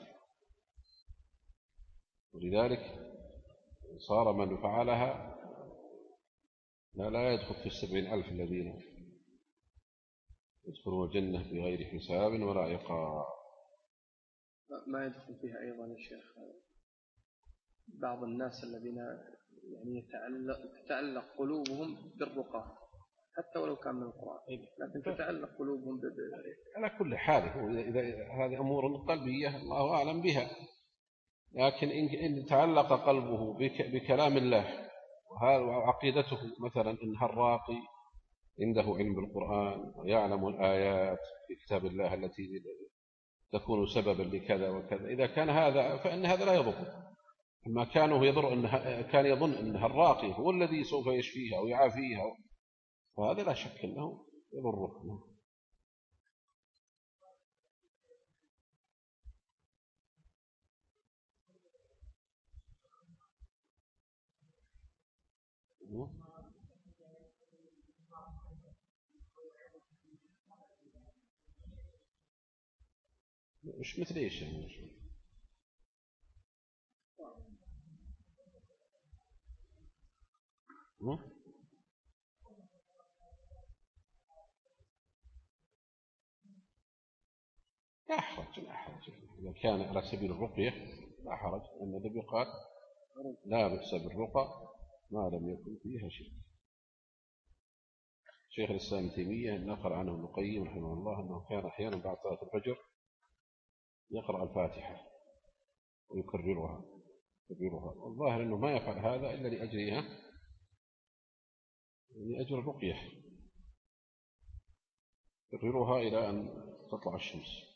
ولذلك صار من فعلها لا, لا يدخل في السبعين ألف الذين يدخلون الجنة بغير حساب ولا عقاب. ما يدخل فيها أيضا يا شيخ بعض الناس الذين يعني يتعلق تتعلق قلوبهم بالرقى حتى ولو كان من القرآن، لكن تتعلق قلوبهم ب... على كل حال إذا هذه أمور قلبية الله أعلم بها، لكن إن تعلق قلبه بكلام الله وعقيدته مثلا إنها الراقي عنده علم بالقرآن ويعلم الآيات في كتاب الله التي تكون سببا لكذا وكذا، إذا كان هذا فإن هذا لا يضر. أما كانوا يضر إنها كان يظن أنها الراقي هو الذي سوف يشفيها أو يعافيها، فهذا لا شك أنه يضره. مش مثل إيش يعني مش. لا حرج لا حرج إذا كان على سبيل الرقية لا حرج، أن النبي قال لا بأس بالرقى ما لم يكن فيها شرك. شيخ الإسلام ابن تيمية نقل عنه ابن القيم رحمه الله أنه كان أحيانا بعد صلاة الفجر يقرأ الفاتحة ويكررها يكررها والظاهر أنه ما يفعل هذا إلا لأجلها لأجل الرقية، يكررها إلى أن تطلع الشمس.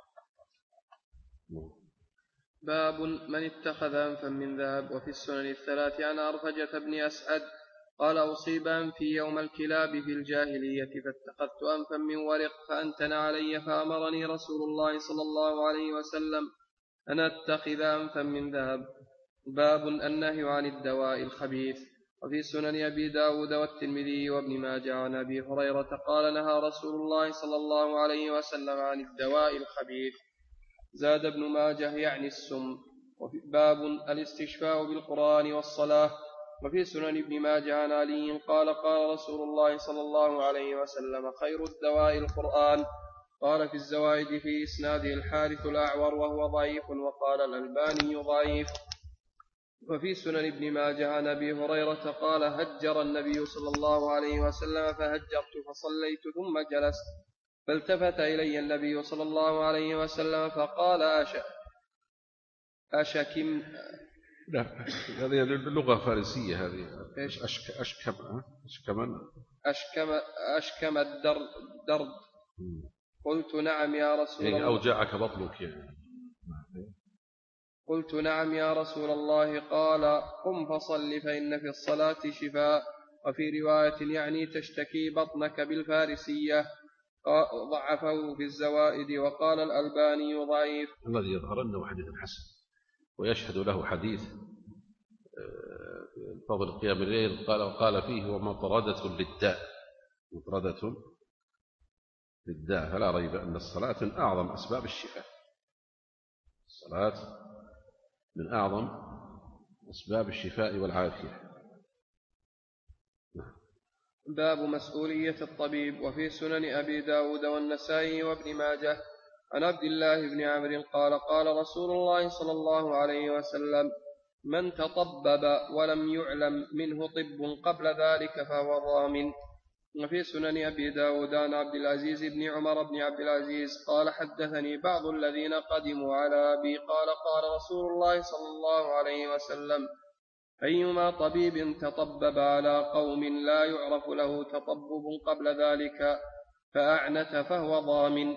باب من اتخذ أنفا من ذهب. وفي السنن الثلاث عن أرفجة بن أسعد قال أصيب أنفي يوم الكلاب في الجاهلية فاتخذت أنفا من ورق فأنتن علي فأمرني رسول الله صلى الله عليه وسلم أن أتخذ أنفا من ذهب. باب النهي عن الدواء الخبيث. وفي سنن أبي داود والترمذي وابن ماجه عن أبي هريرة قال نهى رسول الله صلى الله عليه وسلم عن الدواء الخبيث. زاد ابن ماجه يعني السم. باب الاستشفاء بالقرآن والصلاة. وفي سنن ابن ماجه عن علي قال قال رسول الله صلى الله عليه وسلم خير الدواء القرآن. قال في الزوائد في إسناده الحارث الأعور وهو ضعيف، وقال الألباني ضعيف. وفي سنن ابن ماجه عن أبي هريرة قال هجر النبي صلى الله عليه وسلم فهجرت فصليت ثم جلست فالتفت إلي النبي صلى الله عليه وسلم فقال أش أشكم لا هذه اللغة فارسية هذه أشك أشكم أشكم أشكم أشكم الدرد درد. قلت نعم يا رسول الله. أوجعك بطنك يعني. قلت نعم يا رسول الله. قال قم فصل فإن في الصلاة شفاء. وفي رواية يعني تشتكي بطنك بالفارسية. ضعفه في الزوائد. وقال الألباني ضعيف. الذي يظهر أنه حديث حسن ويشهد له حديث فضل قيام الليل قال قال فيه ومطردة للداء مطردة للداء. فلا ريب أن الصلاة من أعظم أسباب الشفاء. الصلاة من أعظم أسباب الشفاء والعافية. باب مسؤولية الطبيب. وفي سنن أبي داود والنسائي وابن ماجه عن عبد الله بن عمرو قال قال رسول الله صلى الله عليه وسلم من تطبب ولم يعلم منه طب قبل ذلك فهو ضامن. وفي سنن أبي داود عن عبد العزيز بن عمر بن عبد العزيز قال حدثني بعض الذين قدموا على أبي قال قال رسول الله صلى الله عليه وسلم أيما طبيب تطبب على قوم لا يعرف له تطبب قبل ذلك فأعنت فهو ضامن.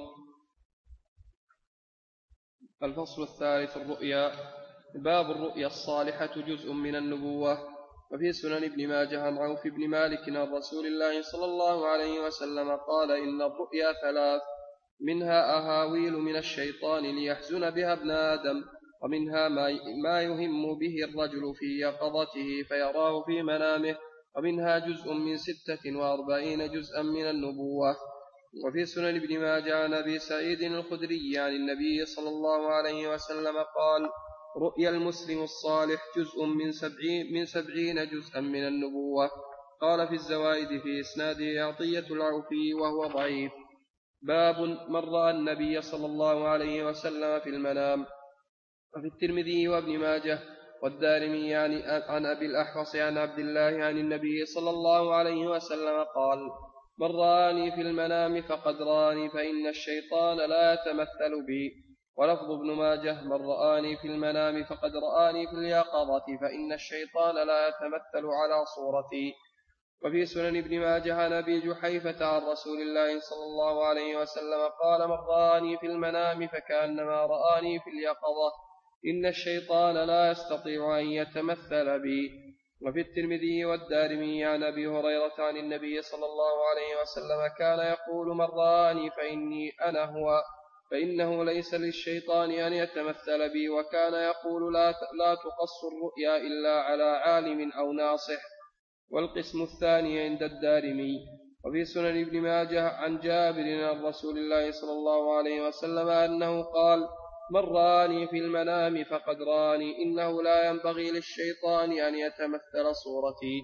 الفصل الثالث الرؤيا. باب الرؤيا الصالحة جزء من النبوة. وفي سنن ابن ماجه عن عوف بن مالك عن رسول الله صلى الله عليه وسلم قال إن الرؤيا ثلاث منها أهاويل من الشيطان ليحزن بها ابن آدم ومنها ما يهم به الرجل في يقظته فيراه في منامه ومنها جزء من ستة وأربعين جزءا من النبوة. وفي سنن ابن ماجه عن أبي سعيد الخدري عن النبي صلى الله عليه وسلم قال رؤيا المسلم الصالح جزء من سبعين, من سبعين جزءا من النبوة. قال في الزوائد في إسناده عطية العوفي وهو ضعيف. باب من رأى النبي صلى الله عليه وسلم في المنام. وفي الترمذي وابن ماجه والدارمي يعني عن أبي الأحوص عن عبد الله عن النبي صلى الله عليه وسلم قال من رآني في المنام فقد رآني فإن الشيطان لا يتمثل بي. ولفظ ابن ماجه من رآني في المنام فقد رآني في اليقظة فإن الشيطان لا يتمثل على صورتي. وفي سنن ابن ماجه عن أبي جحيفة عن رسول الله صلى الله عليه وسلم قال من رآني في المنام فكأنما رآني في اليقظة إن الشيطان لا يستطيع أن يتمثل بي. وفي الترمذي والدارمي عن أبي هريرة عن النبي صلى الله عليه وسلم كان يقول من رآني فإني أنا هو فإنه ليس للشيطان أن يتمثل بي. وكان يقول لا لا تقص الرؤيا إلا على عالم أو ناصح. والقسم الثاني عند الدارمي. وفي سنن ابن ماجه عن جابر عن رسول الله صلى الله عليه وسلم أنه قال من رآني في المنام فقد رآني إنه لا ينبغي للشيطان أن يتمثل صورتي.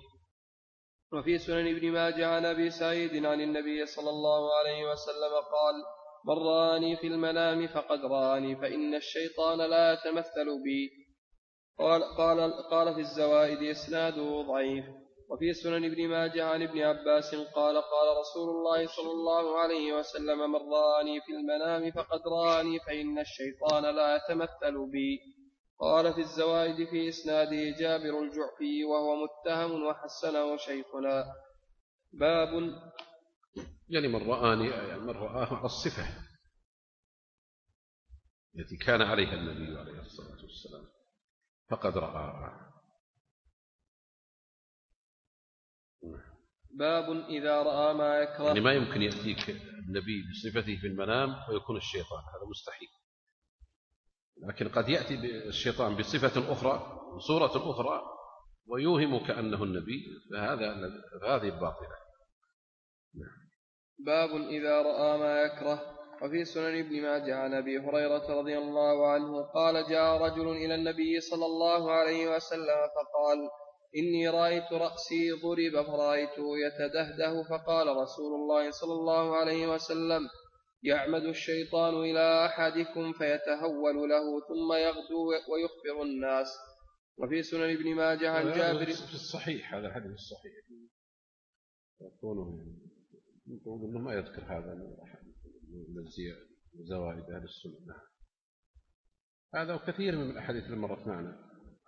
وفي سنن ابن ماجه عن أبي سعيد عن النبي صلى الله عليه وسلم قال من رآني في المنام فقد رآني فإن الشيطان لا يتمثل بي. قال, قال, قال في الزوائد إسناده ضعيف. وفي سنن ابن ماجه عن ابن عباس قال قال رسول الله صلى الله عليه وسلم من رآني في المنام فقد رآني فإن الشيطان لا يتمثل بي. قال في الزوائد في إسناده جابر الجعفي وهو متهم وحسنه شيخنا. باب يعني من رآني يعني من رآه الصفة التي كان عليها النبي عليه الصلاة والسلام فقد رآها. باب إذا رأى ما يكره. يعني ما يمكن يأتيك النبي بصفته في المنام ويكون الشيطان، هذا مستحيل. لكن قد يأتي الشيطان بصفة أخرى بصورة أخرى ويوهم كأنه النبي، فهذا هذه الباطلة. باب إذا رأى ما يكره. وفي سنن ابن ماجه عن أبي هريرة رضي الله عنه قال جاء رجل إلى النبي صلى الله عليه وسلم فقال إني رأيت رأسي ضرب فرأيته يتدهده، فقال رسول الله صلى الله عليه وسلم يعمد الشيطان إلى أحدكم فيتهول له ثم يغدو ويخبر الناس. وفي سنن ابن ماجه عن جابر في الصحيح، هذا الحديث الصحيح يقولون انه ما يذكر هذا من زوائد اهل السنه. هذا وكثير من الاحاديث اللي مرت معنا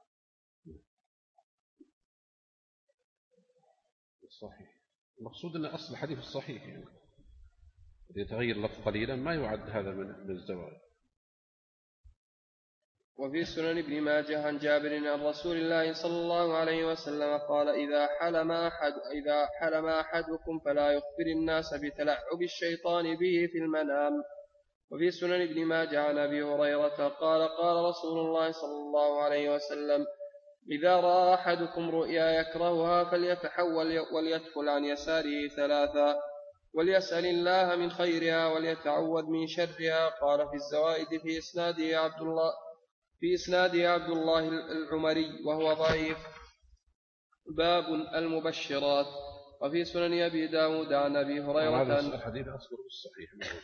الصحيح. المقصود ان اصل الحديث الصحيح يعني يتغير لفظ قليلا ما يعد هذا من الزوائد. وفي سنن ابن ماجه عن جابر عن رسول الله صلى الله عليه وسلم قال إذا حلم أحد إذا حلم أحدكم فلا يخبر الناس بتلعب الشيطان به في المنام. وفي سنن ابن ماجه عن أبي هريرة قال قال رسول الله صلى الله عليه وسلم إذا رأى أحدكم رؤيا يكرهها فليتحول وليدخل عن يساره ثلاثا وليسأل الله من خيرها وليتعوذ من شرها. قال في الزوائد في إسناده عبد الله في إسناده عبد الله العمري وهو ضعيف. باب المبشرات. وفي سنن أبي داود عن أبي هريرة هذا الحديث أصدر الصحيح.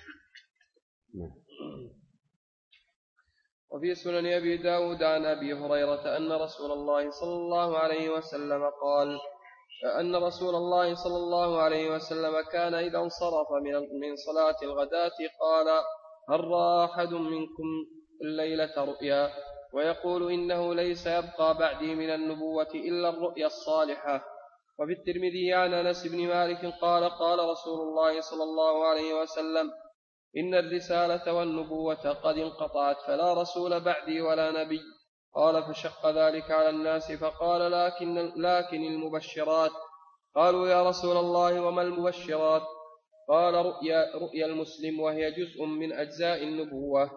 وفي سنن أبي داود عن أبي هريرة أن رسول الله صلى الله عليه وسلم قال أن رسول الله صلى الله عليه وسلم كان إذا انصرف من صلاة الغداة قال هل رأى أحد منكم الليلة رؤيا؟ ويقول إنه ليس يبقى بعدي من النبوة إلا الرؤيا الصالحة. وفي الترمذي عن أنس بن مالك قال قال رسول الله صلى الله عليه وسلم إن الرسالة والنبوة قد انقطعت فلا رسول بعدي ولا نبي. قال فشق ذلك على الناس فقال لكن, لكن المبشرات. قالوا يا رسول الله وما المبشرات؟ قال رؤيا, رؤيا المسلم وهي جزء من أجزاء النبوة.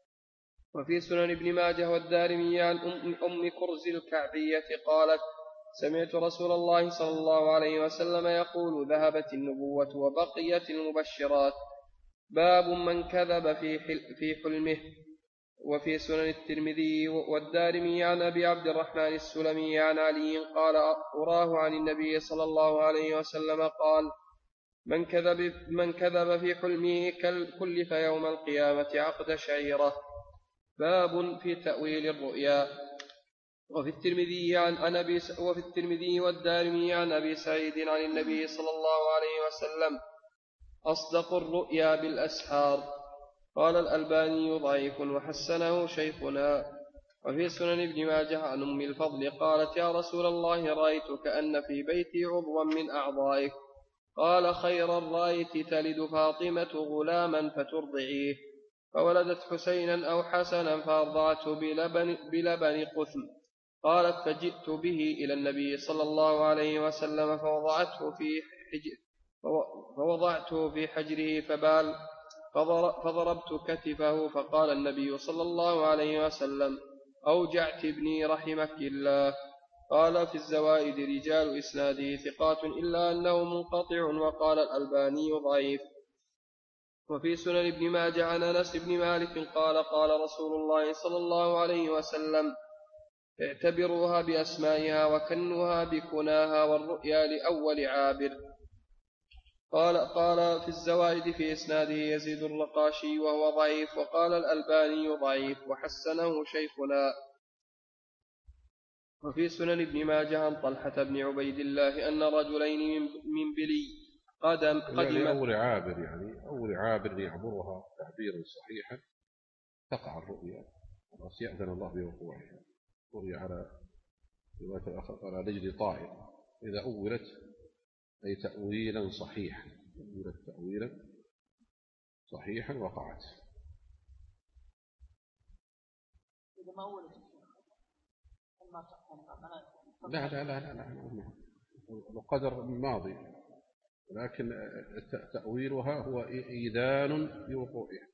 وفي سنن ابن ماجه والدارمي عن أم, أم كرز الكعبية قالت سمعت رسول الله صلى الله عليه وسلم يقول ذهبت النبوة وبقيت المبشرات. باب من كذب في, حل في حلمه. وفي سنن الترمذي والدارمي عن أبي عبد الرحمن السلمي عن علي قال أراه عن النبي صلى الله عليه وسلم قال من كذب, من كذب في حلمه كلف يوم القيامة عقد شعيرة. باب في تأويل الرؤيا. وفي الترمذي عن أبي وفي الترمذي والدارمي عن أبي سعيد عن النبي صلى الله عليه وسلم أصدق الرؤيا بالأسحار. قال الألباني ضعيف وحسنه شيخنا. وفي سنن ابن ماجه عن أم الفضل قالت يا رسول الله رأيت كأن في بيتي عضوا من أعضائك. قال خيرا رأيت تلد فاطمة غلاما فترضعيه فولدت حسينا أو حسنا فأرضعته بلبن, بلبن قثم. قالت فجئت به إلى النبي صلى الله عليه وسلم فوضعته في حجر فوضعته في حجره فبال فضربت كتفه فقال النبي صلى الله عليه وسلم أوجعت ابني رحمك الله. قال في الزوائد رجال إسناده ثقات إلا أنه منقطع. وقال الألباني ضعيف. وفي سنن ابن ماجه عن أنس بن مالك قال قال رسول الله صلى الله عليه وسلم اعتبروها بأسمائها وكنوها بكناها والرؤيا لأول عابر. قال قال في الزوائد في إسناده يزيد الرقاشي وهو ضعيف، وقال الألباني ضعيف وحسنه شيخنا. وفي سنن ابن ماجه عن طلحة بن عبيد الله أن رجلين من بلي قدم قدم أول عابر يعني أول عابر يعبرها تعبيرا صحيحا تقع الرؤيا بس يأذن الله بوقوعها. رؤيا على رواية الآخر على رجل طائر إذا أولت أي تأويلا صحيحا أولت تأويلا صحيحا وقعت. إذا ما أولت لا لا لا لا, لا. القدر ماضي لكن تأويلها هو إيذان بوقوعها.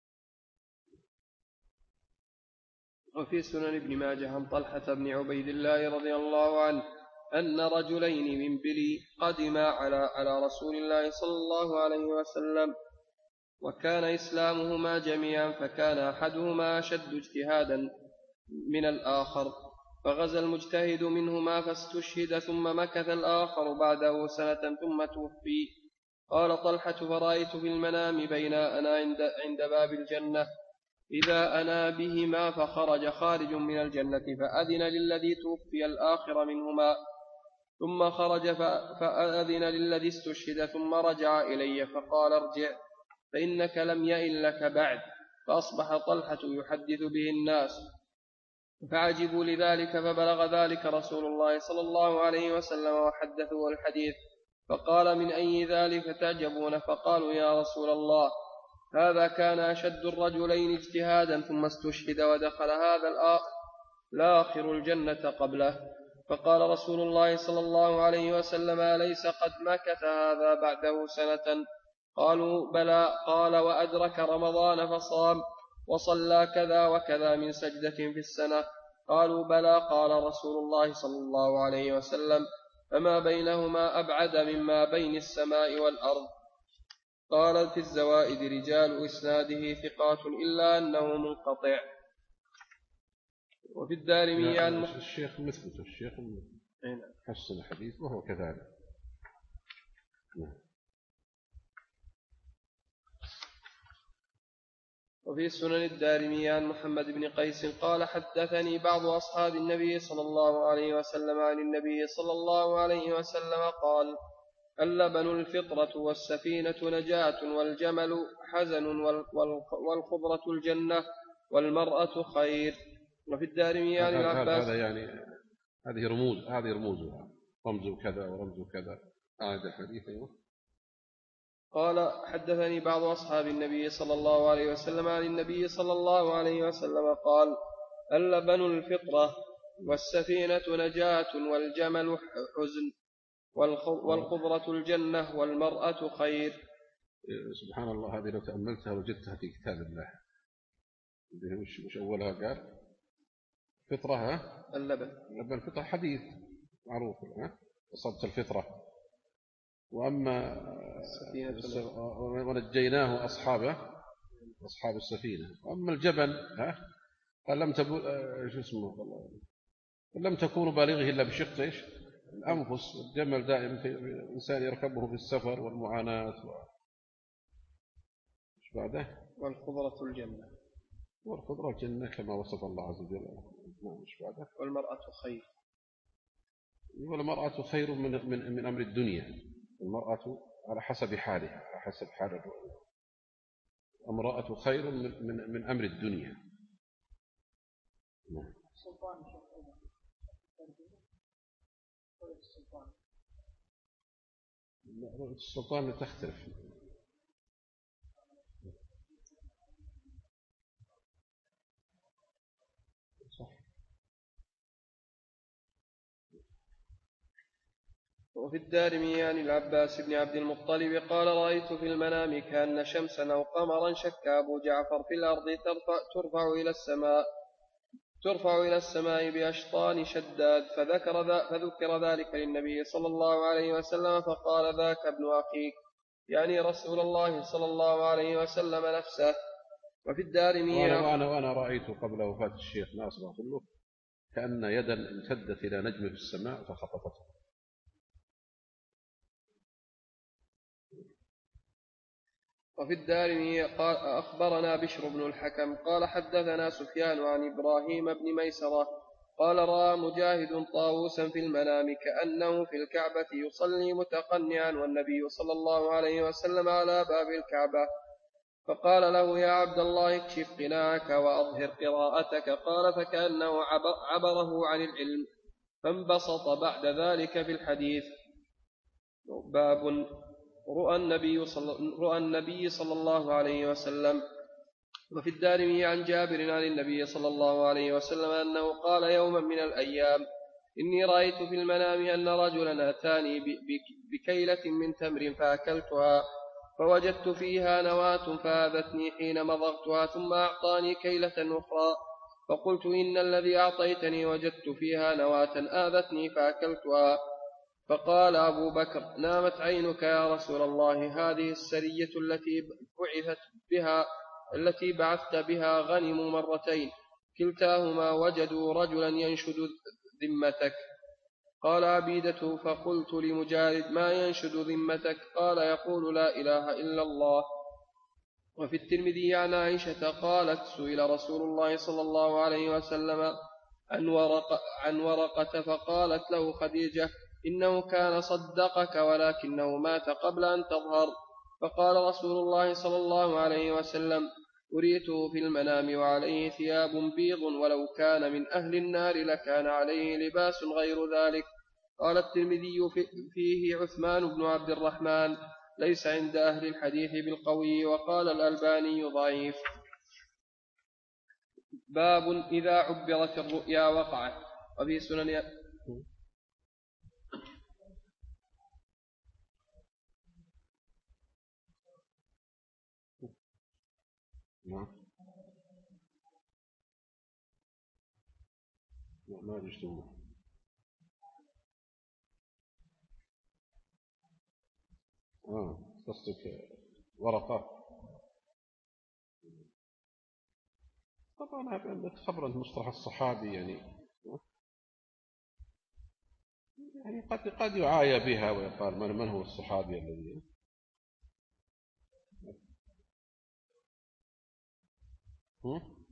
وفي سنن ابن ماجه عن طلحة بن عبيد الله رضي الله عنه أن رجلين من بلي قدما على على رسول الله صلى الله عليه وسلم وكان إسلامهما جميعا، فكان أحدهما أشد اجتهادا من الآخر، فغزا المجتهد منهما فاستشهد، ثم مكث الآخر بعده سنة ثم توفي. قال طلحة: فرأيت في المنام بين أنا عند, عند باب الجنة إذا أنا بهما، فخرج خارج من الجنة فأذن للذي توفي الآخر منهما، ثم خرج فأذن للذي استشهد، ثم رجع إلي فقال: ارجع فإنك لم يئن لك بعد. فأصبح طلحة يحدث به الناس فعجبوا لذلك، فبلغ ذلك رسول الله صلى الله عليه وسلم وحدثوا الحديث، فقال: من أي ذلك تعجبون؟ فقالوا: يا رسول الله، هذا كان أشد الرجلين اجتهادا ثم استشهد، ودخل هذا الآخر الجنة قبله. فقال رسول الله صلى الله عليه وسلم: أليس قد مكث هذا بعده سنة؟ قالوا: بلى. قال: وأدرك رمضان فصام وصلى كذا وكذا من سجدة في السنة؟ قالوا: بلى. قال رسول الله صلى الله عليه وسلم: فما بينهما أبعد مما بين السماء والأرض. قال في الزوائد: رجال إسناده ثقات إلا أنه منقطع. وفي الدارمي عن الشيخ مثبت الشيخ حسن الحديث وهو كذلك. وفي سنن الدارمي عن محمد بن قيس قال: حدثني بعض أصحاب النبي صلى الله عليه وسلم عن النبي صلى الله عليه وسلم قال: اللبن الفطرة، والسفينة نجاة، والجمل حزن، والخضرة الجنة، والمرأة خير. وفي الدارمي عن العباس. هذا يعني هذه رموز هذه رموزها رمز كذا ورمز كذا. هذا الحديث. قال: حدثني بعض أصحاب النبي صلى الله عليه وسلم عن النبي صلى الله عليه وسلم قال: اللبن الفطرة، والسفينة نجاة، والجمل حزن، والخضرة الجنة، والمرأة خير. سبحان الله، هذه لو تأملتها وجدتها في كتاب الله. مش أولها قال فطرة؟ ها؟ اللبن اللبن الفطرة حديث معروف، ها؟ أصبت الفطرة. وأما ونجيناه أصحابه أصحاب السفينة. وأما الجبل ها قال لم تبو شو اسمه لم تكونوا بالغه إلا بشق إيش الأنفس. الجمل دائما في الإنسان يركبه في السفر والمعاناة و... إيش بعده؟ والخضرة الجنة. والخضرة الجنة كما وصف الله عز وجل. إيش بعده؟ والمرأة خير. والمرأة خير من من من أمر الدنيا. المرأة على حسب حالها، على حسب حال الرؤية. المرأة خير من من من أمر الدنيا. رؤية السلطان تختلف. وفي الدارمي عن العباس بن عبد المطلب قال: رأيت في المنام كأن شمسا أو قمرا شك أبو جعفر في الأرض ترفع, ترفع إلى السماء ترفع إلى السماء بأشطان شداد، فذكر, فذكر ذلك للنبي صلى الله عليه وسلم، فقال: ذاك ابن أخيك، يعني رسول الله صلى الله عليه وسلم نفسه. وفي الدارمي وأنا, وأنا, وأنا رأيت قبل وفاة الشيخ ناصر أقول كأن يدا امتدت إلى نجم في السماء فخطفته. وفي الدارمي قال أخبرنا بشر بن الحكم قال حدثنا سفيان عن إبراهيم بن ميسرة قال رأى مجاهد طاووسا في المنام كأنه في الكعبة يصلي متقنعا والنبي صلى الله عليه وسلم على باب الكعبة، فقال له يا عبد الله اكشف قناعك وأظهر قراءتك، قال فكأنه عبره عن العلم فانبسط بعد ذلك في الحديث. باب رؤى النبي صلى, رؤى النبي صلى الله عليه وسلم. وفي الدارمي عن جابر عن النبي صلى الله عليه وسلم أنه قال يوما من الأيام إني رأيت في المنام أن رجلا أتاني بكيلة من تمر فأكلتها فوجدت فيها نواة فآذتني حين مضغتها ثم أعطاني كيلة أخرى فقلت إن الذي أعطيتني وجدت فيها نواة آذتني فأكلتها، فقال أبو بكر نامت عينك يا رسول الله، هذه السرية التي بعثت بها التي بعثت بها غنم مرتين كلتاهما وجدوا رجلا ينشد ذمتك. قال عبيدة فقلت لمجالد ما ينشد ذمتك؟ قال يقول لا إله إلا الله. وفي الترمذي عن عائشة قالت سئل رسول الله صلى الله عليه وسلم عن ورقة, عن ورقة فقالت له خديجة إنه كان صدقك ولكنه مات قبل أن تظهر، فقال رسول الله صلى الله عليه وسلم أريته في المنام وعليه ثياب بيض ولو كان من أهل النار لكان عليه لباس غير ذلك. قال الترمذي فيه عثمان بن عبد الرحمن ليس عند أهل الحديث بالقوي، وقال الألباني ضعيف. باب إذا عبرت الرؤيا وقعت. وفي سنن نعم ما يجتمع آه قصدك ورقة. طبعا هذا خبر مصطلح الصحابي يعني يعني قد قد يعايا بها ويقال من من هو الصحابي الذي هم؟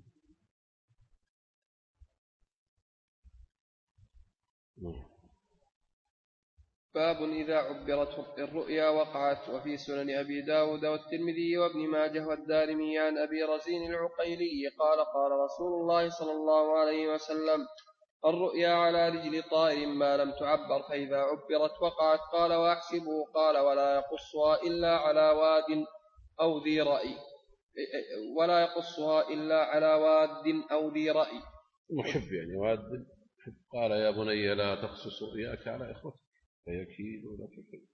باب إذا عبرت الرؤيا وقعت. وفي سنن أبي داود والترمذي وابن ماجه والدارمي عن أبي رزين العقيلي قال قال رسول الله صلى الله عليه وسلم الرؤيا على رجل طائر ما لم تعبر فإذا عبرت وقعت. قال وأحسبه قال ولا يقصها إلا على واد أو ذي رأي ولا يقصها إلا على واد أو ذي رأي محب يعني واد. قال يا بني لا تقصص رؤياك على إخوتك فيكيد لك كيد.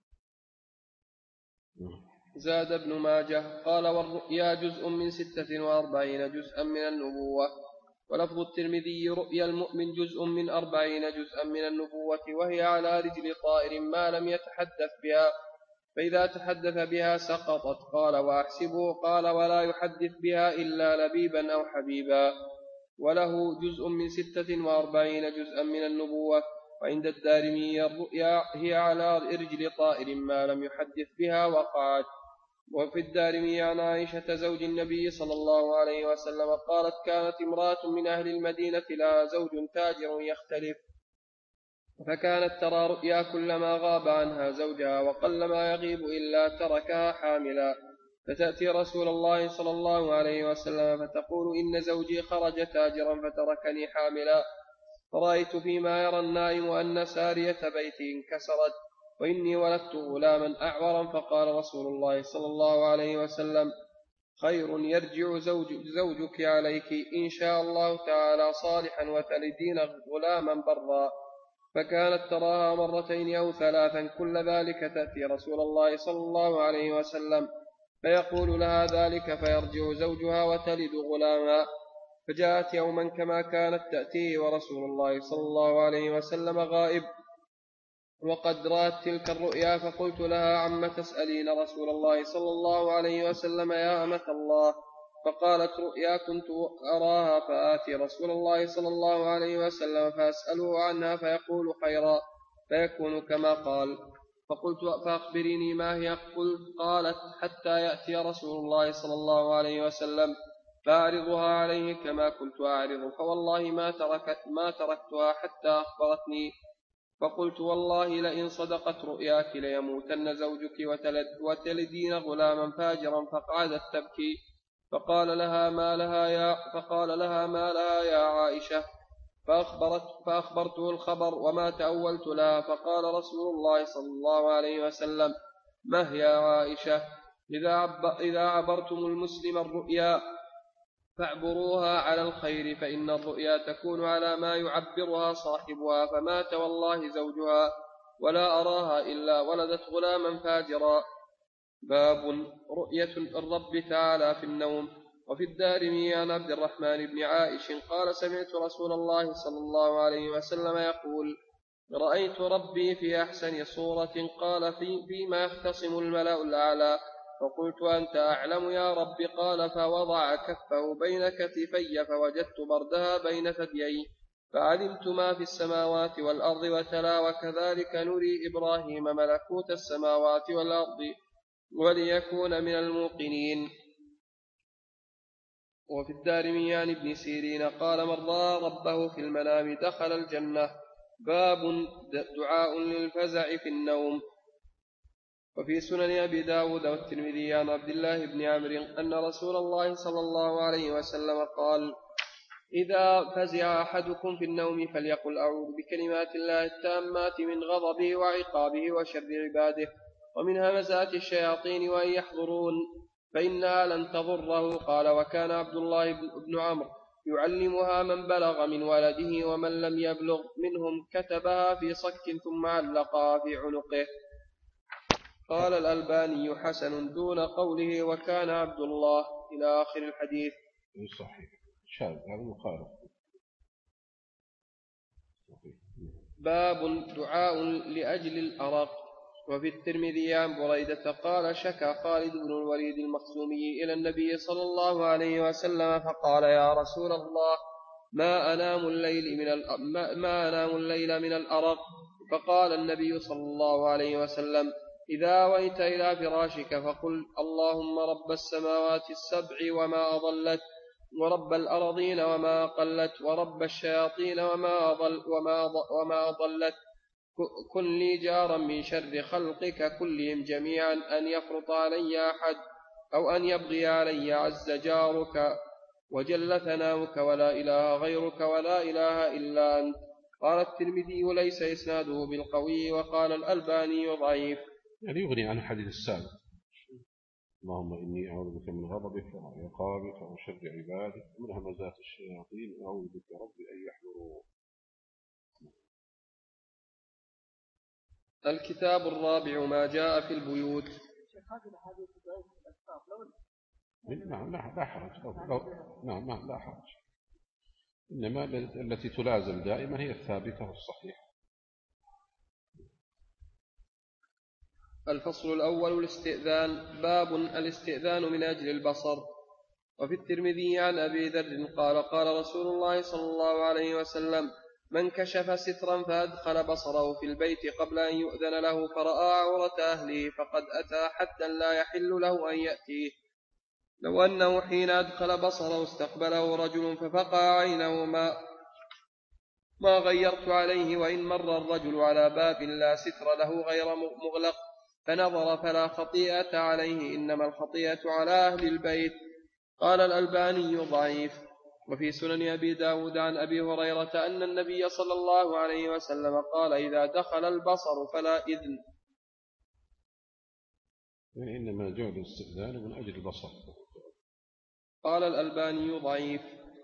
زاد ابن ماجه قال والرؤيا جزء من ستة وأربعين جزءا من النبوة. ولفظ الترمذي رؤيا المؤمن جزء من أربعين جزءا من النبوة، وهي على رجل طائر ما لم يتحدث بها فإذا تحدث بها سقطت. قال وأحسبه قال ولا يحدث بها إلا لبيبا أو حبيبا. وله جزء من ستة وأربعين جزءا من النبوة. وعند الدارمي الرؤيا هي على رجل طائر ما لم يحدث بها وقعت. وفي الدارمي عن عائشة زوج النبي صلى الله عليه وسلم قالت كانت امرأة من أهل المدينة لها زوج تاجر يختلف، فكانت ترى رؤيا كلما غاب عنها زوجها وقلما يغيب إلا تركها حاملا، فتأتي رسول الله صلى الله عليه وسلم فتقول إن زوجي خرج تاجرا فتركني حاملا، فرأيت فيما يرى النائم أن سارية بيتي انكسرت وإني ولدت غلاما أعورا. فقال رسول الله صلى الله عليه وسلم خير يرجع زوج زوجك عليك إن شاء الله تعالى صالحا وتلدين غلاما برا. فكانت تراها مرتين أو ثلاثا، كل ذلك تأتي رسول الله صلى الله عليه وسلم فيقول لها ذلك فيرجع زوجها وتلد غلاما. فجاءت يوما كما كانت تأتيه ورسول الله صلى الله عليه وسلم غائب وقد رأت تلك الرؤيا، فقلت لها عم تسألين رسول الله صلى الله عليه وسلم يا أمة الله؟ فقالت رؤيا كنت أراها فآتي رسول الله صلى الله عليه وسلم فأسأله عنها فيقول خيرا فيكون كما قال. فقلت فأخبريني ما هي؟ قالت حتى يأتي رسول الله صلى الله عليه وسلم فأعرضها عليه كما كنت أعرض، فوالله ما, تركت ما تركتها حتى أخبرتني. فقلت والله لئن صدقت رؤياك ليموتن زوجك وتلد وتلدين غلاما فاجرا. فقعدت تبكي. فقال لها ما لها يا, فقال لها ما لها يا عائشة؟ فأخبرت فأخبرته الخبر وما تأولت لها. فقال رسول الله صلى الله عليه وسلم ما هي يا عائشة؟ إذا عبرتم المسلم الرؤيا فاعبروها على الخير، فإن الرؤيا تكون على ما يعبرها صاحبها. فمات والله زوجها ولا أراها إلا ولدت غلاما فاجرا. باب رؤية الرب تعالى في النوم. وفي الدارمي عن عبد الرحمن بن عائش قال سمعت رسول الله صلى الله عليه وسلم يقول رأيت ربي في أحسن صورة. قال في فيما يختصم الملأ الأعلى. فقلت أنت أعلم يا رب؟ قال فوضع كفه بين كتفي فوجدت بردها بين ثديي فعلمت ما في السماوات والأرض وتلا وكذلك نري إبراهيم ملكوت السماوات والأرض وليكون من الموقنين. وفي الدارمي عن ابن سيرين قال من رأى ربه في المنام دخل الجنة. باب دعاء للفزع في النوم. وفي سنن أبي داود والترمذي عن عبد الله بن عمرو أن رسول الله صلى الله عليه وسلم قال إذا فزع أحدكم في النوم فليقل أعوذ بكلمات الله التامات من غضبه وعقابه وشر عباده ومن همزات الشياطين وأن يحضرون فإنها لن تضره. قال وكان عبد الله بن عمرو يعلمها من بلغ من ولده ومن لم يبلغ منهم كتبها في صك ثم علقها في عنقه. قال الألباني حسن دون قوله وكان عبد الله إلى آخر الحديث. صحيح شاذ هذا مخالف. باب دعاء لأجل الأرق. وفي الترمذي عن بريدة قال شكى خالد بن الوليد المخزومي إلى النبي صلى الله عليه وسلم فقال يا رسول الله ما أنام الليل من ما أنام الليل من الأرق. فقال النبي صلى الله عليه وسلم إذا أويت إلى فراشك فقل اللهم رب السماوات السبع وما أضلت ورب الأرضين وما أقلت ورب الشياطين وما أضل وما وما أضلت كن لي جارا من شر خلقك كلهم جميعا أن يفرط علي أحد أو أن يبغي علي عز جارك وجل ثناؤك ولا إله غيرك ولا إله إلا أنت. قال الترمذي ليس إسناده بالقوي وقال الألباني ضعيف. يعني يغني عن الحديث السابق اللهم إني أعوذ بك من غضبك وعقابك وشر عبادك ومن همزات الشياطين وأعوذ بك رب أن يحضرون. الكتاب الرابع ما جاء في البيوت. نعم لا حرج نعم نعم لا حرج إنما التي تلازم دائما هي الثابتة والصحيحة. الفصل الأول الاستئذان. باب الاستئذان من أجل البصر. وفي الترمذي عن أبي ذر قال قال رسول الله صلى الله عليه وسلم من كشف سترا فأدخل بصره في البيت قبل أن يؤذن له فرأى عورة أهله فقد أتى حتى لا يحل له أن يأتيه. لو أنه حين أدخل بصره استقبله رجل ففقع عينه ما, ما غيرت عليه وإن مر الرجل على باب لا ستر له غير مغلق فنظر فلا خطيئة عليه إنما الخطيئة على أهل البيت. قال الألباني ضعيف. وفي سنن أبي داود عن أبي هريرة أن النبي صلى الله عليه وسلم قال إذا دخل البصر فلا إذن. يعني إنما جعل الاستئذان من أجل البصر. قال الألباني ضعيف.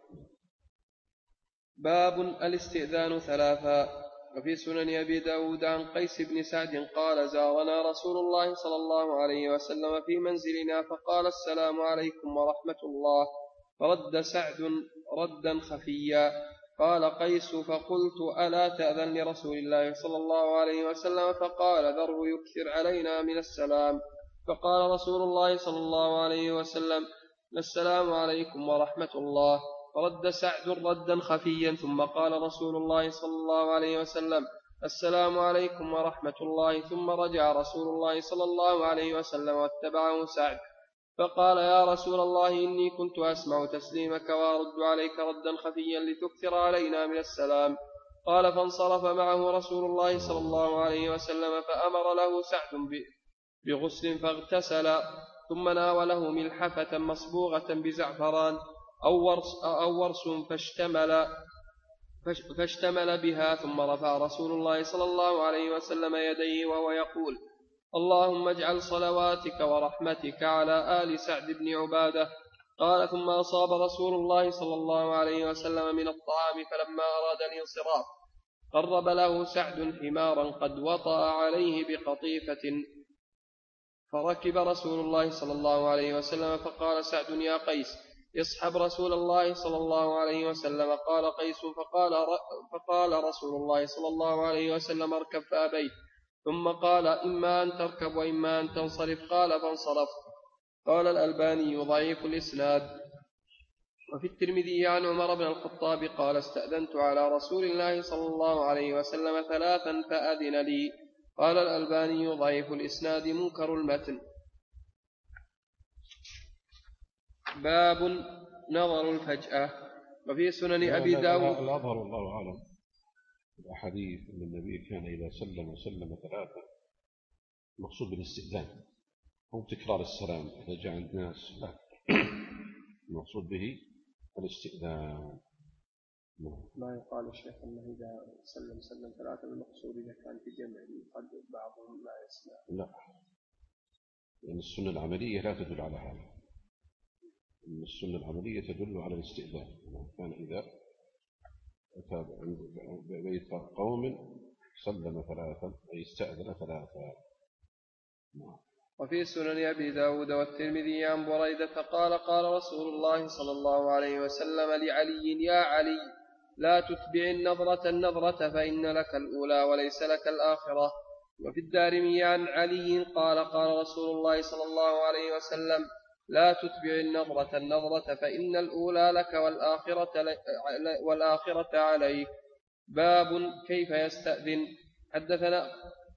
باب الاستئذان ثلاثا. وفي سنن أبي داود عن قيس بن سعد قال زارنا رسول الله صلى الله عليه وسلم في منزلنا فقال السلام عليكم ورحمة الله فرد سعد ردا خفيا. قال قيس فقلت ألا تأذن لرسول الله صلى الله عليه وسلم؟ فقال ذره يكثر علينا من السلام. فقال رسول الله صلى الله عليه وسلم السلام عليكم ورحمة الله. فرد سعد ردا خفيا ثم قال رسول الله صلى الله عليه وسلم السلام عليكم ورحمة الله، ثم رجع رسول الله صلى الله عليه وسلم واتبعه سعد، فقال يا رسول الله إني كنت أسمع تسليمك وأرد عليك ردا خفيا لتكثر علينا من السلام. قال فانصرف معه رسول الله صلى الله عليه وسلم فأمر له سعد بغسل فاغتسل، ثم ناوله ملحفة مصبوغة بزعفران أو ورس, أو ورس فاشتمل, فاشتمل بها، ثم رفع رسول الله صلى الله عليه وسلم يديه وهو يقول اللهم اجعل صلواتك ورحمتك على آل سعد بن عبادة. قال ثم أصاب رسول الله صلى الله عليه وسلم من الطعام، فلما أراد الانصراف قرب له سعد حمارا قد وطأ عليه بقطيفة، فركب رسول الله صلى الله عليه وسلم، فقال سعد يا قيس اصحب رسول الله صلى الله عليه وسلم. قال قيس فقال, فقال رسول الله صلى الله عليه وسلم اركب فأبيت، ثم قال إما أن تركب وإما أن تنصرف، قال فانصرفت. قال الألباني ضعيف الإسناد. وفي الترمذي عن عمر بن الخطاب قال استأذنت على رسول الله صلى الله عليه وسلم ثلاثا فأذن لي. قال الألباني ضعيف الإسناد منكر المتن. باب نظر الفجأة. وفي سنن أبي داود الأظهر والله أعلم الأحاديث أن النبي كان إذا سلم سلم ثلاثة، المقصود بالاستئذان هو تكرار السلام إذا جاء عند ناس، لا المقصود به الاستئذان. ما يقال الشيخ أنه إذا سلم سلم ثلاثة، المقصود إذا كان في جمع قد بعضهم لا يسمع. لا، لأن السنة العملية لا تدل على هذا. إن السنة العملية تدل على الاستئذان. كان إذا أتى بيت قوم سلم ثلاثا أي استأذن ثلاثا. وفي سنن أبي داود والترمذي عن بريدة قال قال رسول الله صلى الله عليه وسلم لعلي يا علي لا تتبع النظرة النظرة فإن لك الأولى وليس لك الآخرة. وفي الدارمي عن علي قال قال رسول الله صلى الله عليه وسلم لا تتبع النظرة النظرة فإن الأولى لك والآخرة, والآخرة عليك. باب كيف يستأذن. حدثنا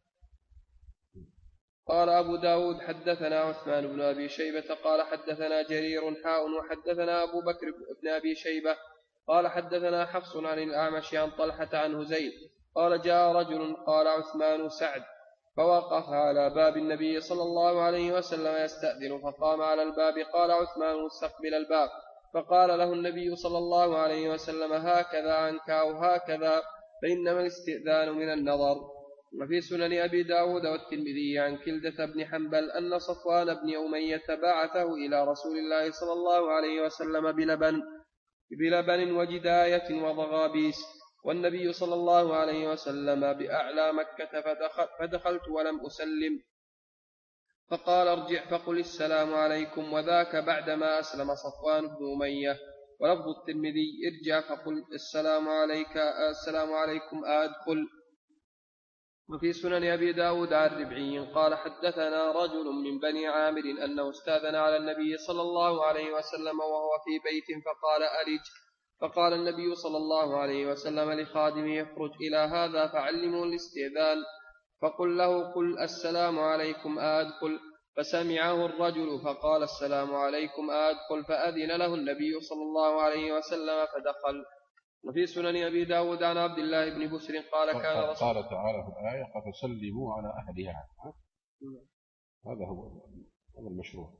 قال أبو داود حدثنا عثمان بن أبي شيبة قال حدثنا جرير حاء وحدثنا أبو بكر بن أبي شيبة قال حدثنا حفص عن الأعمش عن طلحة عن هزيل قال جاء رجل قال عثمان سعد فوقف على باب النبي صلى الله عليه وسلم يستأذن، فقام على الباب. قال عثمان استقبل الباب، فقال له النبي صلى الله عليه وسلم هكذا عنك أو هكذا، فإنما الاستئذان من النظر. وفي سنن أبي داود والترمذي عن كلدة بن حنبل أن صفوان بن أمية بعثه إلى رسول الله صلى الله عليه وسلم بلبن, بلبن وجداية وضغابيس، والنبي صلى الله عليه وسلم بأعلى مكة، فدخل فدخلت ولم أسلم، فقال ارجع فقل السلام عليكم، وذاك بعدما أسلم صفوان بن أمية. ولفظ الترمذي ارجع فقل السلام عليك السلام عليكم أدخل. وفي سنن أبي داود عن ربعي قال حدثنا رجل من بني عامر أنه استأذن على النبي صلى الله عليه وسلم وهو في بيت فقال ألج، فقال النبي صلى الله عليه وسلم لخادمه اخرج إلى هذا فعلمه الاستئذان، فقل له قل السلام عليكم أدخل. فسمعه الرجل فقال السلام عليكم أدخل، فأذن له النبي صلى الله عليه وسلم فدخل. وفي سنن أبي داود عن عبد الله بن بسر قال كان رسول قال تعالى في الآية فسلموا على أهلها. هذا هو هذا المشروع.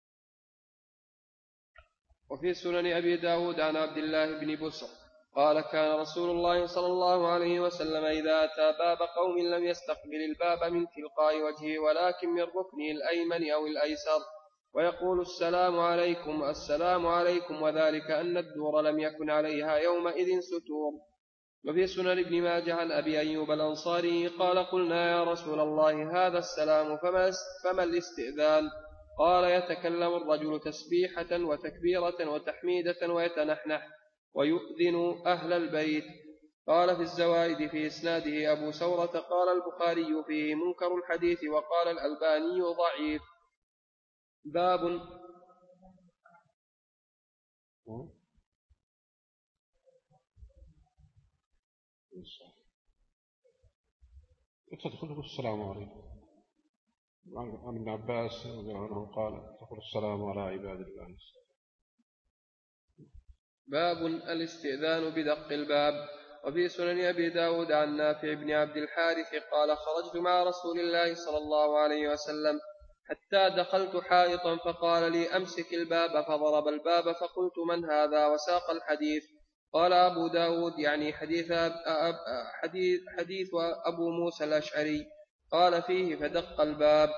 وفي سنن أبي داود عن عبد الله بن بسر قال كان رسول الله صلى الله عليه وسلم إذا أتى باب قوم لم يستقبل الباب من تلقاء وجهه ولكن من ركنه الأيمن أو الأيسر، ويقول السلام عليكم السلام عليكم، وذلك أن الدور لم يكن عليها يومئذ ستور. وفي سنن ابن ماجه عن أبي أيوب الأنصاري قال قلنا يا رسول الله هذا السلام فما الاستئذان؟ قال يتكلم الرجل تسبيحة وتكبيرة وتحميدة ويتنحنح ويؤذن أهل البيت. قال في الزوائد في إسناده أبو سورة قال البخاري فيه منكر الحديث، وقال الألباني ضعيف. باب تدخل تقول السلام عليكم. عن ابن عباس رضي الله عنه قال تقول السلام على عباد الله. باب الاستئذان بدق الباب. وفي سنن أبي داود عن نافع بن عبد الحارث قال خرجت مع رسول الله صلى الله عليه وسلم حتى دخلت حائطا فقال لي أمسك الباب فضرب الباب فقلت من هذا وساق الحديث. قال أبو داود يعني حديث, أب أب حديث, حديث أبو موسى الأشعري قال فيه فدق الباب.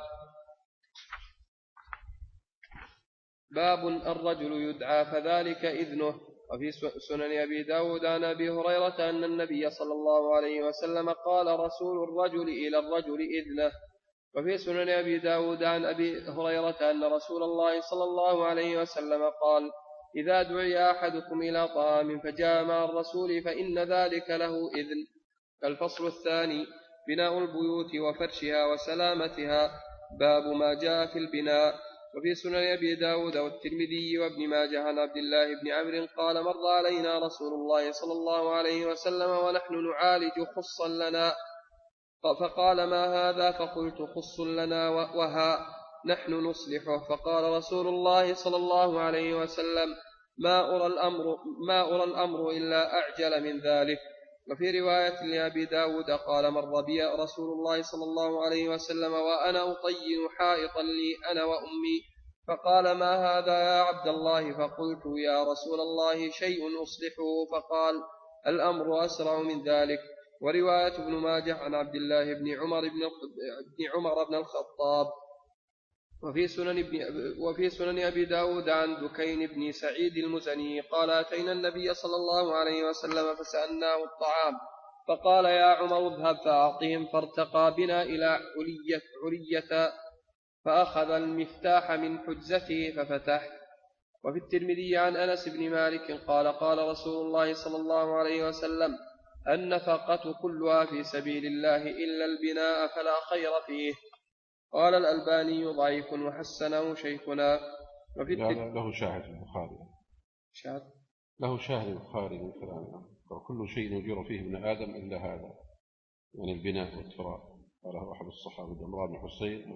باب الرجل يدعى فذلك إذنه. وفي سنن أبي داود عن أبي هريرة أن النبي صلى الله عليه وسلم قال رسول الرجل إلى الرجل إذنه. وفي سنن أبي داود عن أبي هريرة أن رسول الله صلى الله عليه وسلم قال إذا دعي أحدكم إلى طعام فجاء مع الرسول فإن ذلك له إذن. الفصل الثاني بناء البيوت وفرشها وسلامتها. باب ما جاء في البناء. وفي سنن أبي داود والترمذي وابن ماجه عن عبد الله بن عمرو قال مر علينا رسول الله صلى الله عليه وسلم ونحن نعالج خصا لنا فقال ما هذا فقلت خص لنا وها نحن نصلحه فقال رسول الله صلى الله عليه وسلم ما أرى الأمر, ما أرى الأمر إلا أعجل من ذلك. وفي رواية لأبي داود قال مر بي رسول الله صلى الله عليه وسلم وأنا أطين حائطا لي أنا وأمي فقال ما هذا يا عبد الله فقلت يا رسول الله شيء أصلحه فقال الأمر أسرع من ذلك. ورواية ابن ماجه عن عبد الله بن عمر بن, بن عمر بن الخطاب. وفي سنن, وفي سنن أبي داود عن دكين بن سعيد المزني قال أتينا النبي صلى الله عليه وسلم فسألناه الطعام فقال يا عمر اذهب فأعطهم فارتقى بنا إلى علية, علية فأخذ المفتاح من حجزته ففتح. وفي الترمذي عن أنس بن مالك قال قال رسول الله صلى الله عليه وسلم النفقة كلها في سبيل الله إلا البناء فلا خير فيه. قال الألباني ضعيف وحسنه شيخنا. وفي له شاهد البخاري شاهد له شاهد البخاري من كلامه وكل شيء يجر فيه ابن آدم إلا هذا يعني البناء والتراب. قاله أحد الصحابة عمران بن حسين.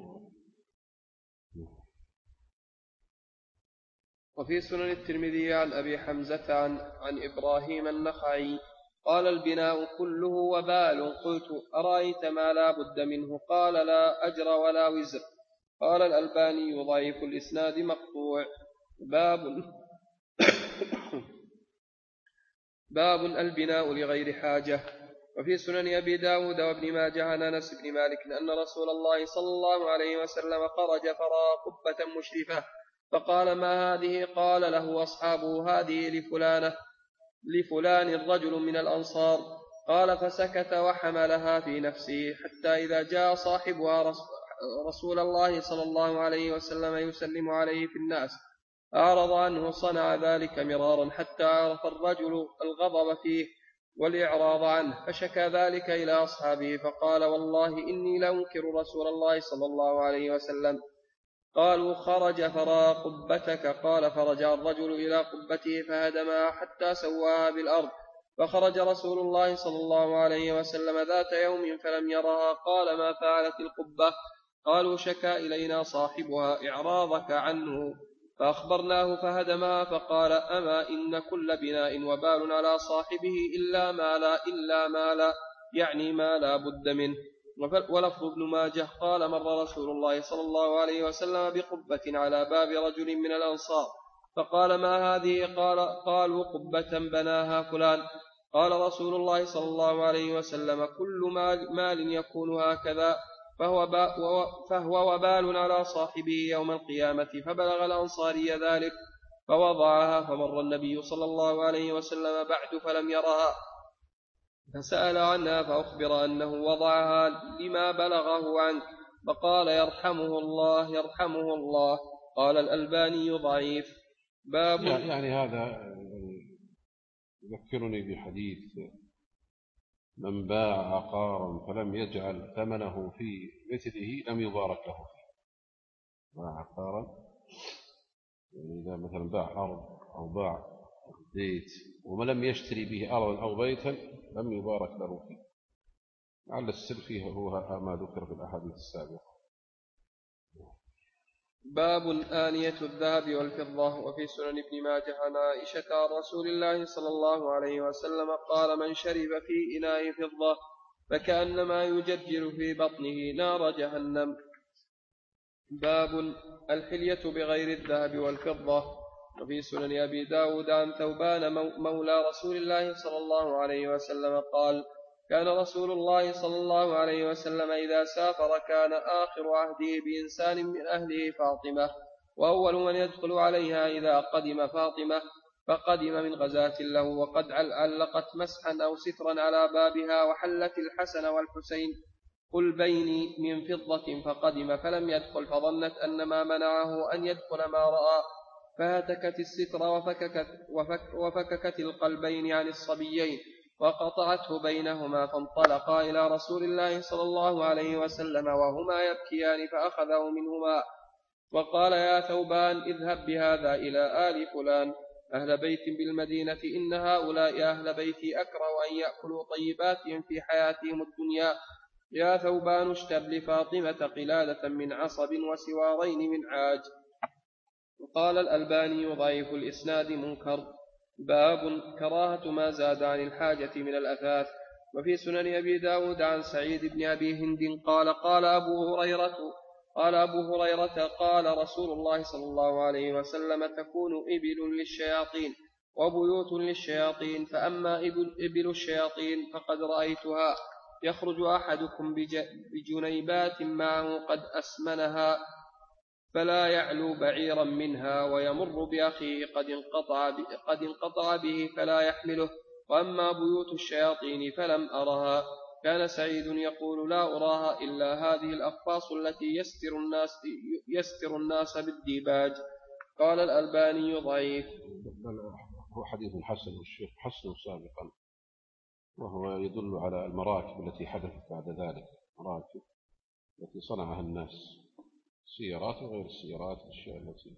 وفي سنن الترمذي عن أبي حمزة عن, عن إبراهيم النخعي قال البناء كله وبال. قلت أرأيت ما لا بد منه قال لا أجر ولا وزر. قال الألباني ضعيف الإسناد مقطوع. باب باب البناء لغير حاجة. وفي سنن أبي داود وابن ماجه عن أنس بن مالك أن رسول الله صلى الله عليه وسلم خرج فرأى قبة مشرفة فقال ما هذه قال له أصحابه هذه لفلانة لفلان رجل من الأنصار. قال فسكت وحملها في نفسه حتى إذا جاء صاحبها رسول الله صلى الله عليه وسلم يسلم عليه في الناس أعرض عنه. صنع ذلك مرارا حتى عرف الرجل الغضب فيه والإعراض عنه فشكى ذلك إلى أصحابه فقال والله إني لأنكر رسول الله صلى الله عليه وسلم. قالوا خرج فرأى قبتك. قال فرجع الرجل إلى قبته فهدمها حتى سواها بالأرض فخرج رسول الله صلى الله عليه وسلم ذات يوم فلم يرها. قال ما فعلت القبة؟ قالوا شكى إلينا صاحبها إعراضك عنه فأخبرناه فهدمها. فقال أما إن كل بناء وبال على صاحبه إلا ما لا إلا ما لا يعني ما لا بد منه. ولفظ ابن ماجه قال مر رسول الله صلى الله عليه وسلم بقبة على باب رجل من الأنصار فقال ما هذه؟ قال قالوا قبة بناها فلان. قال رسول الله صلى الله عليه وسلم كل مال, مال يكون هكذا فهو, فهو وبال على صاحبه يوم القيامة. فبلغ الأنصاري ذلك فوضعها فمر النبي صلى الله عليه وسلم بعد فلم يرها فسأل عنها فأخبر أنه وضعها لما بلغه عنه فقال يرحمه الله يرحمه الله. قال الألباني ضعيف. باب يعني هذا يذكرني بحديث من باع عقارا فلم يجعل ثمنه في مثله لم يبارك له فيه. باع عقارا يعني إذا مثلا باع أرض أو باع بيت وما لم يشتري به أرضا أو بيتا لم يبارك له فيه. لعل السر فيه هو ما ذكر في الأحاديث السابقة. باب آنية الذهب والفضة. وفي سنن ابن ماجه عن عائشة عن رسول الله صلى الله عليه وسلم قال: من شرب في إناء فضة فكأنما يجرجر في بطنه نار جهنم. باب الحلية بغير الذهب والفضة. وفي سنن أبي داود عن ثوبان مولى رسول الله صلى الله عليه وسلم قال: كان رسول الله صلى الله عليه وسلم إذا سافر كان آخر عهده بإنسان من أهله فاطمة، وأول من يدخل عليها إذا قدم فاطمة فقدم من غزاة له وقد علقت مسحا أو سترا على بابها وحلت الحسن والحسين قلبين من فضة، فقدم فلم يدخل فظنت أن ما منعه أن يدخل ما رأى، فهتكت الستر وفككت, وفك وفككت القلبين عن الصبيين وقطعته بينهما، فانطلقا إلى رسول الله صلى الله عليه وسلم وهما يبكيان فأخذه منهما وقال: يا ثوبان اذهب بهذا إلى آل فلان أهل بيت بالمدينة، إن هؤلاء أهل بيتي أكره أن يأكلوا طيباتهم في حياتهم الدنيا. يا ثوبان اشتر لفاطمة قلادة من عصب وسوارين من عاج. وقال الألباني ضعيف الإسناد منكر. باب كراهة ما زاد عن الحاجة من الأثاث. وفي سنن أبي داود عن سعيد بن أبي هند قال: قال أبو هريرة قال أبو هريرة قال رسول الله صلى الله عليه وسلم: تكون إبل للشياطين وبيوت للشياطين، فأما إبل الشياطين فقد رأيتها يخرج أحدكم بجنيبات معه قد أسمنها فلا يعلو بعيرا منها، ويمر بأخيه قد انقطع, قد انقطع به فلا يحمله، وأما بيوت الشياطين فلم أرها. كان سعيد يقول: لا أراها إلا هذه الأقفاص التي يستر الناس, يستر الناس بالديباج. قال الألباني ضعيف. هو حديث حسن، والشيخ حسن سابقا، وهو يدل على المراكب التي حدثت بعد ذلك، مراكب التي صنعها الناس، سيارات وغير السيارات، الأشياء التي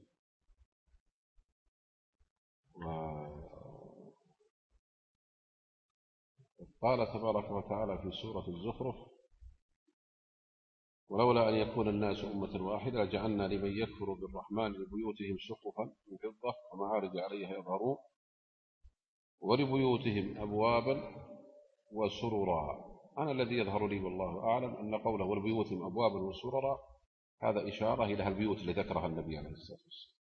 قال تبارك وتعالى في سورة الزخرف: ولولا أن يكون الناس أمة واحدة لجعلنا لمن يكفر بالرحمن لبيوتهم سقفا من فضة ومعارج عليها يظهرون ولبيوتهم أبوابا وسررا. أنا الذي يظهر لي والله أعلم أن قوله ولبيوتهم أبوابا وسررا هذا إشارة إلى البيوت التي ذكرها النبي عليه الصلاة والسلام.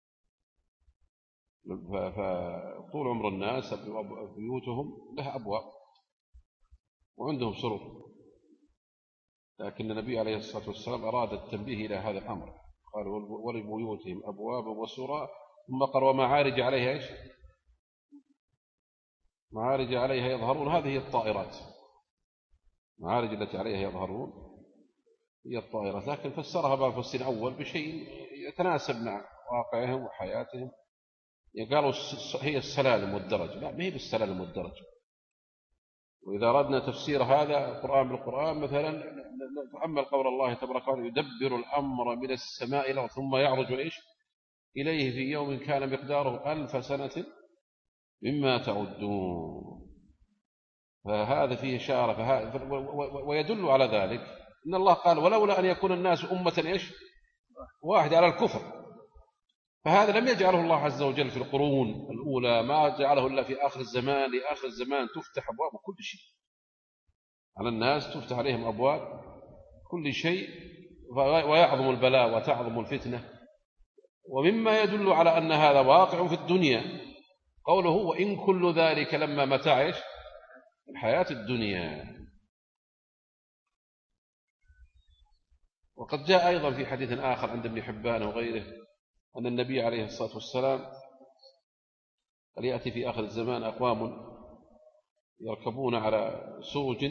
فطول عمر الناس بيوتهم لها أبواب وعندهم سرر، لكن النبي عليه الصلاة والسلام أراد التنبيه إلى هذا الأمر، قال: ولبيوتهم أبوابا وسررا، ثم قال: ومعارج عليها إيش؟ معارج عليها يظهرون. هذه هي الطائرات، معارج التي عليها يظهرون هي الطائرات، لكن فسرها بعض المفسرين أول بشيء يتناسب مع واقعهم وحياتهم، قالوا هي السلالم والدرج. لا، ما هي بالسلالم والدرج. وإذا أردنا تفسير هذا القرآن بالقرآن مثلا نتأمل قول الله تبارك وتعالى: يدبر الأمر من السماء إلى ثم يعرج إيش إليه في يوم كان مقداره ألف سنة مما تعدون. فهذا فيه إشارة، ويدل على ذلك إن الله قال: ولولا أن يكون الناس أمة إيش واحد على الكفر. فهذا لم يجعله الله عز وجل في القرون الأولى، ما جعله إلا في آخر الزمان. لآخر الزمان تفتح أبواب كل شيء على الناس، تفتح عليهم أبواب كل شيء، ويعظم البلاء وتعظم الفتنة. ومما يدل على أن هذا واقع في الدنيا قوله: وإن كل ذلك لما متاع الحياة الدنيا. وقد جاء أيضا في حديث آخر عند ابن حبان وغيره أن النبي عليه الصلاة والسلام قال: يأتي في آخر الزمان أقوام يركبون على سوج،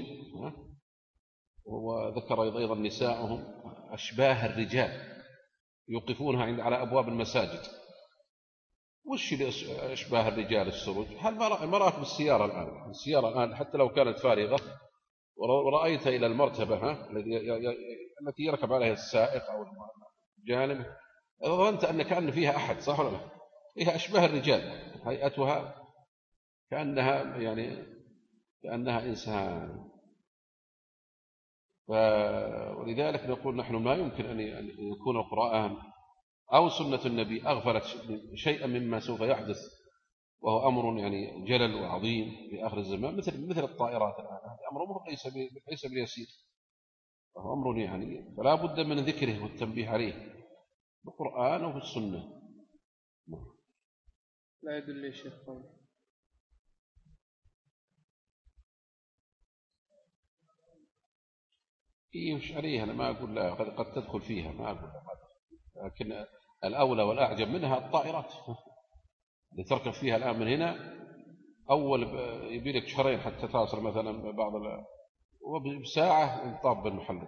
وذكر أيضا نساءهم أشباه الرجال يوقفونها عند على أبواب المساجد. وش أشباه الرجال السروج؟ هل مراكب السيارة الآن، السيارة الآن حتى لو كانت فارغة ورأيت إلى المرتبة التي يركب عليها السائق أو الجانب، ظننت أن كأن فيها أحد، صح ولا لا؟ فيها أشباه الرجال، هيئتها كأنها يعني كأنها إنسان. ولذلك نقول نحن ما يمكن أن يكون القرآن أو سنة النبي أغفلت شيئا مما سوف يحدث، وهو أمر يعني جلل وعظيم في آخر الزمان، مثل مثل الطائرات الآن. هذا أمر ليس ليس باليسير، وهو أمر يعني فلا بد من ذكره والتنبيه عليه بالقرآن وفي السنة. لا يدل لي شيخ. يمش عليها، أنا ما أقول لا، قد, قد تدخل فيها، ما أقول لا، لكن الأولى والأعجب منها الطائرات اللي تركب فيها الآن من هنا، أول يبي لك شهرين حتى تصل مثلا بعض وبساعة انطاب بالمحلك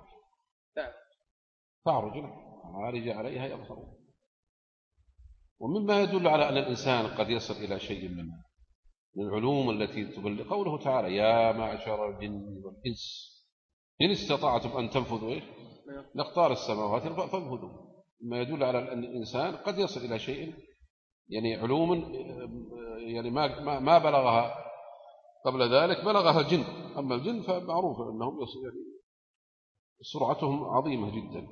تعرج عارج عليها يظهر. ومما يدل على أن الإنسان قد يصل إلى شيء من من العلوم التي تبلغ قوله تعالى: يا معشر الجن والإنس إن استطعتم أن تنفذوا إيه؟ لأقطار السماوات فانفذوا. ما يدل على أن الإنسان قد يصل إلى شيء يعني علوم يعني ما ما بلغها قبل ذلك، بلغها الجن. أما الجن فمعروف أنهم يعني سرعتهم عظيمة جدا.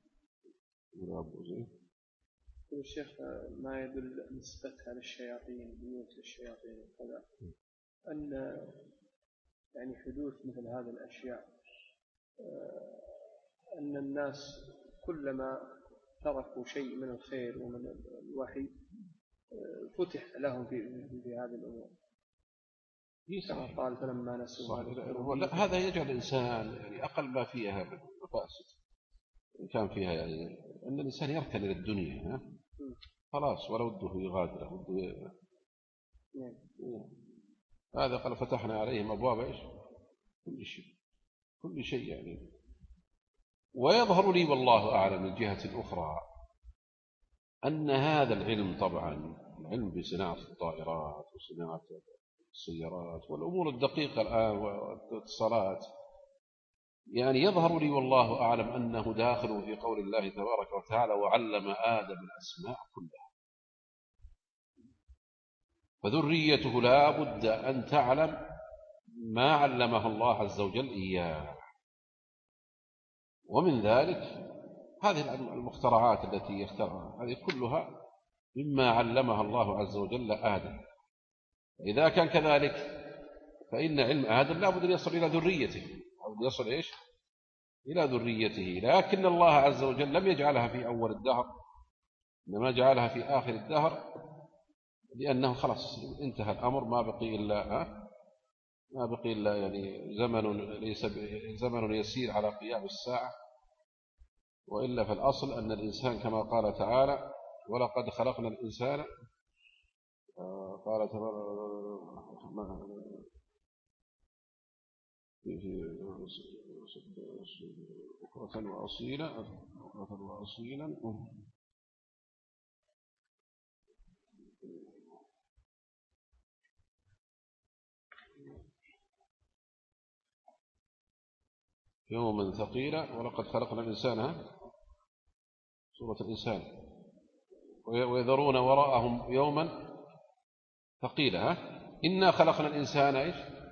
الشيخ ما يدل نسبتها للشياطين، بيوت للشياطين وكذا، أن يعني حدوث مثل هذه الأشياء أن الناس كلما تركوا شيء من الخير ومن الوحي فتح لهم في في هذه الأمور. كما قال فلما نسوا. هذا يجعل الإنسان يعني أقل ما فيها من مفاسد كان فيها، يعني أن الإنسان يركن إلى الدنيا، ها؟ خلاص ولا وده يغادر وده ي... هذا قال فتحنا عليهم أبواب إيش؟ كل شيء كل شيء يعني. ويظهر لي والله أعلم من جهة أخرى أن هذا العلم، طبعا العلم بصناعة الطائرات وصناعة السيارات والأمور الدقيقة الآن والاتصالات، يعني يظهر لي والله أعلم أنه داخل في قول الله تبارك وتعالى: وعلم آدم الأسماء كلها. فذريته لا بد أن تعلم ما علمها الله عز وجل إياه. ومن ذلك هذه المخترعات التي يخترعها، هذه كلها مما علمها الله عز وجل آدم. إذا كان كذلك فإن علم آدم لا بد أن يصل إلى ذريته، أو يصل إيش؟ إلى ذريته. لكن الله عز وجل لم يجعلها في أول الدهر، إنما جعلها في آخر الدهر، لأنه خلاص انتهى الأمر، ما بقي إلا ما بقي إلا يعني زمن ليس زمن يسير على قيام الساعة. وإلا في الأصل أن الإنسان كما قال تعالى: ولقد خلقنا الإنسان، قال أخرة وأصيلا أخرة وأصيلا يوما ثقيلا ولقد خلقنا الإنسان، سورة الإنسان، ويذرون وراءهم يوما ثقيلا. إنا خلقنا الإنسان إيش؟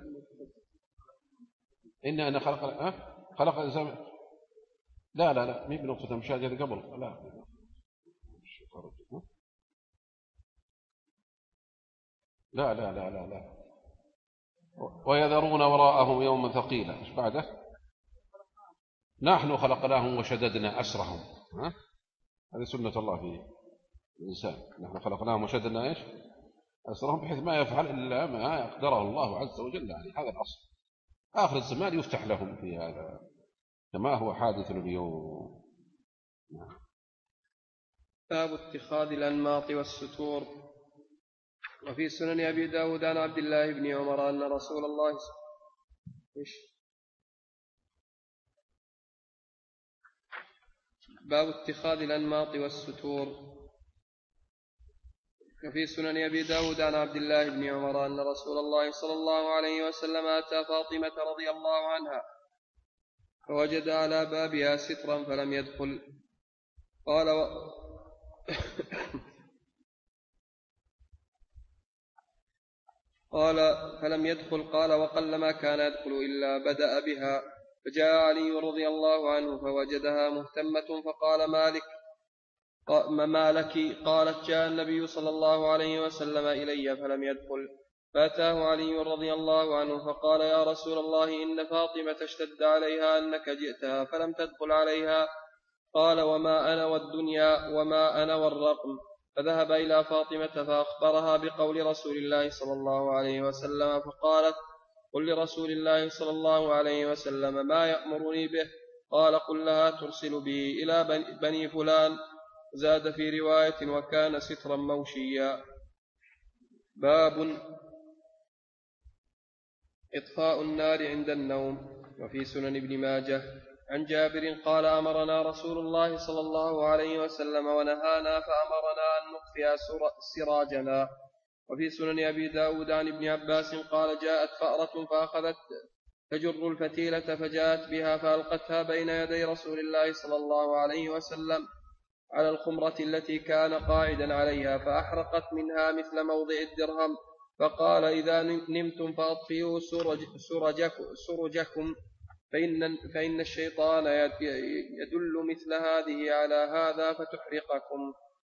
إنا أنا خلق ها خلق الإنسان، لا لا لا مي بنقطة مشاهدة قبل، لا لا لا لا لا لا ويذرون وراءهم يوما ثقيلا. إيش بعده؟ نحن خلقناهم وشددنا أسرهم. ها؟ هذه سنة الله في الإنسان، نحن خلقناهم وشددنا إيش؟ أسرهم، بحيث ما يفعل إلا ما يقدره الله عز وجل عليه. هذا الأصل. آخر الزمان يفتح لهم في هذا كما هو حادث اليوم. باب اتخاذ الأنماط والستور. وفي سنن أبي داود عن عبد الله بن عمر أن رسول الله إيش باب اتخاذ الأنماط والستور. وفي سنن أبي داود عن عبد الله بن عمر أن رسول الله صلى الله عليه وسلم أتى فاطمة رضي الله عنها فوجد على بابها سترا فلم يدخل. قال و... قال فلم يدخل. قال: وقلما كان يدخل إلا بدأ بها فجاء علي رضي الله عنه فوجدها مهتمة فقال مالك ما لك؟ قالت جاء النبي صلى الله عليه وسلم إلي فلم يدخل. فأتاه علي رضي الله عنه فقال يا رسول الله إن فاطمة اشتد عليها أنك جئتها فلم تدخل عليها. قال وما أنا والدنيا وما أنا والرقم. فذهب إلى فاطمة فأخبرها بقول رسول الله صلى الله عليه وسلم فقالت قل لرسول الله صلى الله عليه وسلم ما يأمرني به. قال قل لها ترسل به إلى بني فلان. زاد في رواية وكان سترا موشيا. باب إطفاء النار عند النوم. وفي سنن ابن ماجه عن جابر قال أمرنا رسول الله صلى الله عليه وسلم ونهانا فأمرنا أن نطفئ سراجنا. وفي سنن أبي داود عن ابن عباس قال جاءت فأرة فأخذت تجر الفتيلة فجاءت بها فألقتها بين يدي رسول الله صلى الله عليه وسلم على الخمرة التي كان قاعدا عليها فأحرقت منها مثل موضع الدرهم. فقال إذا نمتم فأطفئوا سرج سرجكم, سرجكم فإن, فإن الشيطان يدل مثل هذه على هذا فتحرقكم.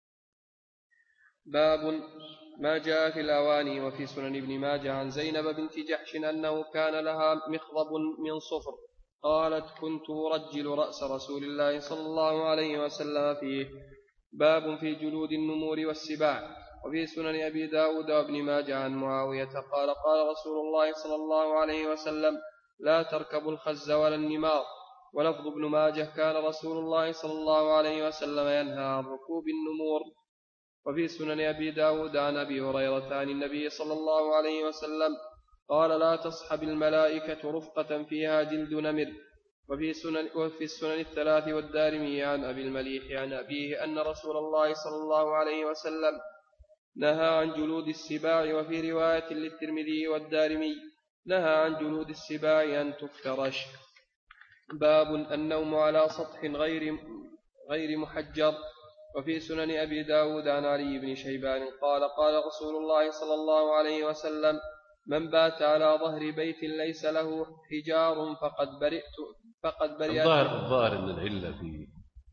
باب ما جاء في الأواني. وفي سنن ابن ماجه عن زينب بنت جحش أنه كان لها مخضب من صفر قالت كنت أرجل رأس رسول الله صلى الله عليه وسلم فيه. باب في جلود النمور والسباع. وفي سنن أبي داود وابن ماجه عن معاوية قال قال رسول الله صلى الله عليه وسلم لا تركبوا الخز ولا النمار. ولفظ ابن ماجه كان رسول الله صلى الله عليه وسلم ينهى عن ركوب النمور. وفي سنن أبي داود عن أبي هريرة عن النبي صلى الله عليه وسلم قال لا تصحب الملائكة رفقة فيها جلد نمر. وفي سنن وفي السنن الثلاث والدارمي عن أبي المليح عن أبيه أن رسول الله صلى الله عليه وسلم نهى عن جلود السباع. وفي رواية للترمذي والدارمي نهى عن جلود السباع أن تفترش. باب النوم على سطح غير غير محجر. وفي سنن أبي داود عن علي بن شيبان قال قال رسول الله صلى الله عليه وسلم من بات على ظهر بيت ليس له حجار فقد برئت فقد برئت. الظاهر الظاهر أن العلة في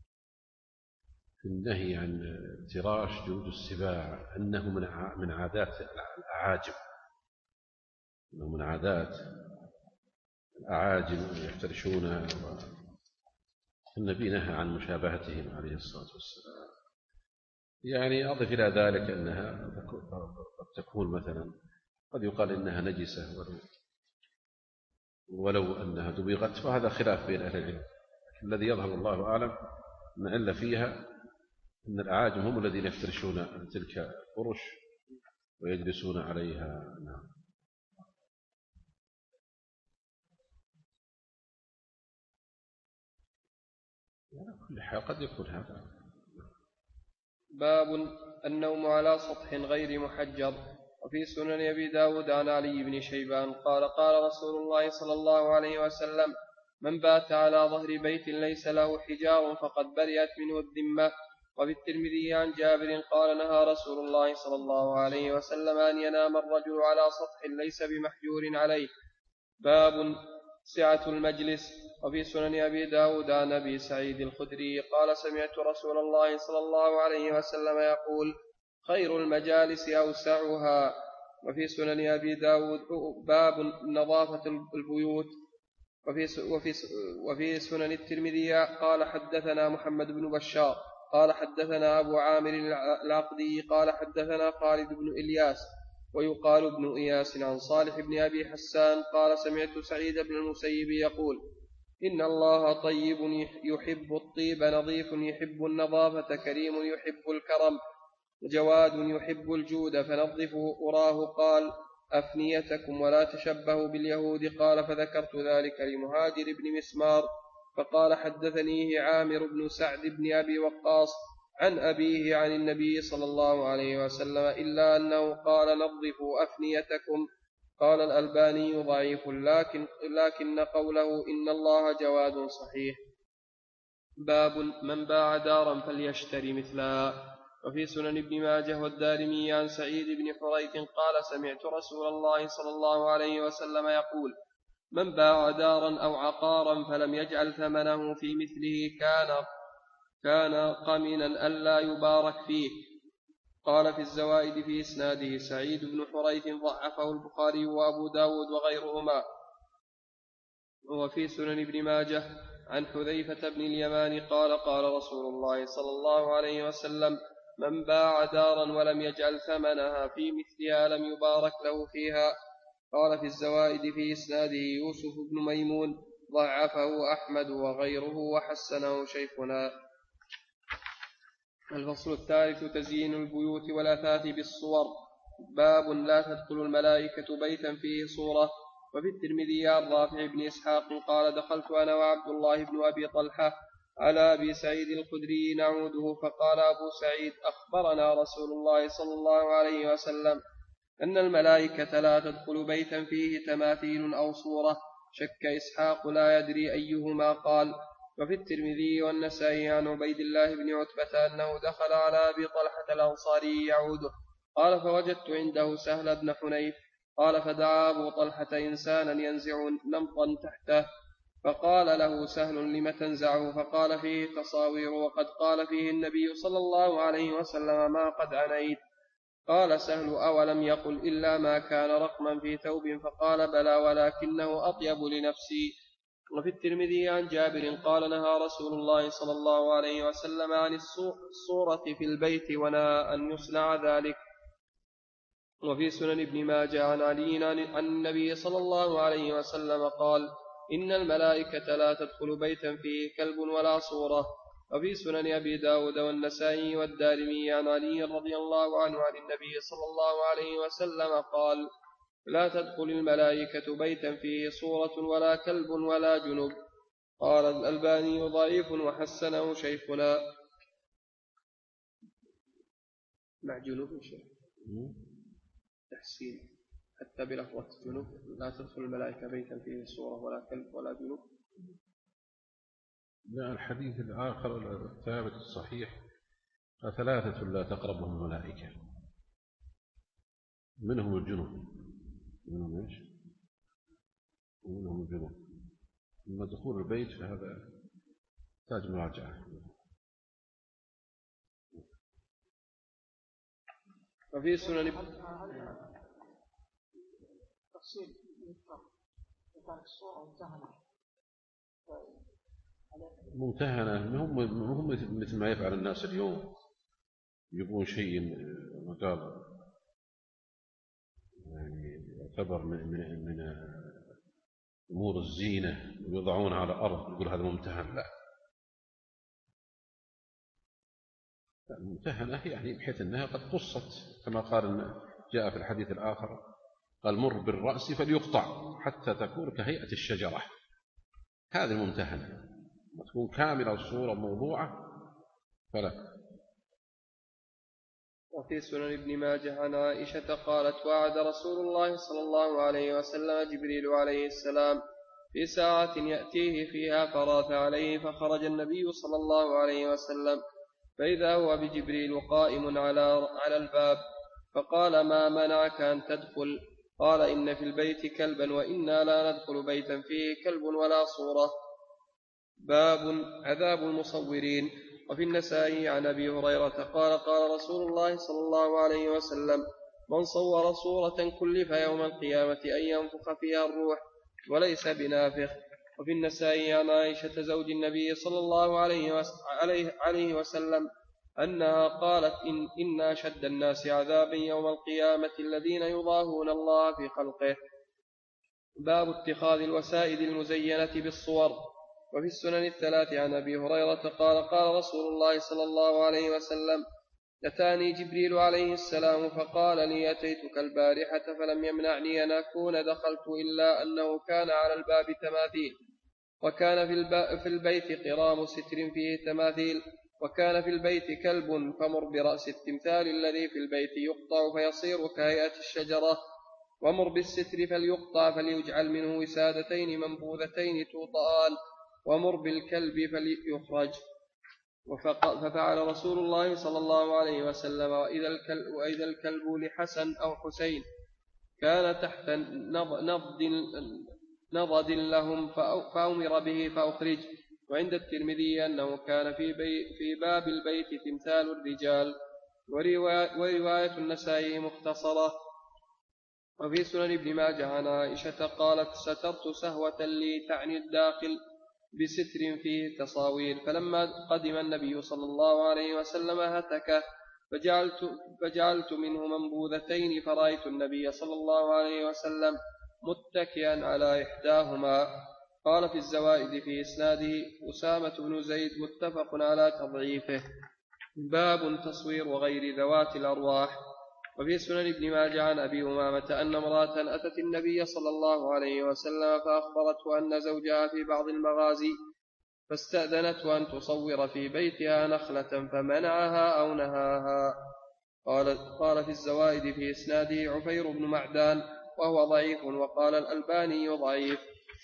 في النهي عن افتراش جلود السباع أنه من من عادات الأعاجم، أنه من عادات الأعاجم يفترشون. النبي نهى عن مشابهتهم عليه الصلاة والسلام. يعني أضف إلى ذلك أنها قد تكون مثلا قد يقال إنها نجسة ولو, ولو أنها دبغت، وهذا خلاف بين أهل العلم. الذي يظهر الله أعلم أن إلا فيها أن الأعاجم هم الذين يفترشون تلك الفرش ويجلسون عليها. نعم. على كل حال قد يكون هذا. باب النوم على سطح غير محجر. وفي سنن أبي داود عن علي بن شيبان قال قال رسول الله صلى الله عليه وسلم من بات على ظهر بيت ليس له حجار فقد برئت منه الذمة. وفي الترمذي عن جابر قال نهى رسول الله صلى الله عليه وسلم أن ينام الرجل على سطح ليس بمحجور عليه. باب سعة المجلس. وفي سنن أبي داود عن أبي سعيد الخدري قال سمعت رسول الله صلى الله عليه وسلم يقول خير المجالس أوسعها. وفي سنن أبي داود باب نظافة البيوت. وفي, وفي, وفي سنن الترمذي قال حدثنا محمد بن بشار قال حدثنا أبو عامر العقدي قال حدثنا خالد بن إلياس ويقال ابن إياس عن صالح بن أبي حسان قال سمعت سعيد بن المسيب يقول إن الله طيب يحب الطيب نظيف يحب النظافة كريم يحب الكرم جواد يحب الجود فنظفوا أراه قال أفنيتكم ولا تشبهوا باليهود. قال فذكرت ذلك لمهاجر بن مسمار فقال حدثنيه عامر بن سعد بن أبي وقاص عن أبيه عن النبي صلى الله عليه وسلم إلا أنه قال نظفوا أفنيتكم. قال الألباني ضعيف لكن, لكن قوله إن الله جواد صحيح. باب من باع دارا فليشتري مثلها. وفي سنن ابن ماجه والدارمي عن سعيد بن حريث قال سمعت رسول الله صلى الله عليه وسلم يقول من باع دارا أو عقارا فلم يجعل ثمنه في مثله كان كان قمنا ألا يبارك فيه. قال في الزوائد في إسناده سعيد بن حريث ضعفه البخاري وأبو داود وغيرهما. وفي سنن ابن ماجه عن حذيفة بن اليمان قال قال رسول الله صلى الله عليه وسلم من باع دارا ولم يجعل ثمنها في مثلها لم يبارك له فيها. قال في الزوائد في إسناده يوسف بن ميمون ضعفه أحمد وغيره وحسنه شيخنا. الفصل الثالث تزيين البيوت والأثاث بالصور. باب لا تدخل الملائكة بيتا فيه صورة. وفي الترمذي عن رافع بن إسحاق قال دخلت أنا وعبد الله بن أبي طلحة على أبي سعيد الخدري نعوده فقال أبو سعيد أخبرنا رسول الله صلى الله عليه وسلم أن الملائكة لا تدخل بيتا فيه تماثيل أو صورة. شك إسحاق لا يدري أيهما قال. وفي الترمذي والنسائي عن عبيد الله بن عتبة أنه دخل على أبي طلحة الأنصاري يعوده قال فوجدت عنده سهل بن حنيف قال فدعا أبو طلحة إنسانا ينزع نمطا تحته فقال له سهل لم تنزعه فقال فيه تصاوير وقد قال فيه النبي صلى الله عليه وسلم ما قد عنيت. قال سهل أولم يقل إلا ما كان رقما في ثوب فقال بلى ولكنه أطيب لنفسي. وفي الترمذي عن جابر قال نهى رسول الله صلى الله عليه وسلم عن الصورة في البيت ونهى أن يصنع ذلك. وفي سنن ابن ماجه عن علي عن النبي صلى الله عليه وسلم قال إن الملائكة لا تدخل بيتا فيه كلب ولا صورة. وفي سنن أبي داود والنسائي والدارمي عن علي رضي الله عنه عن النبي صلى الله عليه وسلم قال لا تدخل الملائكة بيتا فيه صورة ولا كلب ولا جنب. قال الألباني ضعيف وحسنه شيخنا. مع جنوب شيخ تحسين حتى بلفظة جنوب لا تدخل الملائكة بيتا فيه صورة ولا كلب ولا جنوب. لا الحديث الآخر الثابت الصحيح ثلاثة لا تقربهم الملائكة منهم الجنوب منهم ايش؟ منهم الجنوب. أما دخول البيت فهذا تحتاج مراجعة. وفي سنن تفصيل كانت الصورة ممتهنة ممتهنة هم هم مثل ما يفعل الناس اليوم يبون شيء مقابل يعني يعتبر من من من أمور الزينة ويضعونها على الأرض يقول هذا ممتهن. لا الممتهنة يعني بحيث أنها قد قصت كما قال جاء في الحديث الآخر قال مر بالرأس فليقطع حتى تكون كهيئة الشجرة. هذه الممتهنة تكون كاملة الصورة موضوعة فلا. وفي سنن ابن ماجه عن عائشة قالت وعد رسول الله صلى الله عليه وسلم جبريل عليه السلام في ساعة يأتيه فيها فراث عليه فخرج النبي صلى الله عليه وسلم فإذا هو بجبريل قائم على على الباب فقال ما منعك أن تدخل؟ قال إن في البيت كلبا وإنا لا ندخل بيتا فيه كلب ولا صورة. باب عذاب المصورين. وفي النسائي عن أبي هريرة قال قال رسول الله صلى الله عليه وسلم من صور صورة كلف يوم القيامة أن ينفخ فيها الروح وليس بنافخ. وفي النسائي عن عائشة زوج النبي صلى الله عليه وسلم أنها قالت إن, إن أشد الناس عذابا يوم القيامة الذين يضاهون الله في خلقه. باب اتخاذ الوسائد المزينة بالصور. وفي السنن الثلاث عن أبي هريرة قال قال رسول الله صلى الله عليه وسلم أتاني جبريل عليه السلام فقال لي أتيتك البارحة فلم يمنعني أن أكون دخلت إلا أنه كان على الباب تماثيل وكان في, في البيت قرام ستر فيه تماثيل وكان في البيت كلب فمر برأس التمثال الذي في البيت يقطع فيصير كهيئة الشجرة ومر بالستر فليقطع فليجعل منه وسادتين منبوذتين توطآن ومر بالكلب فليخرج. ففعل رسول الله صلى الله عليه وسلم وإذا الكلب, وإذا الكلب لحسن أو حسين كان تحت نضد نضد لهم فأمر به فأخرج. وعند الترمذي أنه كان في, بي في باب البيت تمثال الرجال. ورواية النسائي مختصرة. وفي سنن ابن ماجه عن عائشة قالت سترت سهوة لي تعني الداخل بستر فيه تصاوير، فلما قدم النبي صلى الله عليه وسلم هتكه فجعلت, فجعلت منه منبوذتين، فرأيت النبي صلى الله عليه وسلم متكئا على إحداهما. قال في الزوائد في إسناده أسامة بن زيد متفق على تضعيفه. باب تصوير وغير ذوات الأرواح. وفي سنن ابن ماجه عن أبي أمامة أن امرأة أتت النبي صلى الله عليه وسلم فأخبرته أن زوجها في بعض المغازي، فاستأذنته أن تصور في بيتها نخلة فمنعها أو نهاها. قال, قال في الزوائد في إسناده عفير بن معدان وهو ضعيف، وقال الألباني ضعيف.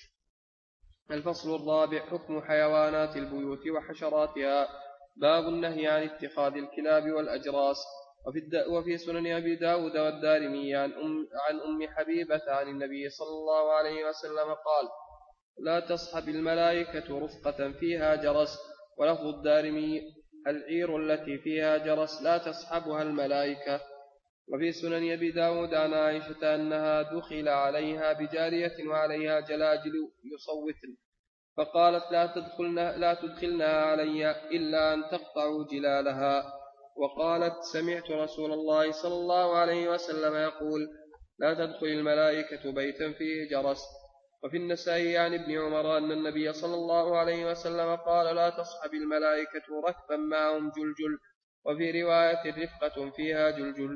الفصل الرابع حكم حيوانات البيوت وحشراتها. باب النهي عن اتخاذ الكلاب والأجراس. وفي, وفي سنن أبي داود والدارمي عن أم, عن أم حبيبة عن النبي صلى الله عليه وسلم قال لا تصحب الملائكة رفقة فيها جرس. ولفظ الدارمي العير التي فيها جرس لا تصحبها الملائكة. وفي سنن أبي داود عن عائشة أنها دخل عليها بجارية وعليها جلاجل يصوتن، فقالت لا تدخلنا, لا تدخلنا علي إلا أن تقطعوا جلالها. وقالت سمعت رسول الله صلى الله عليه وسلم يقول لا تدخل الملائكة بيتا فيه جرس. وفي النسائي عن ابن عمر أن النبي صلى الله عليه وسلم قال لا تصحب الملائكة ركبا معهم جلجل. وفي رواية رفقة فيها جلجل.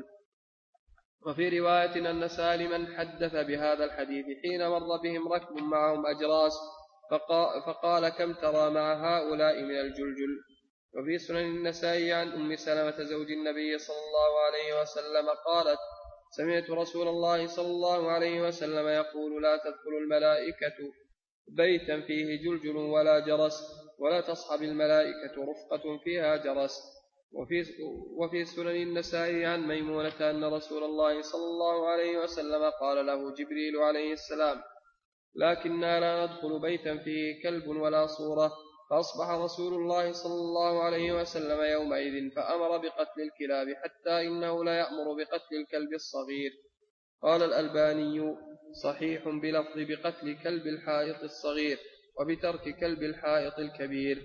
وفي رواية أن سالما حدث بهذا الحديث حين مر بهم ركب معهم أجراس فقال كم ترى مع هؤلاء من الجلجل. وفي سنن النسائي عن أم سلمة زوج النبي صلى الله عليه وسلم قالت سمعت رسول الله صلى الله عليه وسلم يقول لا تدخل الملائكة بيتا فيه جلجل ولا جرس، ولا تصحب الملائكة رفقة فيها جرس. وفي, وفي سنن النسائي عن ميمونة أن رسول الله صلى الله عليه وسلم قال له جبريل عليه السلام لكننا لا ندخل بيتا فيه كلب ولا صورة. فأصبح رسول الله صلى الله عليه وسلم يومئذ فأمر بقتل الكلاب حتى إنه لا يأمر بقتل الكلب الصغير. قال الألباني صحيح بلفظ بقتل كلب الحائط الصغير وبترك كلب الحائط الكبير.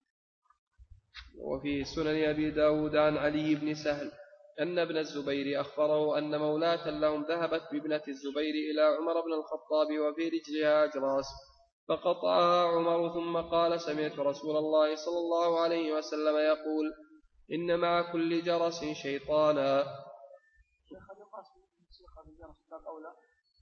وفي سنن أبي داود عن علي بن سهل أن ابن الزبير أخبره أن مولاة لهم ذهبت بابنة الزبير إلى عمر بن الخطاب وفي رجلها أجراس، فقطعها عمر ثم قال سمعت رسول الله صلى الله عليه وسلم يقول إن مع كل جرس شيطانا. شيخ هذا قاسم موسيقى بالجرس باب أولى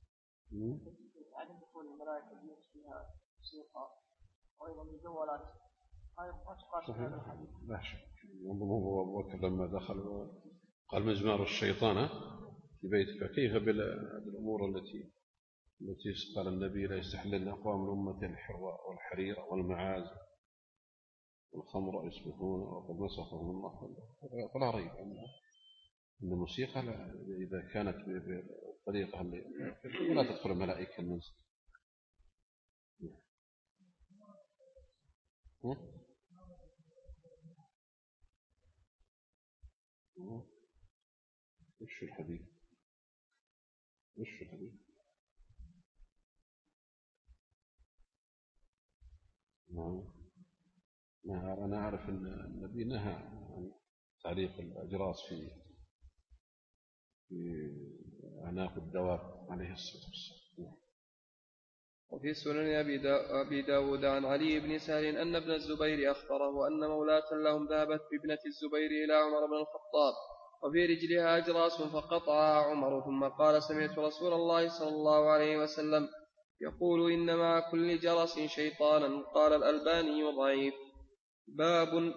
يعني تكون الملائكة فيها موسيقى وأيضا الجوالات هذا قاسم هذا الحديث. لا شك ينظمه أبو بكر لما دخل قال مزمار الشيطان في بيتك، فكيف بالأمور التي التي قال النبي لا يستحلن أقوام الأمة الحرة والحرير والمعازف والخمر يسبحون وقد مسخهم الله. فلا ريب أن الموسيقى إذا كانت بالطريقة لا تدخل الملائكة المنزل. وش الحديث وش الحديث نعم. أنا أعرف أن النبي نهى عن تعليق الأجراس في في أعناق الدواب عليه الصلاة والسلام. وفي سنن أبي داود عن علي بن سهل أن ابن الزبير أخبره أن مولاة لهم ذهبت بابنة الزبير إلى عمر بن الخطاب وفي رجلها أجراس فقطعها عمر ثم قال سمعت رسول الله صلى الله عليه وسلم يقول إن مع كل جرس شيطانا. قال الألباني ضعيف. باب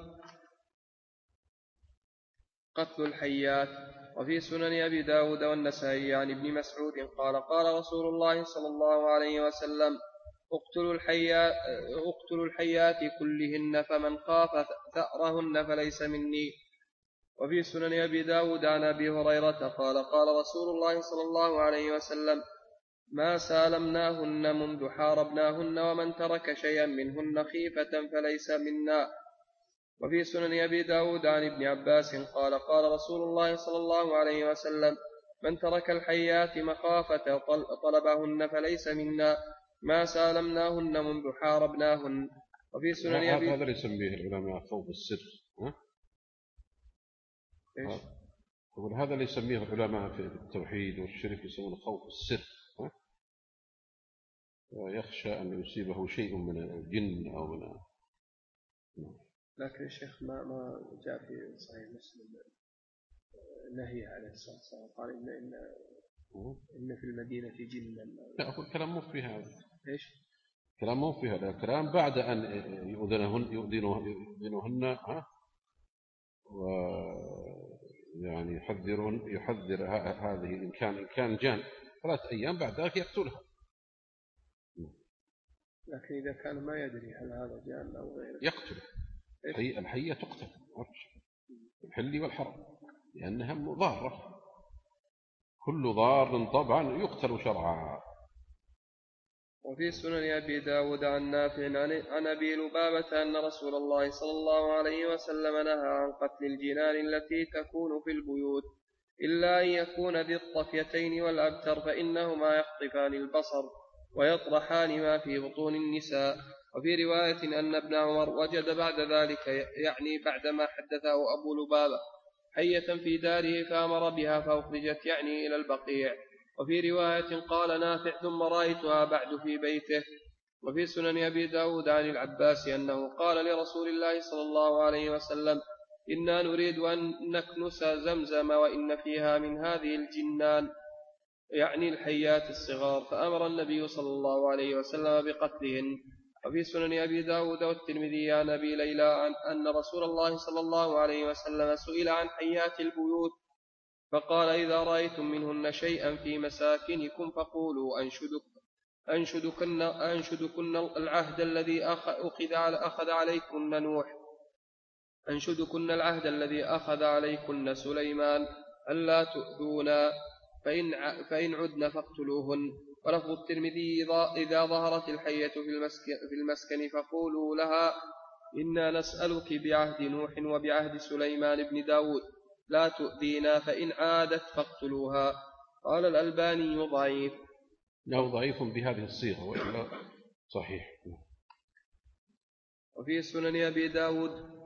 قتل الحيات. وفي سنن أبي داود والنسائي عن ابن مسعود قال قال رسول الله صلى الله عليه وسلم اقتلوا الحيات, اقتلوا الحيات كلهن فمن خاف ثأرهن فليس مني. وفي سنن أبي داود عن أبي هريرة قال قال رسول الله صلى الله عليه وسلم ما سالمناهن منذ حاربناهن ومن ترك شيئا منهن خيفة فليس منا. وفي سنن أبي داود عن ابن عباس قال قال رسول الله صلى الله عليه وسلم من ترك الحيات مخافة طلبهن فليس منا ما سالمناهن منذ حاربناهن. وفي سنن أبي هذا اللي يسميه العلماء خوف السر. ها؟ إيش؟ هذا اللي يسميه العلماء في التوحيد والشرك يسمونه خوف السر. ها؟ يخشى أن يصيبه شيء من الجن أو من. لكن الشيخ ما ما جاء في صحيح مسلم نهي عليه الصلاة والسلام قال إن إن إن في المدينة جنا. لا أقول كلام مو في هذا. إيش؟ كلام مو في هذا الكلام بعد أن يؤذنهن يؤذنهن ها ويعني يحذرون يحذر هذه إن كان إن كان جان ثلاث أيام بعد ذلك يقتلها. لكن إذا كان ما يدري هل هذا جان أو غيره يقتل. الحية, الحية تقتل الحل والحرم لأنها ضارة. كل ضار طبعا يقتل شرعا. وفي سنن أبي داود عن نافع عن أبي لبابة أن رسول الله صلى الله عليه وسلم نهى عن قتل الجنان التي تكون في البيوت إلا أن يكون ذي الطفيتين والأبتر فإنهما يخطفان البصر ويطرحان ما في بطون النساء. وفي رواية أن ابن عمر وجد بعد ذلك يعني بعدما حدثه أبو لبابة حية في داره فأمر بها فأخرجت يعني إلى البقيع. وفي رواية قال نافع ثم رأيتها بعد في بيته. وفي سنن أبي داود عن العباس أنه قال لرسول الله صلى الله عليه وسلم إنا نريد أن نكنس زمزم وإن فيها من هذه الجنان يعني الحيات الصغار فأمر النبي صلى الله عليه وسلم بقتلهن. وفي سنن أبي داود والترمذي عن أبي ليلى أن رسول الله صلى الله عليه وسلم سئل عن حيات البيوت فقال إذا رأيتم منهن شيئا في مساكنكم فقولوا أنشدك أنشدكن, أنشدكن العهد الذي أخذ, أخذ عليكن نوح أنشدكن العهد الذي أخذ عليكن سليمان ألا تؤذونا فإن, فإن عدن فاقتلوهن. ولفظ الترمذي إذا ظهرت الحية في المسكن, في المسكن فقولوا لها إنا نسألك بعهد نوح وبعهد سليمان بن داود لا تؤذينا فإن عادت فاقتلوها. قال الألباني ضعيف. لا ضعيف بهذه الصيغة وإلا صحيح. وفي سنن أبي داود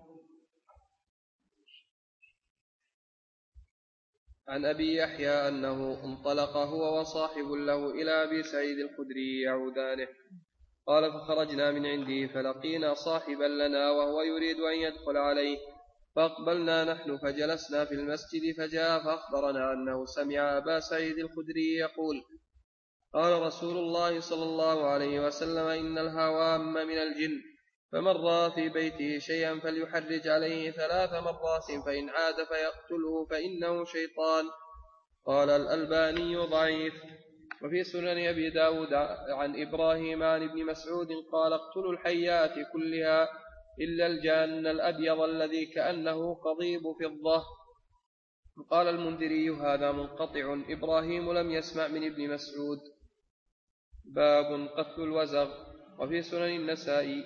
عن أبي يحيى أنه انطلق هو وصاحب له إلى أبي سعيد الخدري يعودانه قال فخرجنا من عنده فلقينا صاحبا لنا وهو يريد أن يدخل عليه فأقبلنا نحن فجلسنا في المسجد فجاء فأخبرنا أنه سمع أبا سعيد الخدري يقول قال رسول الله صلى الله عليه وسلم إن الهوام من الجن فمن رأى في بيته شيئا فليحرج عليه ثلاث مرات فإن عاد فيقتله فإنه شيطان. قال الألباني ضعيف. وفي سنن أبي داود عن إبراهيم عن ابن مسعود قال اقتلوا الحيات كلها إلا الجان الأبيض الذي كأنه قضيب فضة. قال المنذري هذا منقطع إبراهيم لم يسمع من ابن مسعود. باب قتل الوزغ. وفي سنن النسائي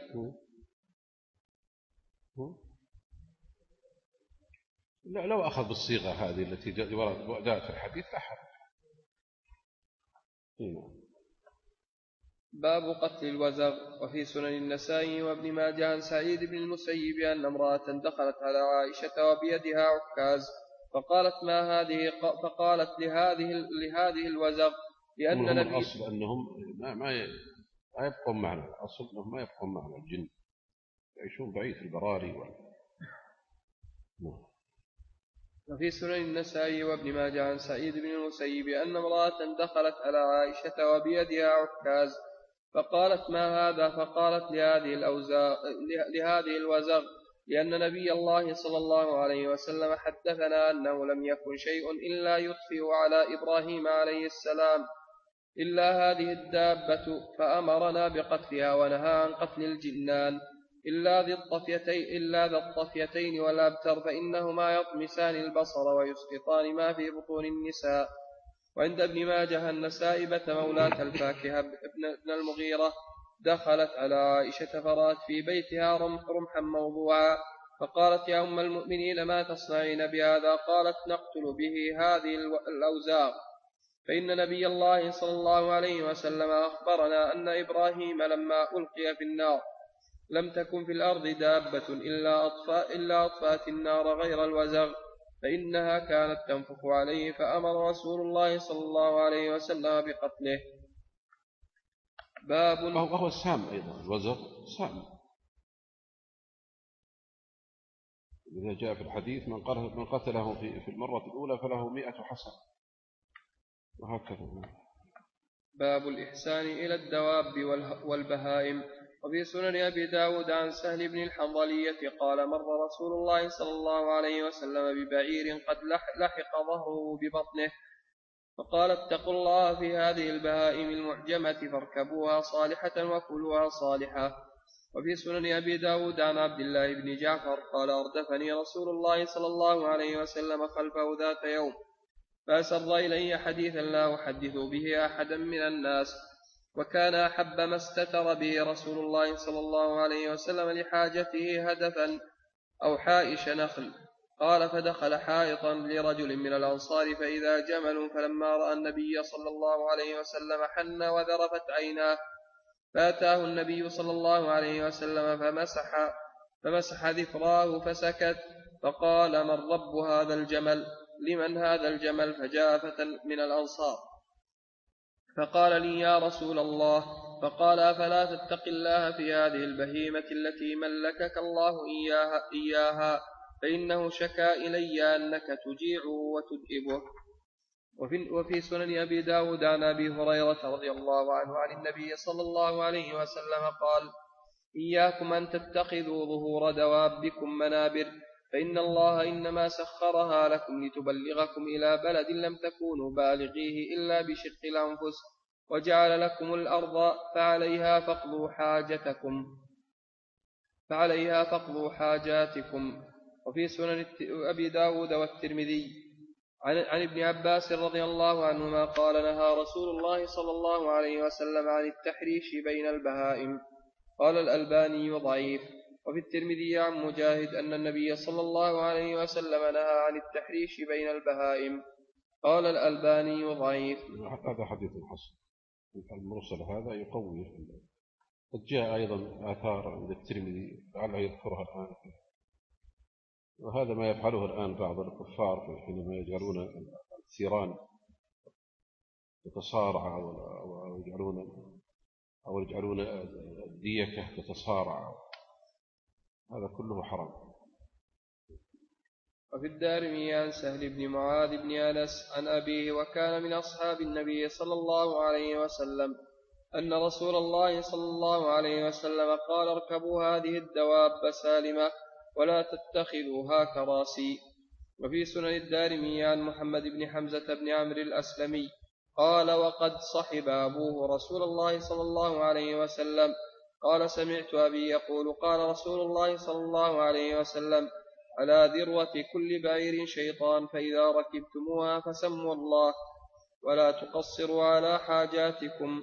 لا لو أخذ بالصيغة هذه التي جاءت في الحديث لا حرج. باب قتل الوزغ. وفي سنن النسائي وابن ماجه عن سعيد بن المسيب أن امرأة دخلت على عائشة وبيدها عكاز فقالت ما هذه فقالت لهذه لهذه الوزغ لأن نبي الأصل أنهم ما ما يبقون معنا الأصل أنهم ما يبقون معنا الجن يعيشون بعيد في البراري وال... وفي سنن النسائي وابن ماجه عن سعيد بن المسيب أن امرأة دخلت على عائشة وبيدها عكاز فقالت ما هذا فقالت لهذه الأوزاغ لهذه الوزغ لأن نبي الله صلى الله عليه وسلم حدثنا أنه لم يكن شيء إلا يطفئ على إبراهيم عليه السلام إلا هذه الدابة فأمرنا بقتلها ونهى عن قتل الجنان إلا ذي الطفيتين إلا ذا الطفيتين والأبتر فإنهما يطمسان البصر ويسقطان ما في بطون النساء. وعند ابن ماجه أن سائبة مولاة الفاكهة ابن المغيرة دخلت على عائشة فرأت في بيتها رمحا موضوعا فقالت يا أم المؤمنين ما تصنعين بهذا؟ قالت نقتل به هذه الأوزاغ، فإن نبي الله صلى الله عليه وسلم أخبرنا أن إبراهيم لما ألقي في النار لم تكن في الأرض دابة إلا أطفأت, إلا أطفأت النار غير الوزغ فإنها كانت تنفخ عليه، فأمر رسول الله صلى الله عليه وسلم بقتله. باب وهو السام أيضا، الوزغ سام، إذا جاء في الحديث من قتله في المرة الأولى فله مئة حسنة وهكذا. باب الإحسان إلى الدواب والبهائم. وفي سنن أبي داود عن سهل بن الحنظلية قال مر رسول الله صلى الله عليه وسلم ببعير قد لحق ظهره ببطنه فقال اتقوا الله في هذه البهائم المعجمة فاركبوها صالحة وكلوها صالحة. وفي سنن أبي داود عن عبد الله بن جعفر قال أردفني رسول الله صلى الله عليه وسلم خلفه ذات يوم فأسر إلي حديثا لا أحدث به أحدا من الناس، وكان أحب ما استتر به رسول الله صلى الله عليه وسلم لحاجته هدفا أو حائش نخل. قال فدخل حائطا لرجل من الأنصار فإذا جمل، فلما رأى النبي صلى الله عليه وسلم حن وذرفت عيناه فأتاه النبي صلى الله عليه وسلم فمسح, فمسح ذفراه فسكت، فقال من رب هذا الجمل؟ لمن هذا الجمل؟ فجاء فتى من الأنصار فقال لي يا رسول الله، فقال أفلا تتق الله في هذه البهيمة التي ملكك الله إياها, إياها فإنه شكا إلي أنك تجيعه وتدئبه. وفي, وفي سنن أبي داود عن أبي هريرة رضي الله عنه عن النبي صلى الله عليه وسلم قال إياكم أن تتخذوا ظهور دوابكم منابر، فإن الله إنما سخرها لكم لتبلغكم إلى بلد لم تكونوا بالغيه إلا بشق الأنفس، وجعل لكم الأرض فعليها فاقضوا حاجتكم فعليها فاقضوا حاجاتكم. وفي سنن أبي داود والترمذي عن ابن عباس رضي الله عنهما قال نهى رسول الله صلى الله عليه وسلم عن التحريش بين البهائم. قال الألباني ضعيف. وفي الترمذي عن مجاهد أن النبي صلى الله عليه وسلم نهى عن التحريش بين البهائم. قال الألباني ضعيف. هذا حديث حسن، المرسل هذا يقوي. قد جاء أيضا آثار عند الترمذي لعله يذكرها الآن، وهذا ما يفعله الآن بعض الكفار حينما يجعلون الثيران تتصارع أو يجعلون أو يجعلون الديكة تتصارع، هذا كله حرام. وفي الدارمي عن سهل بن معاذ بن أنس عن أبيه وكان من أصحاب النبي صلى الله عليه وسلم أن رسول الله صلى الله عليه وسلم قال اركبوا هذه الدواب سالمة ولا تتخذوها كراسي. وفي سنن الدارمي عن محمد بن حمزة بن عمرو الأسلمي قال وقد صحب أبوه رسول الله صلى الله عليه وسلم قال سمعت أبي يقول قال رسول الله صلى الله عليه وسلم على ذروة كل بعير شيطان، فإذا ركبتموها فسموا الله ولا تقصروا على حاجاتكم.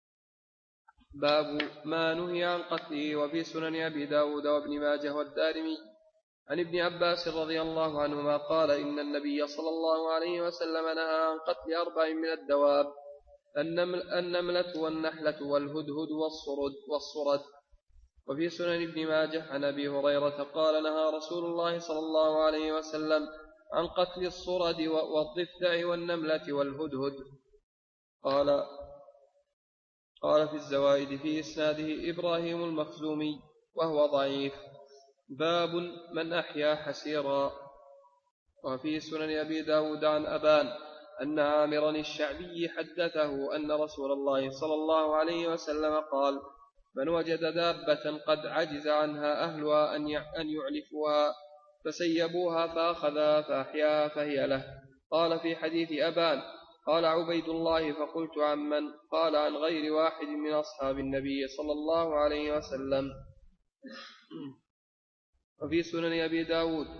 باب ما نهي عن قتله. وفي سنن أبي داود وابن ماجه والدارمي عن ابن عباس رضي الله عنهما قال إن النبي صلى الله عليه وسلم نهى عن قتل أربع من الدواب: النملة والنحلة والهدهد والصرد, والصرد. وفي سنن ابن ماجه عن أبي هريرة قال نهى رسول الله صلى الله عليه وسلم عن قتل الصرد والضفدع والنملة والهدهد. قال قال في الزوائد في إسناده إبراهيم المخزومي وهو ضعيف. باب من أحيا حسيرا. وفي سنن أبي داود عن أبان أن عامرا الشعبي حدثه أن رسول الله صلى الله عليه وسلم قال من وجد دابة قد عجز عنها أهلها أن يعلفوها فسيبوها فأخذها فأحياها فهي له. قال في حديث أبان قال عبيد الله فقلت عمن؟ قال عن غير واحد من أصحاب النبي صلى الله عليه وسلم. وفي سنن أبي داود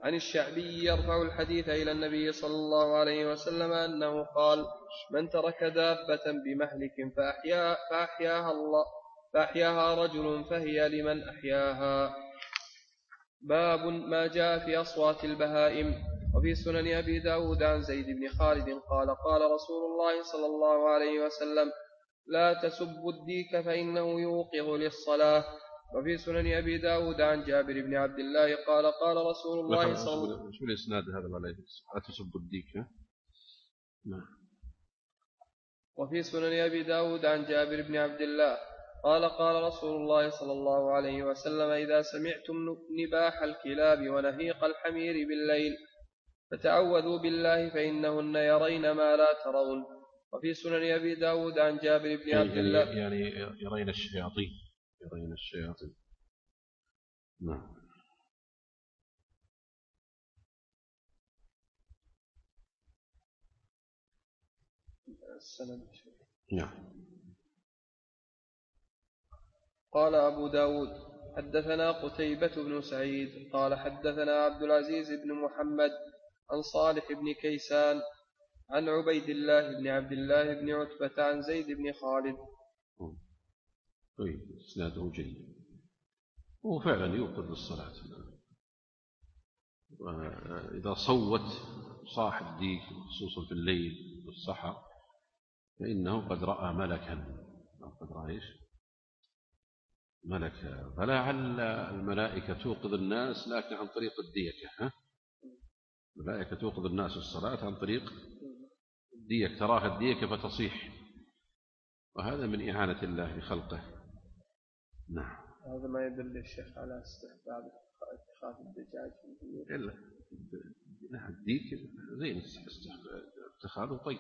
عن الشعبي يرفع الحديث إلى النبي صلى الله عليه وسلم أنه قال: من ترك دابة بمهلك فأحياها, فأحياها, الله فأحياها رجل فهي لمن أحياها. باب ما جاء في أصوات البهائم. وفي سنن أبي داود عن زيد بن خالد قال: قال رسول الله صلى الله عليه وسلم: لا تسبوا الديك فإنه يوقظ للصلاة. وفي سنن أبي داود عن جابر بن عبد الله قال: قال رسول الله صلى الله عليه وسلم. شو الإسناد هذا عليه؟ لا تسبوا الديك. نعم. وفي سنن أبي داود عن جابر بن عبد الله قال: قال رسول الله صلى الله عليه وسلم: إذا سمعتم نباح الكلاب ونهيق الحمير بالليل فتعوذوا بالله فإنهن يرين ما لا ترون. وفي سنن أبي داود عن جابر بن عبد الله يعني يرين الشياطين يرين الشياطين. نعم. السند. نعم. قال أبو داود: حدثنا قتيبة بن سعيد قال حدثنا عبد العزيز بن محمد عن صالح بن كيسان عن عبيد الله بن عبد الله بن عتبة عن زيد بن خالد. طيب، إسناده جيد. هو فعلا يوقظ الصلاة. إذا صوت صاح الديك خصوصا في الليل والسحر فإنه قد رأى ملكا أو قد رأى ملكا. فلعل الملائكة توقظ الناس لكن عن طريق الديكة. ها؟ الملائكة توقظ الناس الصلاة عن طريق الديك، تراها الديكة فتصيح، وهذا من إعانة الله لخلقه. نعم. هذا ما يدل الشيخ على استحباب اتخاذ الدجاج إلا الديك زين اتخاذه طيب.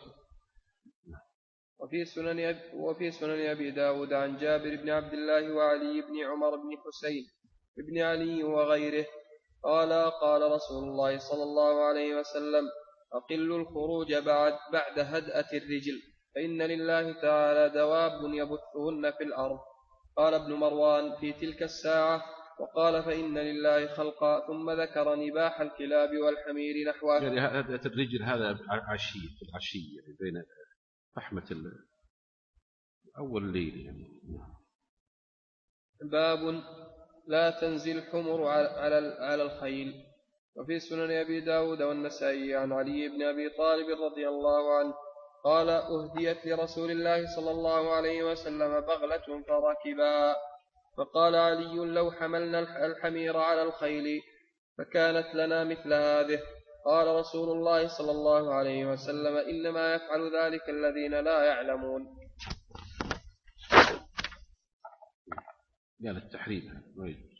وفي سنن وفي سنن أبي داود عن جابر بن عبد الله وعلي بن عمر بن حسين بن علي وغيره قال: قال رسول الله صلى الله عليه وسلم: أقلوا الخروج بعد بعد هدأة الرجل فإن لله تعالى دواب يبثهن في الأرض. قال ابن مروان: في تلك الساعة. وقال: فإن لله خلقا. ثم ذكر نباح الكلاب والحمير نحوه. يعني هدأة الرجل هذا عشي في العشي يعني بين رحمة أول الليل يعني. باب لا تنزل الحمر على على الخيل. وفي سنن أبي داود والنسائي عن علي بن أبي طالب رضي الله عنه قال: أهديت لرسول الله صلى الله عليه وسلم بغلة فركبها، فقال علي: لو حملنا الحمير على الخيل فكانت لنا مثل هذه. قال رسول الله صلى الله عليه وسلم: إنما يفعل ذلك الذين لا يعلمون. قال التحريم ما يجوز.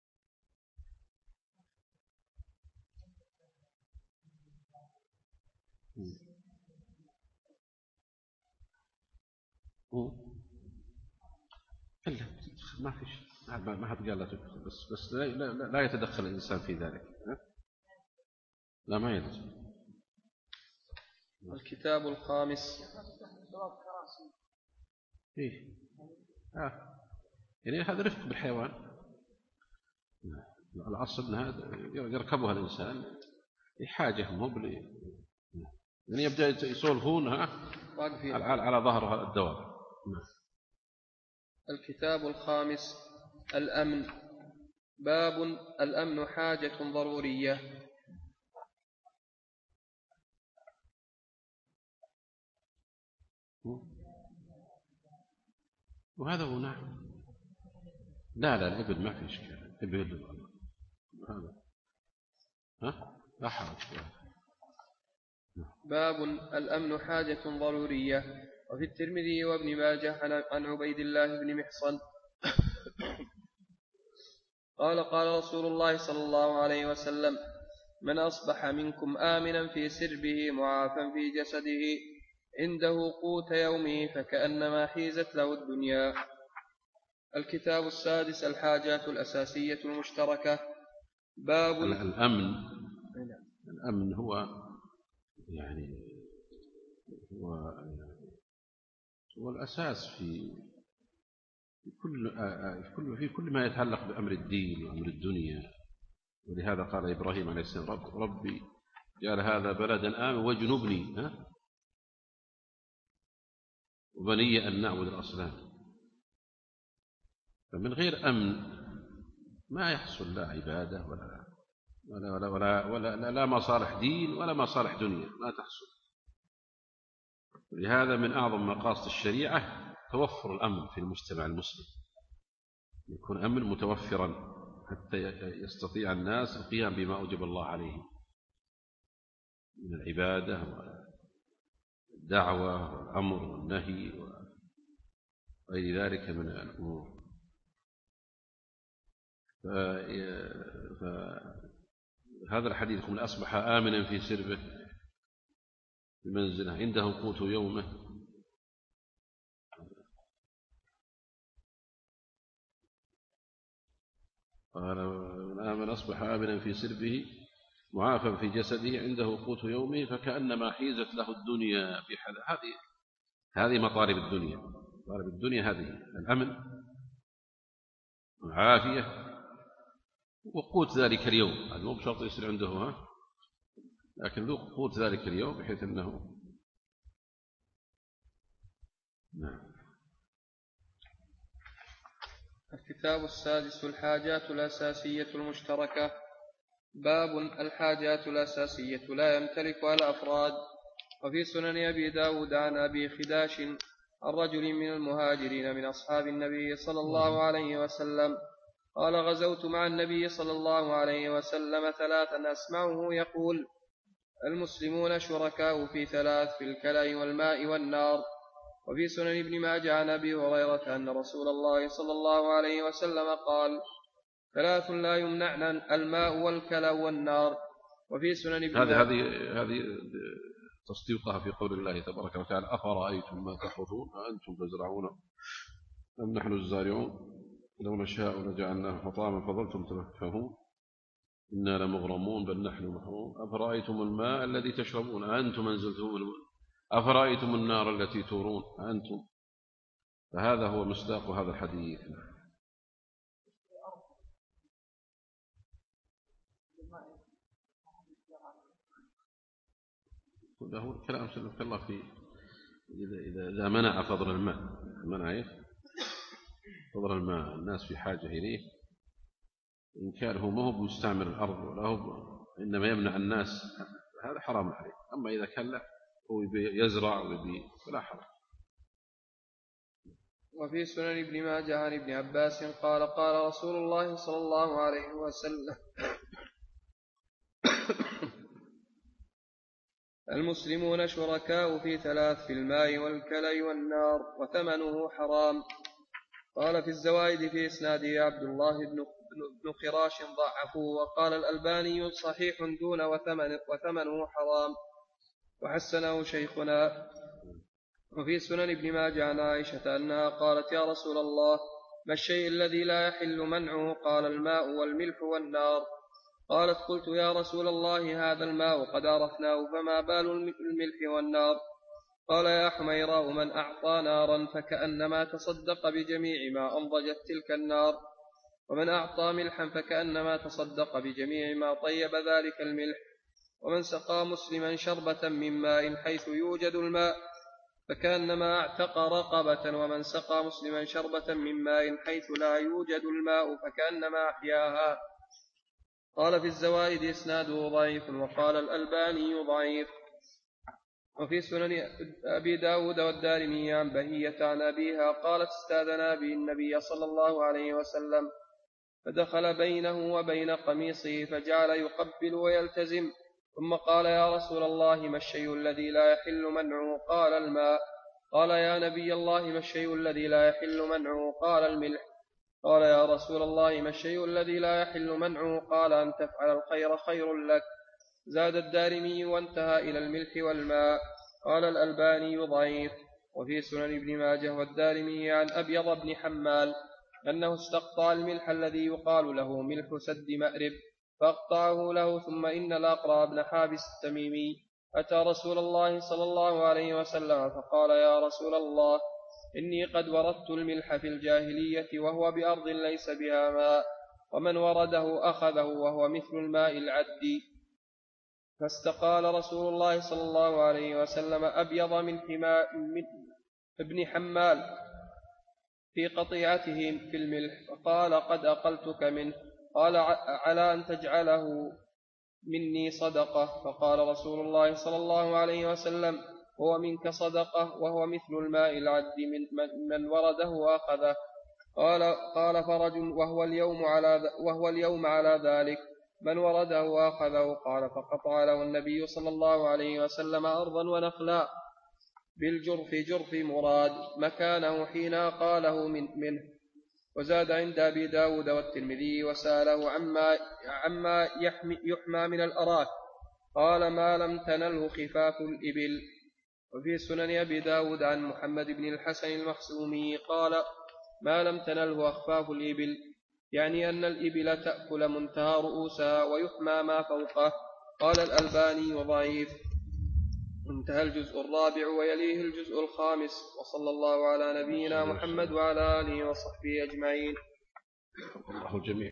إلا ما فيش ما حد قال لا تدخل، بس بس لا, لا, لا يتدخل الإنسان في ذلك. لا ما يلزم. الكتاب الخامس. إيه آه. يعني هذا رفق بالحيوان. الأصل أنها يركبها الإنسان لحاجة مو بل يعني يبدأ يسولفونها على, على ظهر الدواب. الكتاب الخامس. الأمن. باب الأمن حاجة ضرورية. وهذا هو. نعم. لا لا الإبل ما في إشكال. إبل هذا ها لا حرج. باب الأمن حاجة ضرورية. وفي الترمذي وابن ماجه عن عبيد الله بن محصن قال: قال رسول الله صلى الله عليه وسلم: من أصبح منكم آمنا في سربه معافا في جسده عنده قوت يومه فكأنما حيزت له الدنيا. الكتاب السادس. الحاجات الأساسية المشتركة. باب الأمن. الأمن هو يعني هو هو الأساس في كل في كل في كل ما يتعلق بأمر الدين وأمر الدنيا. ولهذا قال إبراهيم عليه السلام رب ربي جعل هذا بلدا آمن واجنبني ها وبني أن نعبد الأصنام. فمن غير أمن ما يحصل لا عبادة ولا ولا ولا ولا, ولا, ولا لا مصالح دين ولا مصالح دنيا ما تحصل. ولهذا من أعظم مقاصد الشريعة توفر الأمن في المجتمع المسلم، يكون أمن متوفرا حتى يستطيع الناس القيام بما أوجب الله عليهم من العبادة والدعوة والأمر والنهي وغير ذلك من الأمور. فهذا الحديث من أصبح آمنا في سربه بمنزله عنده قوت يومه قال من أصبح آمنا في سربه معافى في جسده عنده قوت يومه فكأنما حيزت له الدنيا في حال. هذه هذه مطالب الدنيا. مطالب الدنيا هذه الأمن والعافية وقوت ذلك اليوم. هذا مو بشرط يصير عنده ها لكن ذو قوت ذلك اليوم بحيث أنه نعم. الكتاب السادس الحاجات الأساسية المشتركة. باب الحاجات الأساسية لا يمتلكها الأفراد. وفي سنن أبي داود عن أبي خداش الرجل من المهاجرين من أصحاب النبي صلى الله عليه وسلم قال غزوت مع النبي صلى الله عليه وسلم ثلاثا أسمعه يقول المسلمون شركاء في ثلاث في الكلى والماء والنار. وفي سنن ابن ماجه عن أبي هريرة أن رسول الله صلى الله عليه وسلم قال ثلاث لا يمنعن الماء والكلى والنار. وفي سنن ابن هذه هذه هذه تصديقها في قول الله تبارك وتعالى أفرأيتم ما تحرثون أأنتم تزرعون أم نحن الزارعون لو نشاء لجعلناه حطاما فظلتم تفكهون إنا لمغرمون بل نحن محرومون. أفرأيتم الماء الذي تشربون أأنتم أنزلتموه من الماء أفرأيتم النار التي تورون أأنتم. فهذا هو مصداق هذا الحديث. هو الكلام سلمك الله في إذا إذا منع فضل الماء منع فضل الماء الناس في حاجة إليه إن كان هو ما هو مستعمر الأرض ولا هو إنما يمنع الناس هذا حرام عليه. أما إذا كان لا هو يزرع ويبي فلا حرام. وفي سنن ابن ماجه عن ابن عباس قال قال رسول الله صلى الله عليه وسلم المسلمون شركاء في ثلاث في الماء والكلى والنار وثمنه حرام. قال في الزوائد في إسناده عبد الله بن خراش ضعفه وقال الألباني صحيح دون وثمن وثمنه حرام وحسنه شيخنا. وفي سنن ابن ماجه عن عائشة أنها قالت يا رسول الله ما الشيء الذي لا يحل منعه؟ قال الماء والملح والنار. قالت قلت يا رسول الله هذا الماء قد عرفناه فما بال الملح والنار؟ قال يا حميراء من أعطى نارا فكأنما تصدق بجميع ما أنضجت تلك النار ومن أعطى ملحا فكأنما تصدق بجميع ما طيب ذلك الملح ومن سقى مسلما شربة من ماء حيث يوجد الماء فكأنما اعتق رقبة ومن سقى مسلما شربة من ماء حيث لا يوجد الماء فكأنما أحياها. قال في الزوائد إسناده ضعيف وقال الألباني ضعيف. وفي سنن أبي داود والدارمي عن بهية عن أبيها قالت استاذنا به النبي صلى الله عليه وسلم فدخل بينه وبين قميصه فجعل يقبل ويلتزم ثم قال يا رسول الله ما الشيء الذي لا يحل منعه؟ قال الماء. قال يا نبي الله ما الشيء الذي لا يحل منعه؟ قال الملح. قال يا رسول الله ما الشيء الذي لا يحل منعه؟ قال أن تفعل الخير خير لك. زاد الدارمي وانتهى إلى الملح والماء. قال الألباني ضعيف. وفي سنن ابن ماجه والدارمي عن أبيض بن حمال أنه استقطع الملح الذي يقال له ملح سد مأرب فاقطعه له ثم إن الأقرع بن حابس التميمي أتى رسول الله صلى الله عليه وسلم فقال يا رسول الله إني قد وردت الملح في الجاهلية وهو بأرض ليس بها ماء ومن ورده أخذه وهو مثل الماء العذب. فاستقال رسول الله صلى الله عليه وسلم أبيض من, من ابن حمال في قطيعته في الملح، فقال قد أقلتك منه. قال على أن تجعله مني صدقة. فقال رسول الله صلى الله عليه وسلم هو منك صدقة وهو مثل الماء العذب، من, من ورده أخذه. قال, قال فرجل وهو اليوم على وهو اليوم على ذلك، من ورده وأخذه. قال فقطع له النبي صلى الله عليه وسلم أرضا ونخلا بالجرف جرف مراد مكانه حين قاله من منه. وزاد عند أبي داود والترمذي وسأله عما, عما يحمي, يحمى من الأراك، قال ما لم تنله خفاف الإبل. وفي سنن أبي داود عن محمد بن الحسن المخزومي قال ما لم تنله أخفاف الإبل، يعني أن الإبل تأكل منتهى رؤوسها ويحمى ما فوقه. قال الألباني وضعيف. انتهى الجزء الرابع ويليه الجزء الخامس. وصلى الله على نبينا محمد وعلى آله وصحبه أجمعين. الله الجميع.